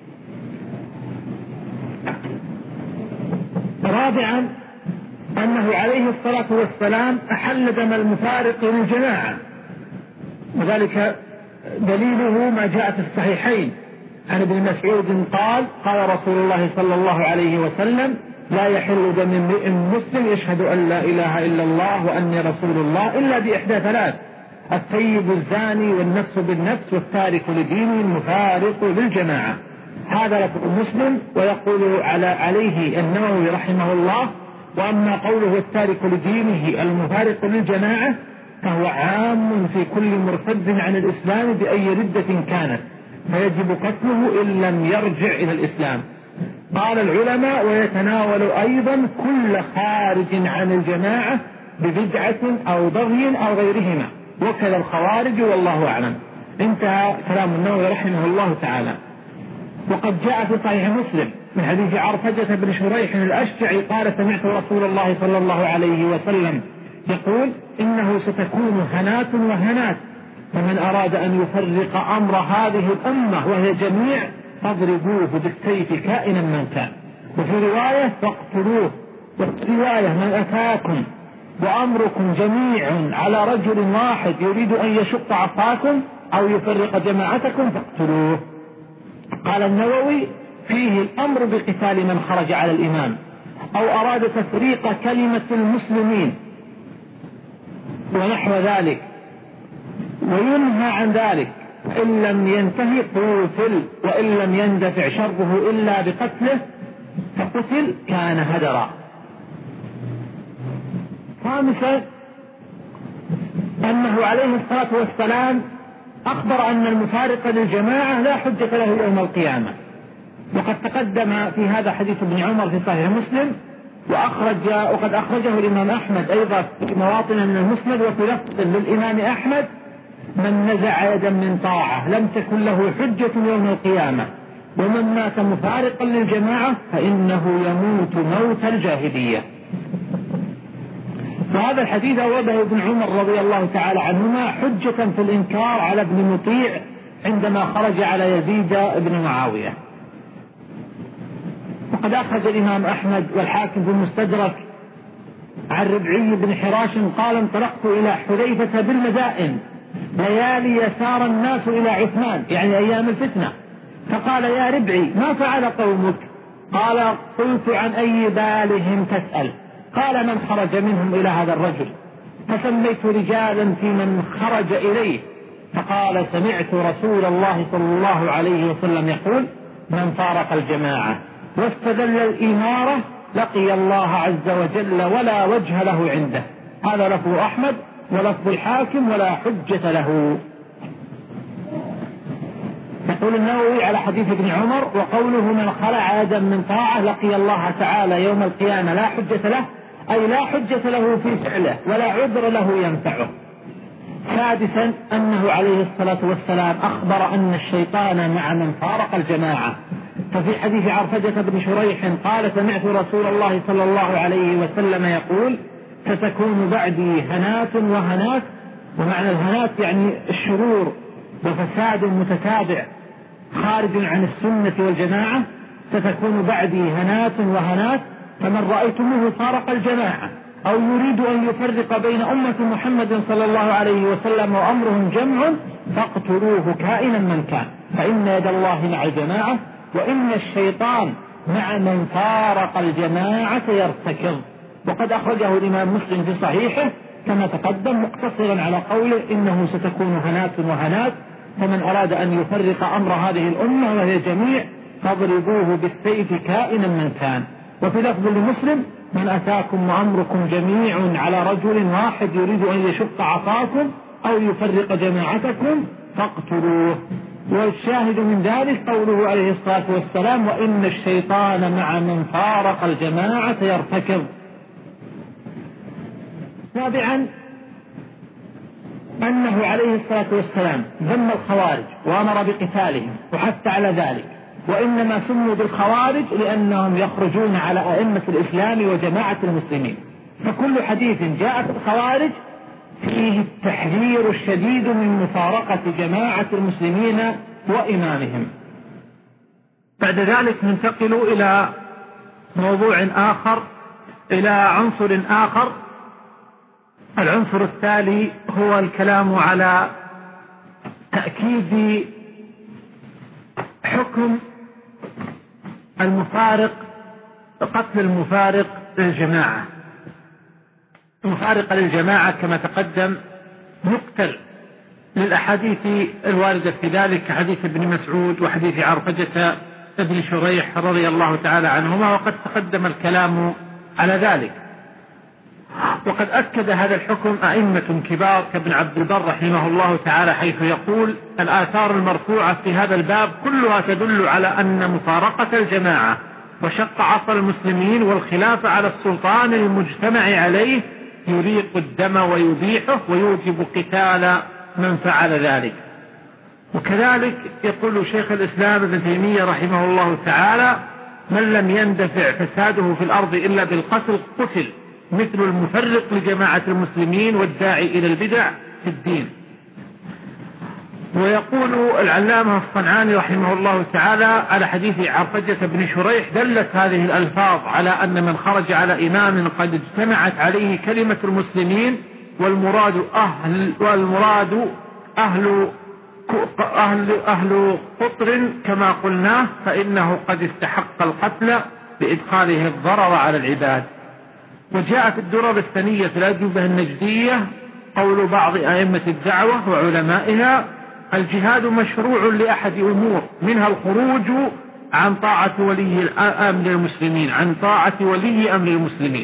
رابعا أنه عليه الصلاة والسلام أحل دم المفارق للجماعة، وذلك دليله ما جاء في الصحيحين عن ابن مسعود قال: قال رسول الله صلى الله عليه وسلم: لا يحل دم امرئ مسلم يشهد أن لا إله إلا الله وأني رسول الله إلا بإحدى ثلاث: الثيب الزاني والنفس بالنفس والتارك لدينه المفارق للجماعة. هذا لفظ مسلم. ويقول على عليه النووي رحمه الله: وأما قوله التارك لدينه المفارق للجماعة فهو عام في كل مرتد عن الإسلام بأي ردة كانت، فيجب قتله إن لم يرجع إلى الإسلام. قال العلماء: ويتناول أيضا كل خارج عن الجماعة ببدعة أو بغي أو غيرهما، وكذا الخوارج، والله أعلم. انتهى كلام النووي رحمه الله تعالى. وقد جاء في صحيح مسلم من حديث عرفجة بن شريح الأشجعي قال: سمعت رسول الله صلى الله عليه وسلم يقول: إنه ستكون هنات وهنات، فمن أراد أن يفرق أمر هذه الأمة وهي جميع فاضربوه بالسيف كائنا من كان. وفي رواية: فاقتلوه. وفي رواية: من أتاكم وأمركم جميع على رجل واحد يريد أن يشق عصاكم أو يفرق جماعتكم فاقتلوه. قال النووي: فيه الأمر بقتال من خرج على الإمام أو أراد تفريق كلمة المسلمين ونحو ذلك، وينهى عن ذلك. إن لم ينتهي قتل، وإن لم يندفع شره إلا بقتله فقتل كان هدرا. خامسا أنه عليه الصلاة والسلام أخبر أن المفارق للجماعة لا حجة له يوم القيامة، وقد تقدم في هذا حديث ابن عمر في صحيح مسلم، وأخرج وقد أخرجه الإمام أحمد أيضا في مواطن من المسند، وفي لفظ للإمام أحمد: من نزع يدا من طاعة لم تكن له حجة يوم القيامة، ومن مات مفارقا للجماعة فإنه يموت موت الجاهلية. وهذا الحديث أورده ابن عمر رضي الله تعالى عنهما حجة في الإنكار على ابن مطيع عندما خرج على يزيد بن معاوية. وقد أخرج الإمام أحمد والحاكم في المستدرك عن ربعي بن حراش قال: انطلقت إلى حذيفة بالمدائن ليالي يسار الناس إلى عثمان، يعني أيام الفتنة، فقال: يا ربعي ما فعل قومك؟ قال: قلت: عن أي بالهم تسأل؟ قال: من خرج منهم إلى هذا الرجل؟ فسميت رجالا في من خرج إليه، فقال: سمعت رسول الله صلى الله عليه وسلم يقول: من فارق الجماعة واستدل الإمارة لقي الله عز وجل ولا وجه له عنده. هذا لفظ أحمد ولفظ الحاكم ولا حجة له. يقول النووي على حديث ابن عمر: وقوله من خلع يدا من طاعة لقي الله تعالى يوم القيامة لا حجة له، أي لا حجة له في فعله ولا عذر له ينفعه. سادسا أنه عليه الصلاة والسلام أخبر أن الشيطان مع من فارق الجماعة، ففي حديث عرفجة بن شريح قال: سمعت رسول الله صلى الله عليه وسلم يقول: ستكون بعدي هنات وهنات، ومعنى الهنات يعني الشرور وفساد متتابع خارج عن السنة والجماعة. ستكون بعدي هنات وهنات، فمن رأيتموه فارق الجماعة أو يريد أن يفرق بين أمة محمد صلى الله عليه وسلم وأمرهم جمع فاقتلوه كائنا من كان، فإن يد الله مع الجماعة، وإن الشيطان مع من فارق الجماعة يرتكض. وقد أخرجه الإمام مسلم في صحيحه كما تقدم مقتصرا على قوله: إنه ستكون هنات وهنات، فمن أراد أن يفرق أمر هذه الأمة وهي جميع فاضربوه بالسيف كائنا من كان. وفي لفظ لمسلم: من أتاكم وأمركم جميع على رجل واحد يريد أن يشق عصاكم أو يفرق جماعتكم فاقتلوه. والشاهد من ذلك قوله عليه الصلاة والسلام: وإن الشيطان مع من فارق الجماعة يرتكض. سابعا أنه عليه الصلاة والسلام ذم الخوارج وأمر بقتالهم وحث على ذلك، وإنما سموا بالخوارج لأنهم يخرجون على أئمة الإسلام وجماعة المسلمين. فكل حديث جاء في الخوارج فيه التحذير الشديد من مفارقة جماعة المسلمين وإمامهم. بعد ذلك ننتقل إلى موضوع آخر، إلى عنصر آخر. العنصر التالي هو الكلام على تأكيد حكم المفارق، قتل المفارق للجماعة. المفارق للجماعة كما تقدم يقتل للأحاديث الواردة في ذلك كحديث ابن مسعود وحديث عرفجة ابن شريح رضي الله تعالى عنهما، وقد تقدم الكلام على ذلك. وقد أكد هذا الحكم أئمة كبار كابن عبد البر رحمه الله تعالى، حيث يقول: الآثار المرفوعة في هذا الباب كلها تدل على أن مفارقة الجماعة وشق عصا المسلمين والخلاف على السلطان المجتمع عليه يريق الدم ويبيحه ويوجب قتال من فعل ذلك. وكذلك يقول شيخ الإسلام ابن تيمية رحمه الله تعالى: من لم يندفع فساده في الأرض إلا بالقتل قتل، مثل المفرق لجماعة المسلمين والداعي إلى البدع في الدين. ويقول العلامة الصنعاني رحمه الله تعالى على حديث عرفجة بن شريح: دلت هذه الألفاظ على أن من خرج على إمام قد اجتمعت عليه كلمة المسلمين والمراد أهل والمراد أهل أهل أهل قطر كما قلناه، فإنه قد استحق القتل بإدخاله الضرر على العباد. وجاء في الدرر الثانية في الأجوبة النجدية قول بعض أئمة الدعوة وعلمائها: الجهاد مشروع لأحد أمور، منها الخروج عن طاعة ولي أمر المسلمين عن طاعة ولي أمر المسلمين،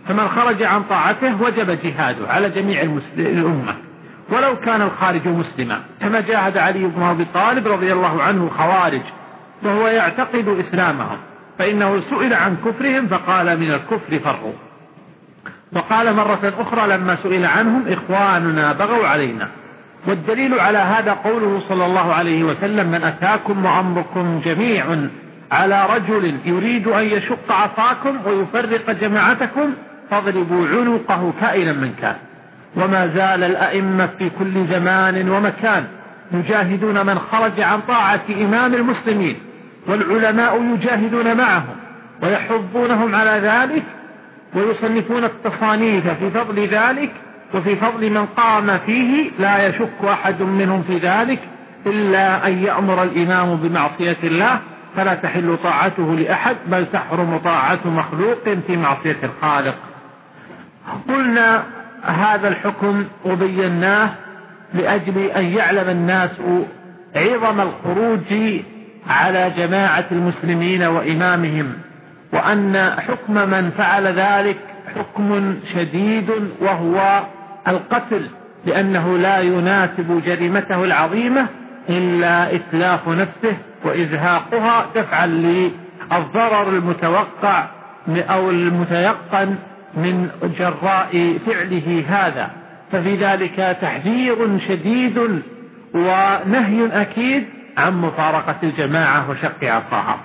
فمن خرج عن طاعته وجب جهاده على جميع الأمة ولو كان الخارج مسلما، كما جاهد علي بن أبي طالب رضي الله عنه خوارج وهو يعتقد إسلامهم، فإنه سئل عن كفرهم فقال من الكفر فروا. وقال مرة أخرى لما سئل عنهم إخواننا بغوا علينا. والدليل على هذا قوله صلى الله عليه وسلم من أتاكم وأمركم جميع على رجل يريد أن يشق عصاكم ويفرق جماعتكم فاضربوا عنقه كائنا من كان. وما زال الأئمة في كل زمان ومكان يجاهدون من خرج عن طاعة إمام المسلمين، والعلماء يجاهدون معهم ويحضونهم على ذلك ويصنفون التصانيف في فضل ذلك وفي فضل من قام فيه، لا يشك أحد منهم في ذلك إلا أن يأمر الإمام بمعصية الله فلا تحل طاعته لأحد، بل تحرم طاعة مخلوق في معصية الخالق. قلنا هذا الحكم وبيناه لأجل أن يعلم الناس عظم الخروج على جماعة المسلمين وإمامهم، وأن حكم من فعل ذلك حكم شديد وهو القتل، لأنه لا يناسب جريمته العظيمة إلا إتلاف نفسه وإزهاقها دفعا للضرر المتوقع أو المتيقن من جراء فعله هذا. ففي ذلك تحذير شديد ونهي أكيد عن مفارقة الجماعة وشق عصاها.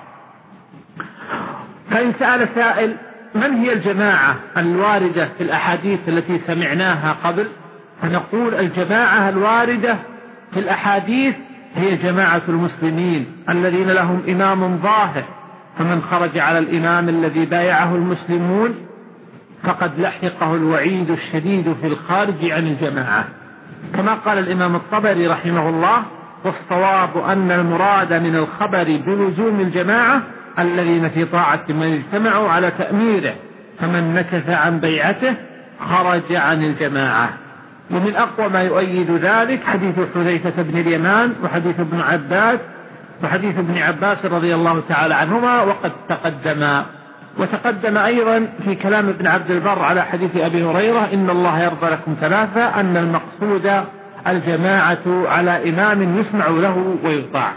فإن سأل سائل من هي الجماعة الواردة في الأحاديث التي سمعناها قبل، فنقول الجماعة الواردة في الأحاديث هي جماعة المسلمين الذين لهم إمام ظاهر، فمن خرج على الإمام الذي بايعه المسلمون فقد لحقه الوعيد الشديد في الخارج عن الجماعة، كما قال الإمام الطبري رحمه الله: والصواب أن المراد من الخبر بلزوم الجماعة الذين في طاعة من اجتمعوا على تأميره، فمن نكث عن بيعته خرج عن الجماعة. ومن أقوى ما يؤيد ذلك حديث حذيفة بن اليمان وحديث ابن عباس وحديث ابن عباس رضي الله تعالى عنهما، وقد تقدم وتقدم أيضا في كلام ابن عبد البر على حديث أبي هريرة: إن الله يرضى لكم ثلاثة، أن المقصود الجماعة على إمام يسمع له ويطاع.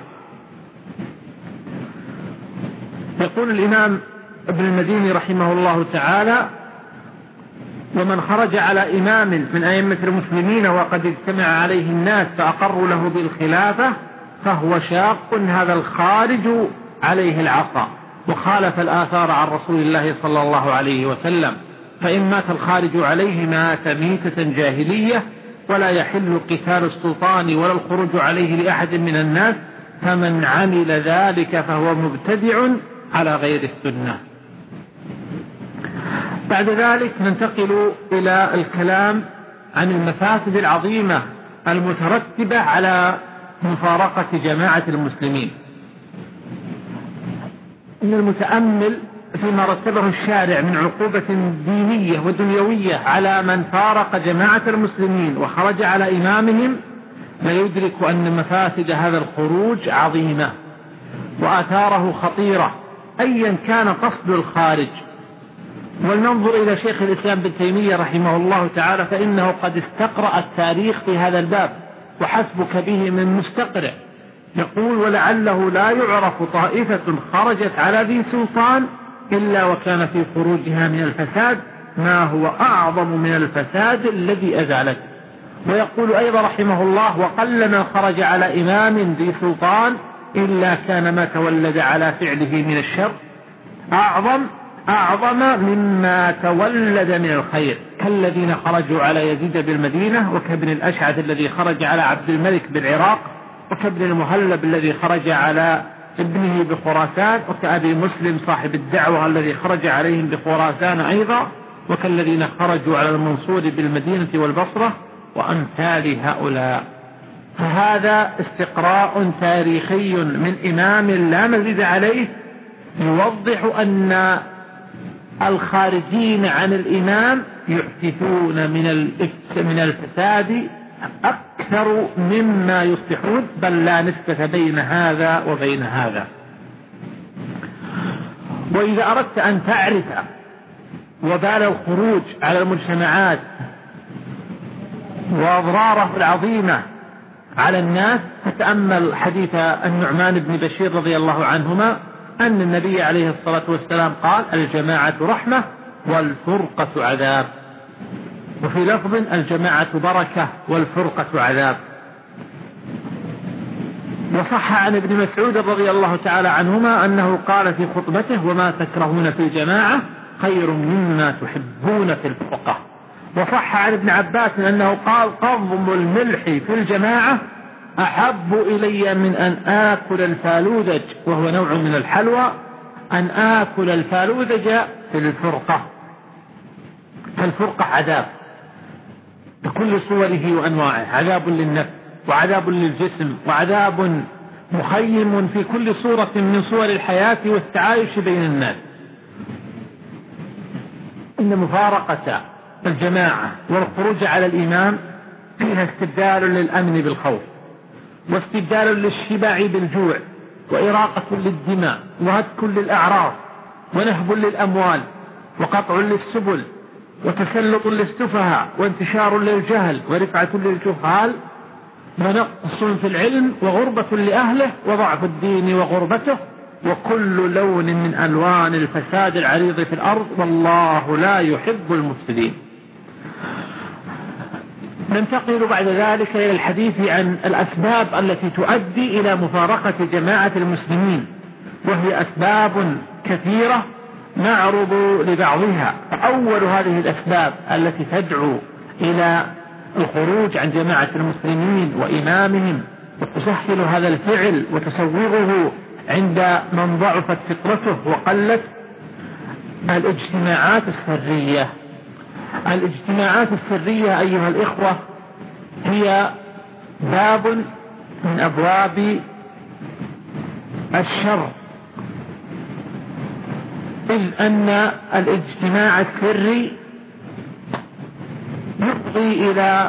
يقول الإمام ابن المديني رحمه الله تعالى: ومن خرج على إمام من أئمة المسلمين وقد اجتمع عليه الناس فأقروا له بالخلافة فهو شاق هذا الخارج عليه العصا، وخالف الآثار عن رسول الله صلى الله عليه وسلم، فإن مات الخارج عليه مات ميتة جاهلية، ولا يحل قتال السلطان ولا الخروج عليه لأحد من الناس، فمن عمل ذلك فهو مبتدع على غير السنة. بعد ذلك ننتقل إلى الكلام عن المفاسد العظيمة المترتبة على مفارقة جماعة المسلمين. إن المتأمل فيما رتبه الشارع من عقوبة دينية ودنيوية على من فارق جماعة المسلمين وخرج على إمامهم لا يدرك أن مفاسد هذا الخروج عظيمة وآثاره خطيرة أيا كان قصد الخارج. ولننظر إلى شيخ الإسلام بن تيمية رحمه الله تعالى، فإنه قد استقرأ التاريخ في هذا الباب وحسبك به من مستقرئ. يقول: ولعله لا يعرف طائفة خرجت على ذي سلطان إلا وكان في خروجها من الفساد ما هو أعظم من الفساد الذي أزالته. ويقول أيضا رحمه الله: وقلما خرج على إمام ذي سلطان إلا كان ما تولد على فعله من الشر أعظم أعظم مما تولد من الخير، كالذين خرجوا على يزيد بالمدينة، وكابن الأشعث الذي خرج على عبد الملك بالعراق، وكابن المهلب الذي خرج على ابنه بخراسان، وكأبي مسلم صاحب الدعوة الذي خرج عليهم بخراسان أيضا، وكالذين خرجوا على المنصور بالمدينة والبصرة، وأمثال هؤلاء. فهذا استقراء تاريخي من إمام لا مزيد عليه يوضح أن الخارجين عن الإمام يحدثون من من الفساد أكثر مما يصلحون، بل لا نسبة بين هذا وبين هذا. وإذا أردت أن تعرف وبال الخروج على المجتمعات وأضراره العظيمة على الناس، فتأمل حديث النعمان بن بشير رضي الله عنهما أن النبي عليه الصلاة والسلام قال: الجماعة رحمة والفرقة عذاب. وفي لفظ: الجماعة بركة والفرقة عذاب. وصح عن ابن مسعود رضي الله تعالى عنهما أنه قال في خطبته: وما تكرهون في الجماعة خير مما تحبون في الفرقة. وصح عن ابن عباس أنه قال: قضم الملح في الجماعة أحب إلي من أن آكل الفالوذج، وهو نوع من الحلوى، أن آكل الفالوذج في الفرقة. فالفرقة عذاب بكل صوره وأنواعه، عذاب للنفس وعذاب للجسم وعذاب مخيم في كل صورة من صور الحياة والتعايش بين الناس. إن مفارقة الجماعة والخروج على الإمام فيها استبدال للأمن بالخوف، واستبدال للشبع بالجوع، وإراقة للدماء، وهتك للأعراض، ونهب للأموال، وقطع للسبل، وتسلط للسفهاء، وانتشار للجهل، ورفعة للجهال، ونقص في العلم، وغربة لأهله، وضعف الدين وغربته، وكل لون من ألوان الفساد العريض في الأرض، والله لا يحب المفسدين. ننتقل بعد ذلك إلى الحديث عن الأسباب التي تؤدي إلى مفارقة جماعة المسلمين، وهي أسباب كثيرة نعرض لبعضها. أول هذه الأسباب التي تدعو إلى الخروج عن جماعة المسلمين وإمامهم وتسهل هذا الفعل وتسوغه عند من ضعفت فطرته وقلت: الاجتماعات السرية. الاجتماعات السرية أيها الإخوة هي باب من أبواب الشر، إذ أن الاجتماع السري يفضي إلى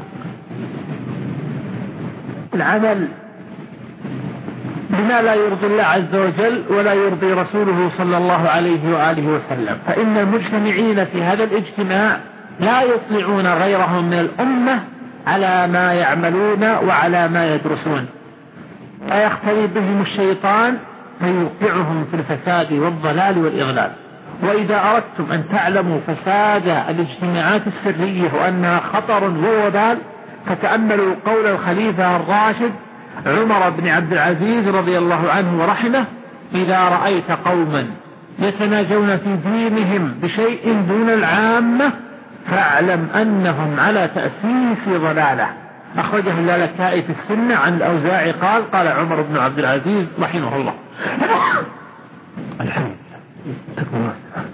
العمل بما لا يرضي الله عز وجل ولا يرضي رسوله صلى الله عليه وآله وسلم. فإن المجتمعين في هذا الاجتماع لا يطلعون غيرهم من الأمة على ما يعملون وعلى ما يدرسون، فيختلي بهم الشيطان فيوقعهم في الفساد والضلال والإضلال. وإذا أردتم أن تعلموا فساد الاجتماعات السرية وأنها خطر ووبال، فتأملوا قول الخليفة الراشد عمر بن عبد العزيز رضي الله عنه ورحمه: إذا رأيت قوما يتناجون في دينهم بشيء دون العامة فاعلم أنهم على تأسيس ضلالة. أخرجه اللالكائي في السنة عن الأوزاعي قال: قال عمر بن عبد العزيز رحمه الله. الحمد لله.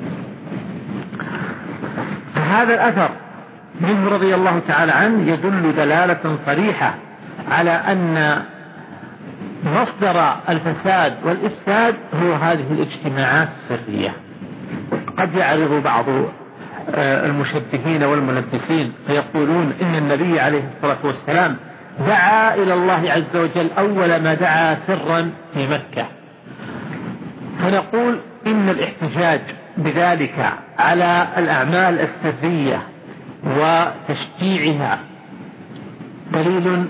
فهذا الأثر منه رضي الله تعالى عنه يدل دلالة صريحة على أن مصدر الفساد والإفساد هو هذه الاجتماعات السرية. قد يعرض بعض المشبهين والملبسين فيقولون إن النبي عليه الصلاة والسلام دعا إلى الله عز وجل أول ما دعا سرا في مكة، فنقول إن الاحتجاج بذلك على الأعمال السرية وتشجيعها دليل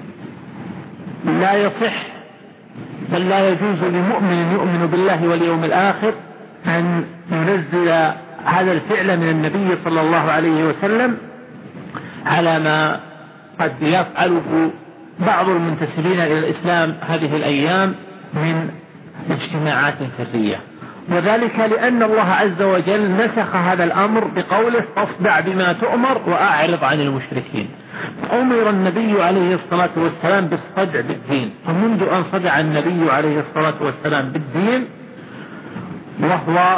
لا يصح، بل لا يجوز لمؤمن يؤمن بالله واليوم الآخر أن ينزل هذا الفعل من النبي صلى الله عليه وسلم على ما قد يفعله بعض المنتسبين إلى الإسلام هذه الأيام من اجتماعات سرية. وذلك لأن الله عز وجل نسخ هذا الأمر بقوله: فاصدع بما تؤمر وأعرض عن المشركين. أمر النبي عليه الصلاة والسلام بالصدع بالدين، فمنذ أن صدع النبي عليه الصلاة والسلام بالدين وهو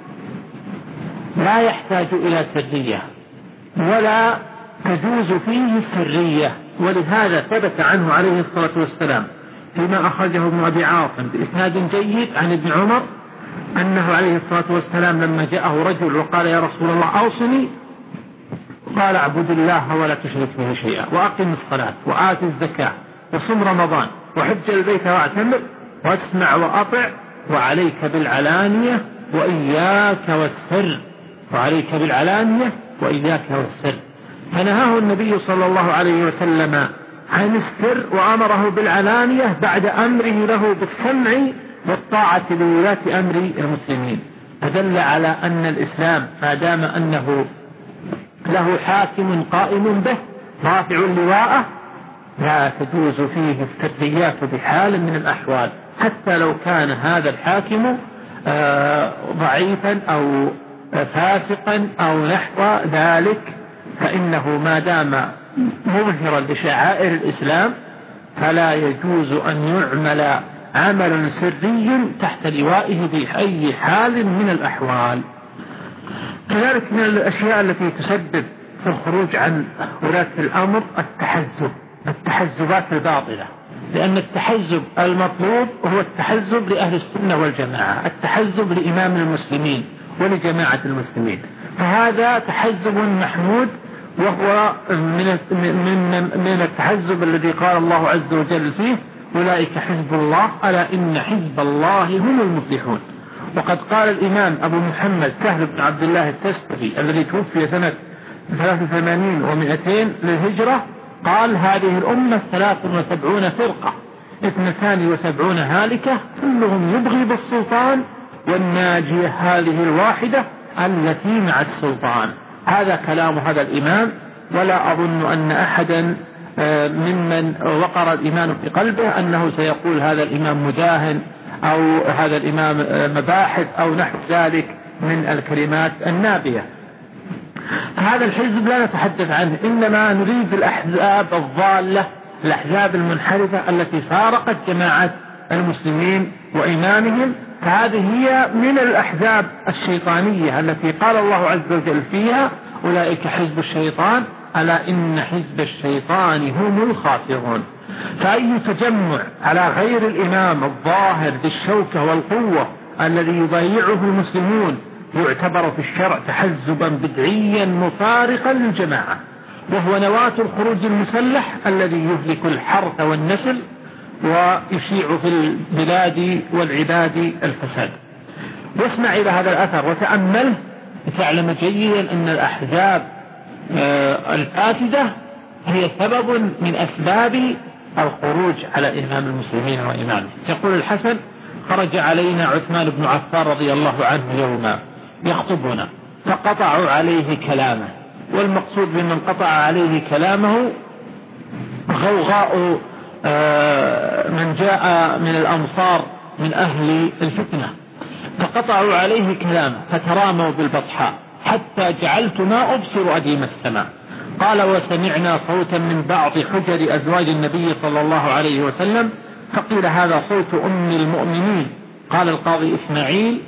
لا يحتاج إلى سرية ولا تجوز فيه السرية. ولهذا ثبت عنه عليه الصلاة والسلام فيما أخرجه ابن أبي عاصم بإسناد جيد عن ابن عمر أنه عليه الصلاة والسلام لما جاءه رجل وقال: يا رسول الله أوصني، قال: اعبد الله ولا تشرك به شيئا، وأقم الصلاة، وآت الزكاة، وصم رمضان، وحج البيت واعتمر، واسمع وأطع، وعليك بالعلانية، وإياك والسر، وعليك بالعلانية وإياك والسر. فنهاه النبي صلى الله عليه وسلم عن السر وأمره بالعلانية بعد أمره له بالسمع والطاعة لولاة أمر المسلمين. فدل على أن الإسلام ما دام أنه له حاكم قائم به رافع لواءه لا تجوز فيه السريات بحال من الأحوال، حتى لو كان هذا الحاكم ضعيفا أو فاسقا أو نحو ذلك، فإنه ما دام مظهرا لشعائر الإسلام فلا يجوز أن يعمل عمل سري تحت لوائه بأي حال من الأحوال. كذلك من الأشياء التي تسبب في الخروج عن ولاة الأمر التحزب، التحزبات الباطلة، لأن التحزب المطلوب هو التحزب لأهل السنة والجماعة، التحزب لإمام المسلمين ولجماعة المسلمين، فهذا تحزب محمود، وهو من من من التحزب الذي قال الله عز وجل فيه أولئك حزب الله ألا إن حزب الله هم المفلحون. وقد قال الإمام أبو محمد سهل بن عبد الله التستري الذي توفي سنة ثلاث وثمانين ومئتين للهجرة، قال هذه الأمة ثلاث وسبعون فرقة اثنتان وسبعون هالكة كلهم يبغي بالسلطان والناجية هذه الواحدة التي مع السلطان. هذا كلام هذا الإمام، ولا أظن أن أحدا ممن وقر الإيمان في قلبه أنه سيقول هذا الإمام مداهن أو هذا الإمام مباحث أو نحو ذلك من الكلمات النابية. هذا الحزب لا نتحدث عنه، إنما نريد الأحزاب الضالة، الأحزاب المنحرفة التي فارقت جماعة المسلمين وإمامهم، فهذه هي من الأحزاب الشيطانية التي قال الله عز وجل فيها أولئك حزب الشيطان ألا إن حزب الشيطان هم الخاسرون. فأي تجمع على غير الإمام الظاهر بالشوكة والقوة الذي يضيعه المسلمون يعتبر في الشرع تحزبا بدعيا مفارقا للجماعة، وهو نواة الخروج المسلح الذي يهلك الحرث والنسل ويشيع في البلاد والعباد الفساد. واسمع إلى هذا الأثر وتأمله لتعلم جيدا أن الأحزاب الفاسدة هي سبب من أسباب الخروج على إمام المسلمين وإمامه. يقول الحسن خرج علينا عثمان بن عفان رضي الله عنه يوما يخطبنا فقطعوا عليه كلامه، والمقصود بمن قطع عليه كلامه غوغاء من جاء من الأمصار من أهل الفتنة، فقطعوا عليه كلامه فتراموا بالبطحاء حتى جعلت ما أبصر أديم السماء. قال وسمعنا صوتا من بعض حجر أزواج النبي صلى الله عليه وسلم فقيل هذا صوت أم المؤمنين. قال القاضي إسماعيل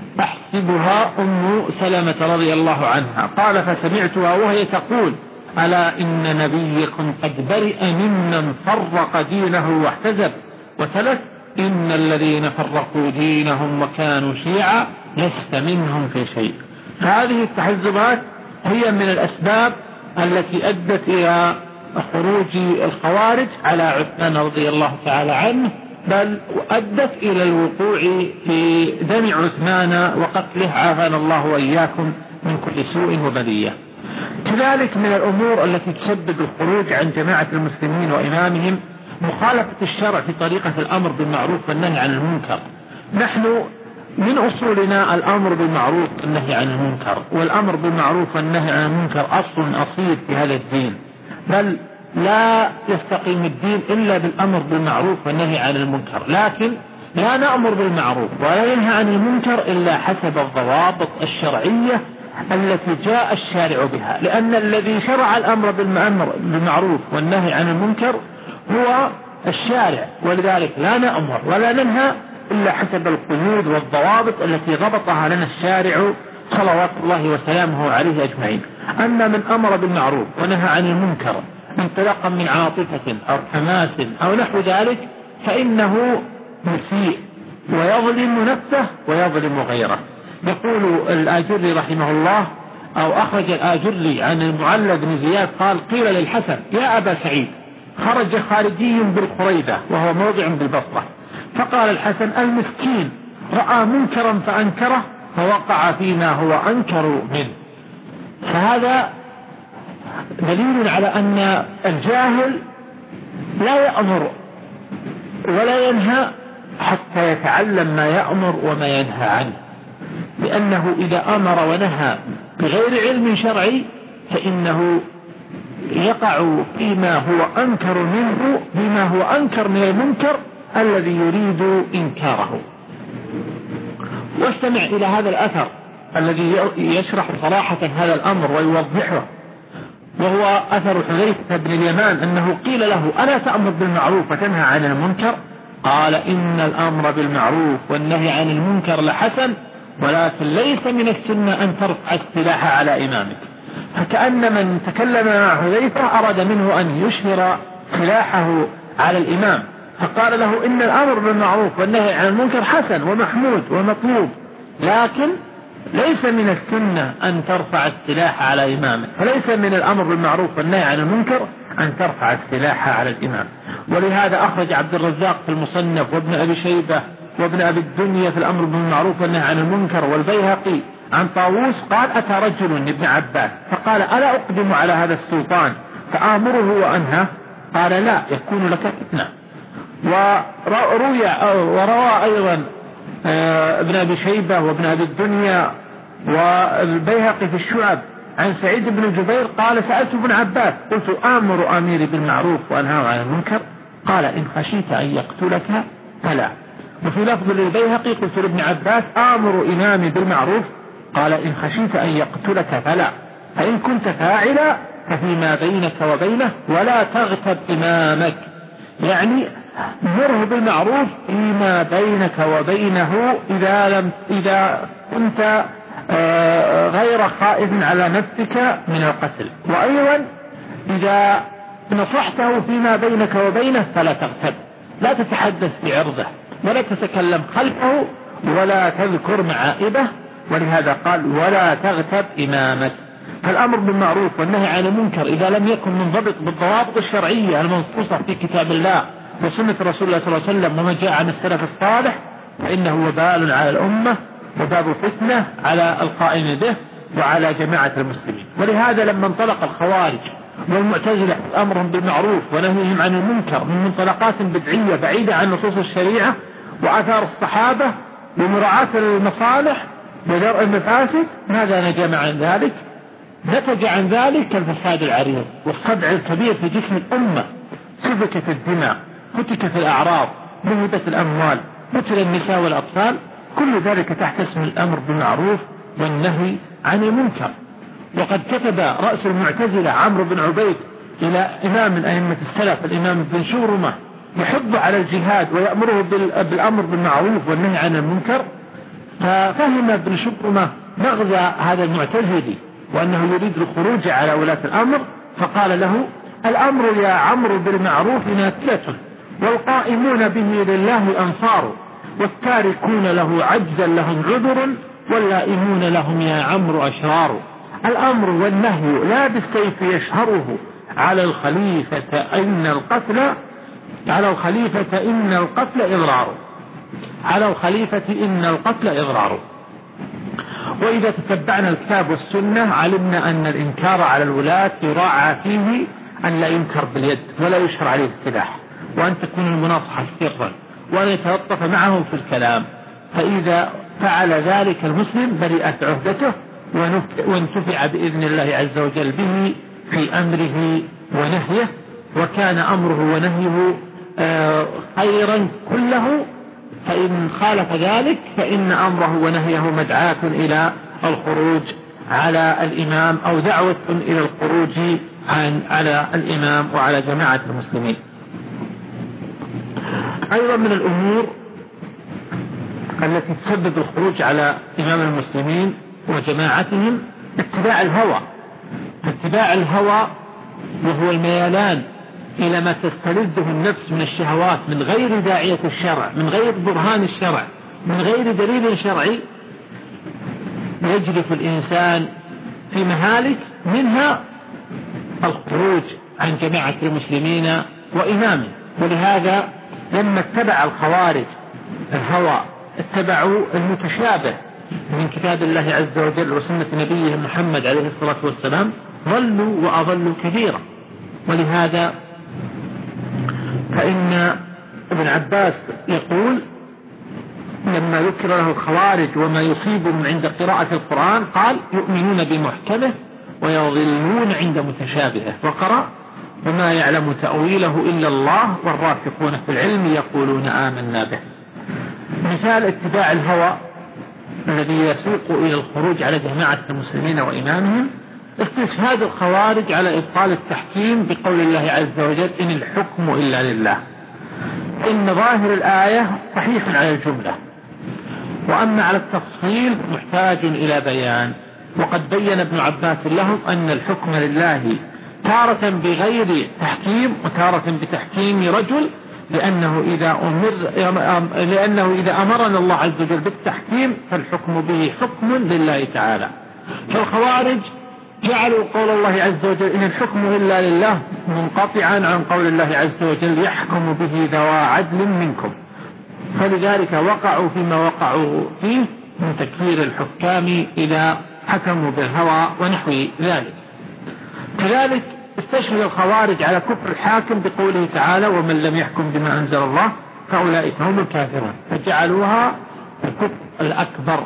أحسبها أم سلمة رضي الله عنها. قال فسمعتها وهي تقول ألا إن نبيكم قد برئ ممن فرق دينه واحتزب، وثلث إن الذين فرقوا دينهم وكانوا شيعا لست منهم في شيء. فهذه التحزبات هي من الأسباب التي أدت إلى خروج الخوارج على عثمان رضي الله تعالى عنه، بل أدت إلى الوقوع في دم عثمان وقتله عافانا الله وإياكم من كل سوء وبلية. كذلك من الأمور التي تسبب الخروج عن جماعة المسلمين وإمامهم مخالفة الشرع في طريقة الأمر بالمعروف والنهي عن المنكر. نحن من أصولنا الأمر بالمعروف والنهي عن المنكر، والأمر بالمعروف والنهي عن المنكر أصل أصيل في هذا الدين، بل لا يستقيم الدين إلا بالأمر بالمعروف والنهي عن المنكر، لكن لا نأمر بالمعروف ولا ننهى عن المنكر إلا حسب الضوابط الشرعية التي جاء الشارع بها، لأن الذي شرع الأمر بالمعروف والنهي عن المنكر هو الشارع، ولذلك لا نأمر ولا ننهى إلا حسب القيود والضوابط التي ضبطها لنا الشارع صلوات الله وسلامه عليه أجمعين. أما من أمر بالمعروف ونهى عن المنكر انطلاقا من عاطفة أو حماس أو نحو ذلك فإنه مسيء ويظلم نفسه ويظلم غيره. يقول الآجري رحمه الله أو أخرج الآجري عن المعلى بن زياد قال قيل للحسن يا أبا سعيد خرج خارجي بالقريبة وهو موضع بالبصرة، فقال الحسن المسكين رأى منكرا فأنكره فوقع فيما هو أنكر منه. فهذا دليل على أن الجاهل لا يأمر ولا ينهى حتى يتعلم ما يأمر وما ينهى عنه، لأنه إذا أمر ونهى بغير علم شرعي فإنه يقع فيما هو أنكر منه بما هو أنكر من المنكر الذي يريد إنكاره. واستمع إلى هذا الأثر الذي يشرح صراحة هذا الأمر ويوضحه، وهو أثر حذيفة بن اليمان أنه قيل له: ألا تأمر بالمعروف وتنهى عن المنكر؟ قال: إن الأمر بالمعروف والنهي عن المنكر لحسن، ولكن ليس من السنة أن ترفع السلاح على إمامك. فكأن من تكلم مع حذيفة أراد منه أن يشهر سلاحه على الإمام، فقال له: إن الأمر بالمعروف والنهي عن المنكر حسن ومحمود ومطلوب، لكن ليس من السنة أن ترفع السلاح على إمامك. فليس من الأمر بالمعروف والنهي عن المنكر أن ترفع السلاح على الإمام. ولهذا أخرج عبد الرزاق في المصنف وابن أبي شيبة وابن أبي الدنيا في الأمر بالمعروف والنهي عن المنكر والبيهقي عن طاووس قال: أتى رجل ابن عباس فقال: ألا أقدم على هذا السلطان فآمره وأنهى؟ قال: لا، يكون لك فتنة. وروي وروى أيضا ابن أبي شيبة وابن أبي الدنيا والبيهقي في الشعب عن سعيد بن جبير قال: سألت ابن عباس قلت: آمر أميري بالمعروف وأنهى عن المنكر؟ قال: إن خشيت أن يقتلك فلا. وفي لفظ للبيهقي قلت لابن عباس: آمر إمامي بالمعروف؟ قال: إن خشيت أن يقتلك فلا، فإن كنت فاعلا ففيما بينك وبينه ولا تغتب إمامك، يعني مره بالمعروف فيما بينك وبينه إذا لم إذا كنت غير خائف على نفسك من القتل. وأيضا إذا نصحته فيما بينك وبينه فلا تغتب، لا تتحدث بعرضه ولا تتكلم خلفه ولا تذكر معائبه. ولهذا قال: ولا تغتب إمامك. فالأمر بالمعروف والنهي عن المنكر إذا لم يكن منضبط بالضوابط الشرعية المنصوصة في كتاب الله وسنة رسول الله صلى الله عليه وسلم وما جاء عن السلف الصالح فإنه وبال على الأمة وباب فتنة على القائم به وعلى جماعة المسلمين. ولهذا لما انطلق الخوارج والمعتزلة أمرهم بالمعروف ونهيهم عن المنكر من منطلقات بدعية بعيدة عن نصوص الشريعة وآثار الصحابة ومراعاة المصالح ودرء المفاسد، ماذا نجم عن ذلك؟ نتج عن ذلك الفساد العريض والصدع الكبير في جسم الأمة، سفكت الدماء، فتكت الأعراض، نهبت الأموال، قتل النساء والأطفال، كل ذلك تحت اسم الأمر بالمعروف والنهي عن المنكر. وقد كتب رأس المعتزلة عمرو بن عبيد إلى إمام من أئمة السلف الإمام ابن شورمة يحض على الجهاد ويأمره بالأمر بالمعروف والنهي عن المنكر، ففهم ابن شورمة مغزى هذا المعتزلي وأنه يريد الخروج على ولاة الأمر، فقال له: الأمر يا عمرو بالمعروف نافلة، والقائمون به لله أنصار، والتاركون له عجزا لهم عذر، واللائمون لهم يا عمرو أشرار. الأمر والنهي لا بالسيف يشهره، على الخليفة إن القتل على الخليفة إن القتل إضرار على الخليفة إن القتل إضرار. وإذا تتبعنا الكتاب والسنة علمنا أن الإنكار على الولاة يراعى فيه أن لا ينكر باليد ولا يشهر عليه السلاح، وأن تكون المناصحة سرا، وأن يتلطف معهم في الكلام. فإذا فعل ذلك المسلم برئت عهدته وانتفع بإذن الله عز وجل به في أمره ونهيه، وكان أمره ونهيه خيرا كله. فإن خالف ذلك فإن أمره ونهيه مدعاة إلى الخروج على الإمام أو دعوة إلى الخروج عن على الإمام وعلى جماعة المسلمين. أيضا من الأمور التي تسبب الخروج على إمام المسلمين وجماعتهم اتباع الهوى اتباع الهوى وهو الميلان إلى ما تستلذه النفس من الشهوات من غير داعية الشرع، من غير برهان الشرع، من غير دليل شرعي، يجرف الإنسان في مهالك، منها الخروج عن جماعة المسلمين وإمامه. ولهذا لما اتبع الخوارج الهوى اتبعوا المتشابه من كتاب الله عز وجل وسنة نبيه محمد عليه الصلاة والسلام ضلوا وأضلوا كثيرا. ولهذا فإن ابن عباس يقول لما ذكر له الخوارج وما يصيبهم عند قراءة القرآن قال يؤمنون بمحكمه ويضلون عند متشابهه، وقرأ وما يعلم تأويله إلا الله والراسخون في العلم يقولون آمنا به. مثال اتباع الهوى الذي يسوق إلى الخروج على جماعة المسلمين وإمامهم استشهاد الخوارج على إبطال التحكيم بقول الله عز وجل إن الحكم إلا لله. إن ظاهر الآية صحيح على الجملة، وأما على التفصيل محتاج إلى بيان. وقد بين ابن عباس لهم أن الحكم لله تارة بغير تحكيم وتارة بتحكيم رجل، لأنه إذا أمر لأنه إذا أمرنا الله عز وجل بالتحكيم فالحكم به حكم لله تعالى. فالخوارج جعلوا قول الله عز وجل إن الحكم إلا لله منقطعا عن قول الله عز وجل يحكم به ذوى عدل منكم، فلذلك وقعوا فيما وقعوا فيه من تكفير الحكام إذا حكموا بالهوى ونحو ذلك. كذلك استشهد الخوارج على كفر الحاكم بقوله تعالى ومن لم يحكم بما أنزل الله فأولئك هم الكافرون، فجعلوها الكفر الأكبر.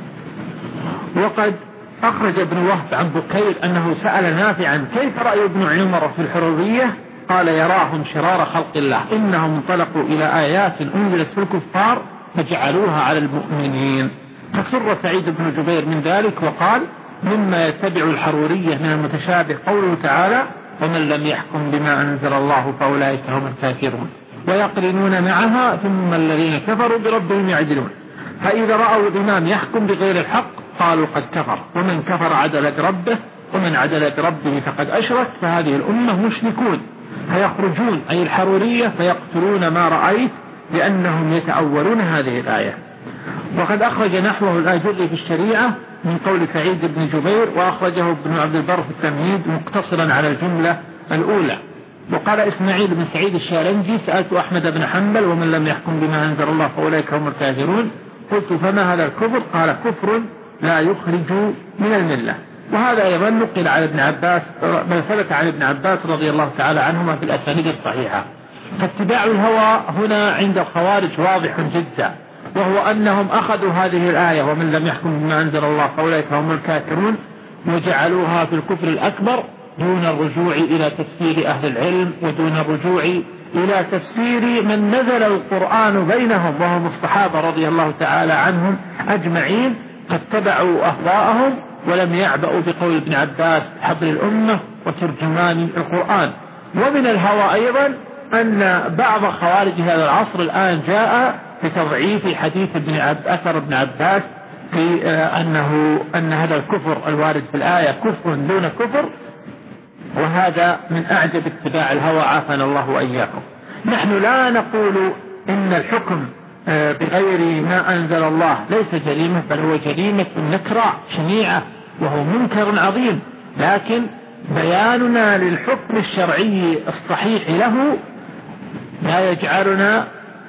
وقد أخرج ابن وهب عن بكير أنه سأل نافعا كيف رأي ابن عمر في الحرورية؟ قال يراهم شرار خلق الله إنهم انطلقوا إلى آيات أنزلت في الكفار فجعلوها على المؤمنين. فسر سعيد بن جبير من ذلك وقال مما يتبع الحرورية من المتشابه قوله تعالى ومن لم يحكم بما أنزل الله فأولئك هم الكافرون، ويقرنون معها ثم الذين كفروا بربهم يعدلون، فإذا رأوا الإمام يحكم بغير الحق قالوا قد كفر، ومن كفر عدل بربه ومن عدل بربه فقد أشرك، فهذه الأمة مشركون. فيخرجون أي الحرورية فيقتلون ما رأيت لأنهم يتأولون هذه الآية. وقد أخرج نحوه الآجري في الشريعة من قول سعيد بن جبير، وأخرجه ابن عبد البر في التمهيد مقتصرا على الجملة الأولى. وقال إسماعيل بن سعيد الشارنجي سألت أحمد بن حنبل ومن لم يحكم بما أنزل الله فأولئك هم الكافرون، قلت فما هذا الكفر؟ قال كفر لا يخرج من الملة. وهذا أيضا نقل على ابن عباس بل ثبت عن ابن عباس رضي الله تعالى عنهما في الأسانيد الصحيحة. فاتباع الهوى هنا عند الخوارج واضح جدا، وهو أنهم أخذوا هذه الآية ومن لم يحكم بما أنزل الله فأولئك هم الكافرون وجعلوها في الكفر الأكبر دون الرجوع إلى تفسير أهل العلم ودون الرجوع إلى تفسير من نزل القرآن بينهم وهم الصحابة رضي الله تعالى عنهم أجمعين، فاتبعوا أهواءهم ولم يعبأوا بقول ابن عباس حبر الأمة وترجمان القرآن. ومن الهوى أيضا أن بعض خوارج هذا العصر الآن جاء بتضعيف حديث ابن عب أثر ابن عباس في أنه أن هذا الكفر الوارد في الآية كفر دون كفر، وهذا من أعجب اتباع الهوى عافانا الله وإياكم. نحن لا نقول إن الحكم بغير ما أنزل الله ليس جريمة، بل هو جريمة نكرة شنيعة وهو منكر عظيم، لكن بياننا للحكم الشرعي الصحيح له لا يجعلنا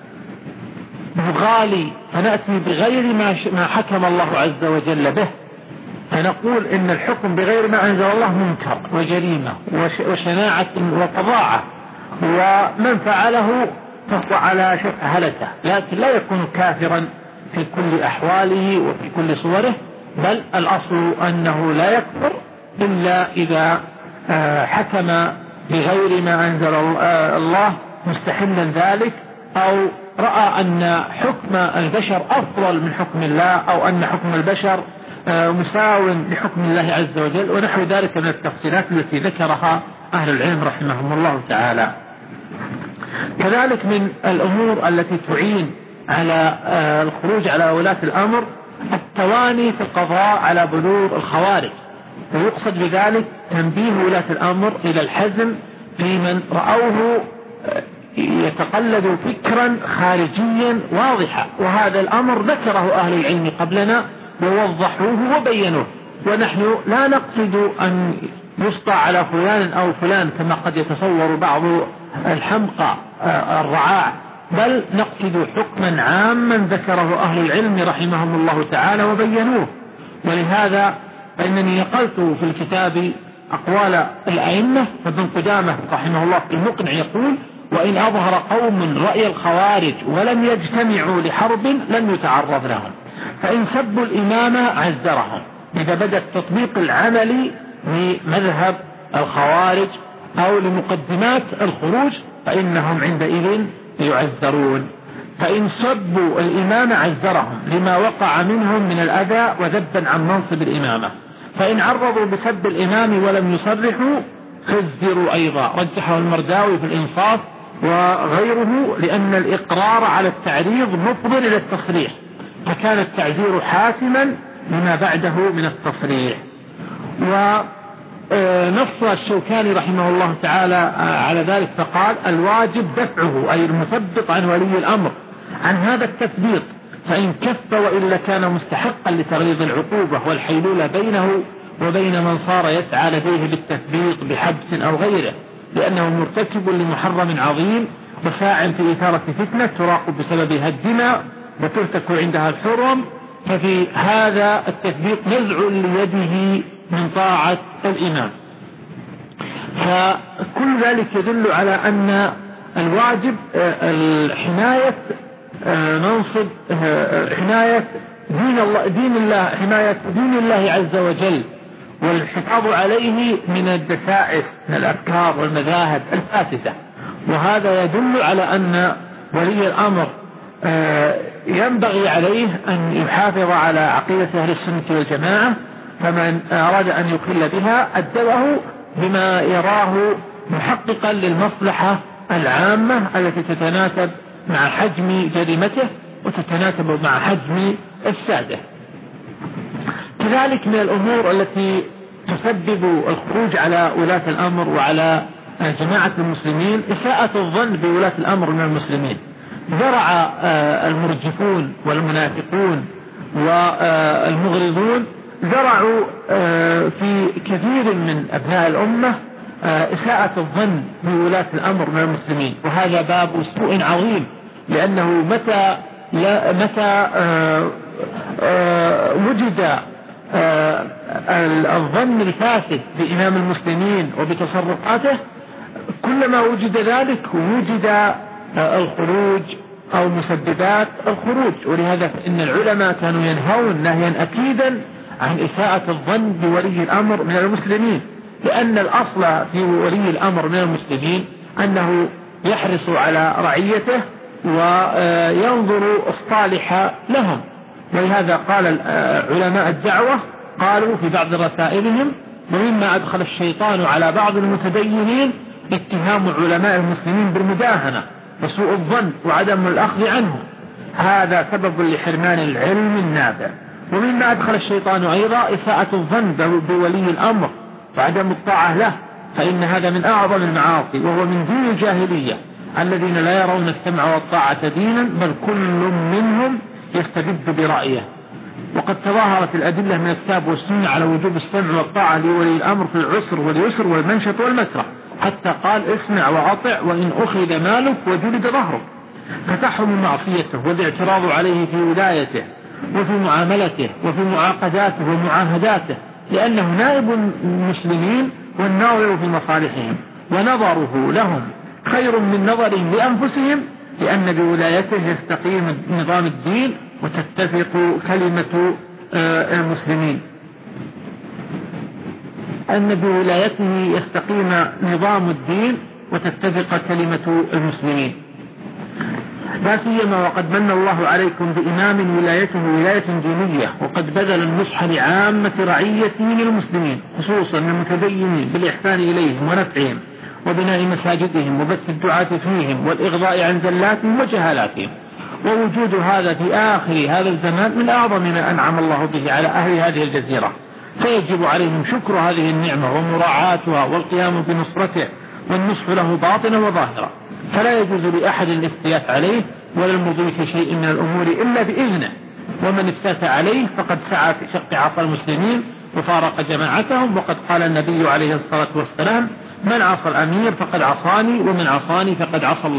نغالي فنأتي بغير ما حكم الله عز وجل به، فنقول إن الحكم بغير ما أنزل الله منكر وجريمة وشناعة وفظاعة، ومن فعله فهو على شفع هلكة، لكن لا يكون كافرا في كل أحواله وفي كل صوره، بل الأصل أنه لا يكفر إلا إذا حكم بغير ما أنزل الله مستحلا ذلك، أو رأى أن حكم البشر أفضل من حكم الله، أو أن حكم البشر مساو لحكم الله عز وجل، ونحو ذلك من التفصيلات التي ذكرها أهل العلم رحمهم الله تعالى. كذلك من الأمور التي تعين على الخروج على ولاة الأمر التواني في القضاء على بلوغ الخوارج، ويقصد بذلك تنبيه ولاة الأمر إلى الحزم في من رأوه يتقلد فكرا خارجيا واضحا، وهذا الأمر ذكره أهل العلم قبلنا ووضحوه وبينوه، ونحن لا نقصد أن يسطع على فلان أو فلان كما قد يتصور بعض الحمقى الرعاع بل نقصد حكما عاما ذكره أهل العلم رحمهم الله تعالى وبينوه. ولهذا فإنني نقلت في الكتاب أقوال الأئمة، فابن قدامة رحمه الله في المقنع يقول: وإن أظهر قوم رأي الخوارج ولم يجتمعوا لحرب لم يتعرض لهم، فإن سبوا الإمام عزرهم. إذا بدأ التطبيق العملي لمذهب الخوارج أو لمقدمات الخروج فإنهم عندئذ يعذرون. فإن سبوا الإمام عزرهم لما وقع منهم من الأذى وذبا عن منصب الإمامة، فإن عرضوا بسب الإمام ولم يصرحوا فزروا أيضا. رجحه المرداوي في الإنصاف وغيره، لأن الإقرار على التعريض مفضل إلى التصريح، فكان التعذير حاسما لما بعده من التصريح. ونص الشوكاني رحمه الله تعالى على ذلك فقال: الواجب دفعه، أي المثبط عن ولي الأمر، عن هذا التثبيط، فإن كف وإلا كان مستحقا لتغليظ العقوبة والحيلولة بينه وبين من صار يسعى لديه بالتثبيط بحبس أو غيره، لأنه مرتكب لمحرم عظيم وساع في إثارة فتنة تراق بسببها الدماء وترتك عندها الحرم، ففي هذا التثبيط نزع ليده من طاعة الإمام. فكل ذلك يدل على أن الواجب الحماية منصب حماية دين الله دين الله حماية دين الله عز وجل، والحفاظ عليه من الدسائس من الأفكار والمذاهب الفاسدة. وهذا يدل على أن ولي الأمر ينبغي عليه أن يحافظ على عقيدة أهل السنة والجماعة، فمن أراد أن يخل بها أدبه بما يراه محققا للمصلحة العامة التي تتناسب مع حجم جريمته وتتناسب مع حجم إفساده. كذلك من الأمور التي تسبب الخروج على ولاة الأمر وعلى جماعة المسلمين إساءة الظن بولاة الأمر من المسلمين. زرع المرجفون والمنافقون والمغرضون زرعوا في كثير من أبناء الأمة إساءة الظن بولاة الأمر من المسلمين، وهذا باب سوء عظيم، لأنه متى متى وجد الظن الفاسد بإمام المسلمين وبتصرفاته، كلما وجد ذلك وجد الخروج أو مسببات الخروج. ولهذا فإن العلماء كانوا ينهون نهيا أكيدا عن إساءة الظن بولي الأمر من المسلمين، لأن الأصل في ولي الأمر من المسلمين أنه يحرص على رعيته وينظر الصالح لهم. ولهذا قال علماء الدعوة قالوا في بعض رسائلهم: ومما أدخل الشيطان على بعض المتدينين اتهام علماء المسلمين بالمداهنة وسوء الظن وعدم الأخذ عنه، هذا سبب لحرمان العلم النافع. ومما أدخل الشيطان أيضا إساءة الظن بولي الأمر وعدم الطاعة له، فإن هذا من أعظم المعاصي، وهو من دين الجاهلية الذين لا يرون السمع والطاعة دينا، بل كل منهم يستبد برأيه. وقد تظاهرت الأدلة من الكتاب والسنة على وجوب السمع والطاعة لولي الأمر في العسر واليسر والمنشط والمكره، حتى قال: اسمع وأطع وإن أخذ مالك وجلد ظهرك. فتحرم معصيته والاعتراض عليه في ولايته وفي معاملته وفي معاقداته ومعاهداته، لأنه نائب المسلمين والناظر في مصالحهم، ونظره لهم خير من نظرهم لأنفسهم، لأن بولايته يستقيم نظام الدين وتتفق كلمة المسلمين أن بولايته يستقيم نظام الدين وتتفق كلمة المسلمين، لا سيما وقد من الله عليكم بإمام ولايته ولاية دينية، وقد بذل النصح لعامة رعيته للمسلمين خصوصا المتدينين بالإحسان إليهم ونفعهم وبناء مساجدهم وبث الدعاة فيهم والإغضاء عن زلاتهم وجهالاتهم. ووجود هذا في آخر هذا الزمان من أعظم ما أنعم الله به على أهل هذه الجزيرة، فيجب عليهم شكر هذه النعمة ومراعاتها والقيام بنصرته والنصح له باطنا وظاهرا. فلا يجوز لأحد الافتيات عليه ولا المضي في شيء من الأمور إلا بإذنه، ومن افتات عليه فقد سعى في شق عصا المسلمين وفارق جماعتهم. وقد قال النبي عليه الصلاة والسلام: من عصى الأمير فقد عصاني، ومن عصاني فقد عصى الله.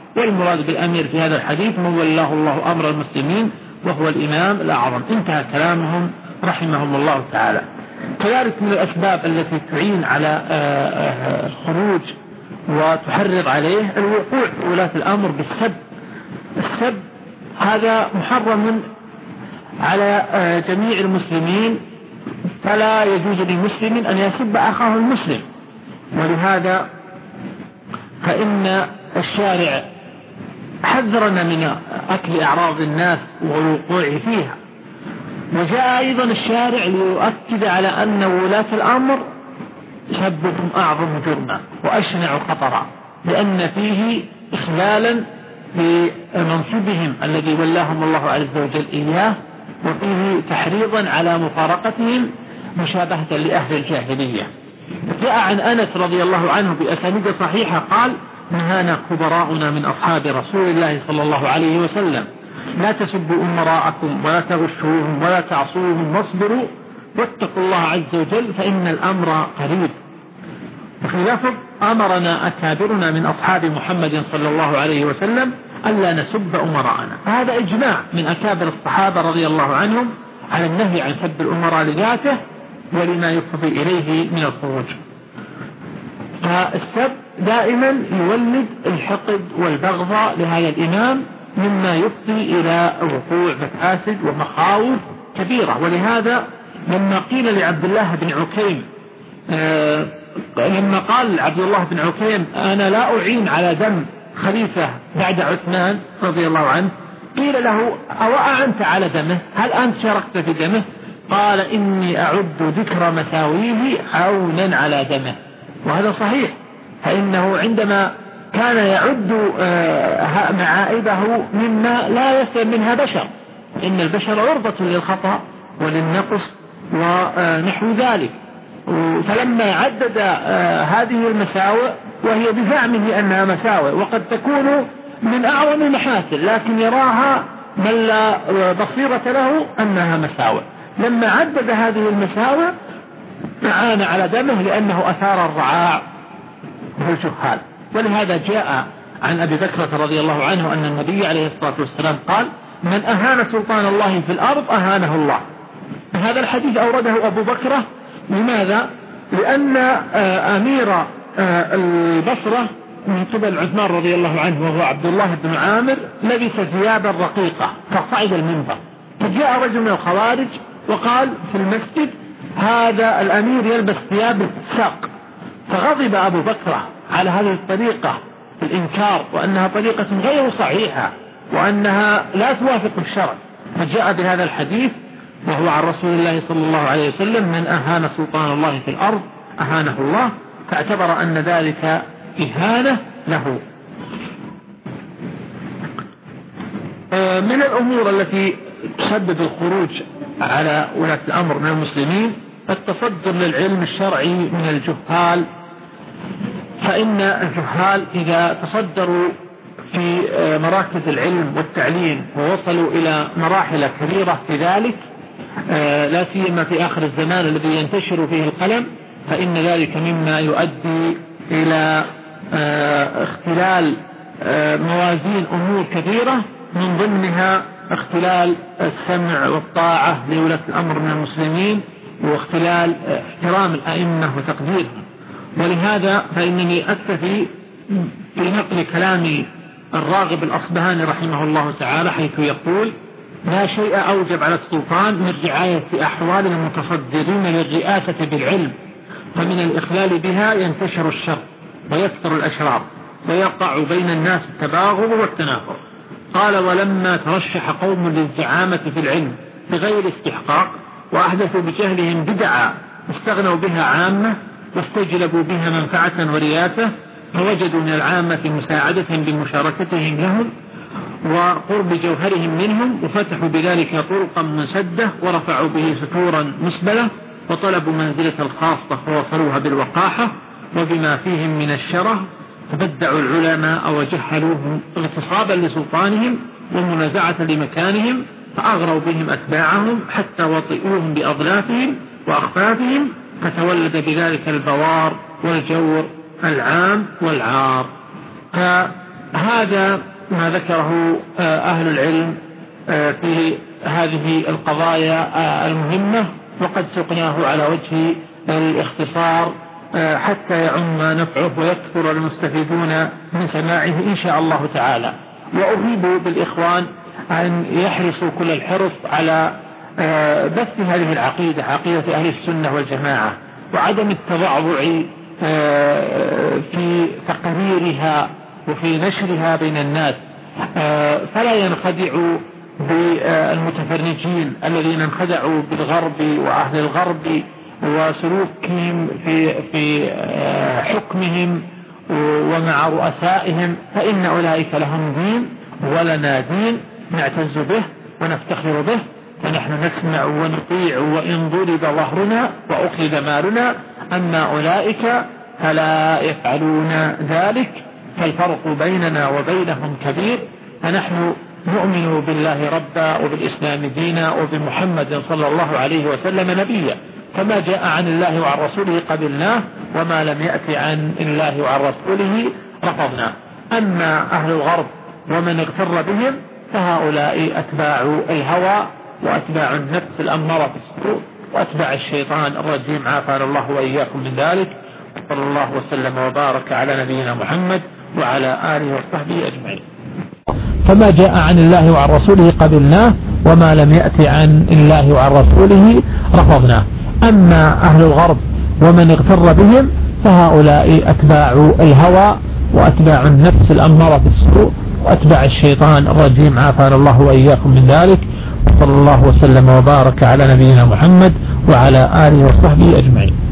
والمراد بالأمير في هذا الحديث من ولاه الله أمر المسلمين وهو الإمام الأعظم. انتهى كلامهم رحمهم الله تعالى. كذلك من الأسباب التي تعين على الخروج وتحرض عليه الوقوع في ولاة الأمر بالسب. السب هذا محرم على جميع المسلمين، فلا يجوز لمسلم أن يسب أخاه المسلم، ولهذا فإن الشارع حذرنا من أكل أعراض الناس والوقوع فيها. وجاء أيضا الشارع ليؤكد على أن ولاة الأمر سبهم أعظم جرما وأشنع خطرا، لأن فيه إخلالا بمنصبهم الذي ولاهم الله عز وجل إياه، وفيه تحريضا على مفارقتهم مشابهة لأهل الجاهلية. جاء عن أنس رضي الله عنه بأسانيد صحيحة قال: نهانا كبراؤنا من أصحاب رسول الله صلى الله عليه وسلم لا تسبوا أمراءكم ولا تغشوهم ولا تعصوهم واصبروا واتقوا الله عز وجل فإن الأمر قريب. وفي لفظ: أمرنا أكابرنا من أصحاب محمد صلى الله عليه وسلم ألا نسب أمراءنا. فهذا إجماع من أكابر الصحابة رضي الله عنهم على النهي عن سب الأمراء لذاته ولما يفضي إليه من الخروج. فالسب دائما يولد الحقد والبغضاء لهذا الإمام، مما يفضي إلى وقوع مفاسد ومخاوف كبيرة. ولهذا لما قيل لعبد الله بن عكيم آه لما قال عبد الله بن عكيم: أنا لا أعين على دم خليفة بعد عثمان رضي الله عنه، قيل له: أو أعنت على دمه؟ هل أنت شاركت في دمه؟ قال: إني أعد ذكر مساويه عونا على دمه. وهذا صحيح، فإنه عندما كان يعد معائبه مما لا يسلم منها بشر، إن البشر عرضة للخطأ وللنقص ونحو ذلك. فلما عدد هذه المساوئ وهي بزعمه أنها مساوئ وقد تكون من أعظم المحاسن، لكن يراها من لا بصيرة له أنها مساوئ، لما عدد هذه المساوئ أعان على دمه لأنه أثار الرعاع والجهال. ولهذا جاء عن أبي بكر رضي الله عنه أن النبي عليه الصلاة والسلام قال: من أهان سلطان الله في الأرض أهانه الله. هذا الحديث أورده أبو بكر. لماذا؟ لأن أمير البصرة من قبل عثمان رضي الله عنه وهو عبد الله بن عامر لبس ثيابا رقيقة فصعد المنبر، فجاء رجل من الخوارج وقال في المسجد: هذا الأمير يلبس ثياب الساق. فغضب أبو بكر على هذه الطريقة في الإنكار، وأنها طريقة غير صحيحة وأنها لا توافق الشرع، فجاء بهذا الحديث وهو عن رسول الله صلى الله عليه وسلم: من أهان سلطان الله في الأرض أهانه الله، فاعتبر أن ذلك إهانة له. من الأمور التي تسبب الخروج على ولاة الأمر من المسلمين التصدر للعلم الشرعي من الجهال، فإن الجهال إذا تصدروا في مراكز العلم والتعليم ووصلوا إلى مراحل كبيرة في ذلك، لا سيما في آخر الزمان الذي ينتشر فيه القلم، فإن ذلك مما يؤدي إلى اختلال موازين أمور كثيرة، من ضمنها اختلال السمع والطاعة لولاة الأمر من المسلمين، واختلال احترام الأئمة وتقديرهم. ولهذا فإنني أكتفي في نقل كلام الراغب الأصبهاني رحمه الله تعالى، حيث يقول: لا شيء أوجب على السلطان من رعاية أحوال المتصدرين للرئاسة بالعلم، فمن الإخلال بها ينتشر الشر ويكثر الأشرار ويقع بين الناس التباغض والتنافر. قال: ولما ترشح قوم للزعامة في العلم بغير استحقاق وأحدثوا بجهلهم بدعا استغنوا بها عامة واستجلبوا بها منفعة ورياسة، فوجدوا من العامة مساعدة بمشاركتهم لهم وقرب جوهرهم منهم، وفتحوا بذلك طرقا مسدة ورفعوا به ستورا مسبلة، وطلبوا منزلة الخاصة ووصلوها بالوقاحة وبما فيهم من الشره، فبدعوا العلماء وجهلوهم اغتصابا لسلطانهم ومنازعة لمكانهم، فأغروا بهم أتباعهم حتى وطئوهم بأضلافهم وأخفافهم، فتولد بذلك البوار والجور العام والعار. هذا ما ذكره أهل العلم في هذه القضايا المهمة، وقد سقناه على وجه الاختصار حتى يعم نفعه ويكثر المستفيدون من سماعه إن شاء الله تعالى. وأريد بالإخوان أن يحرصوا كل الحرص على بث هذه العقيدة، عقيدة أهل السنة والجماعة، وعدم التضعضع في تقريرها وفي نشرها بين الناس، فلا ينخدعوا بالمتفرجين الذين انخدعوا بالغرب وأهل الغرب وسلوكهم في في حكمهم ومع رؤسائهم، فإن أولئك لهم دين ولنا دين نعتز به ونفتخر به، فنحن نسمع ونطيع وإن ضرب ظهرنا وأخذ مالنا، أما أولئك فلا يفعلون ذلك، فالفرق بيننا وبينهم كبير. فنحن نؤمن بالله ربا وبالإسلام دينا وبمحمد صلى الله عليه وسلم نبيا، فما جاء عن الله وعن رسوله قبلناه، وما لم يأتي عن الله وعن رسوله رفضناه. أما أهل الغرب ومن اغتر بهم فهؤلاء أتباع الهوى وأتباع النفس الأمارة بالسوء وأتباع الشيطان الرجيم، عافانا الله وإياكم من ذلك. صلى الله وسلم وبارك على نبينا محمد وعلى آله وصحبه أجمعين. فما جاء عن الله وعن رسوله قبلناه، وما لم يأتي عن الله وعن رسوله رفضناه. أما أهل الغرب ومن اغتر بهم فهؤلاء أتباع الهوى وأتباع النفس الأمارة بالسوء وأتباع الشيطان الرجيم، عافانا الله وإياكم من ذلك. صلى الله وسلم وبارك على نبينا محمد وعلى آله وصحبه أجمعين.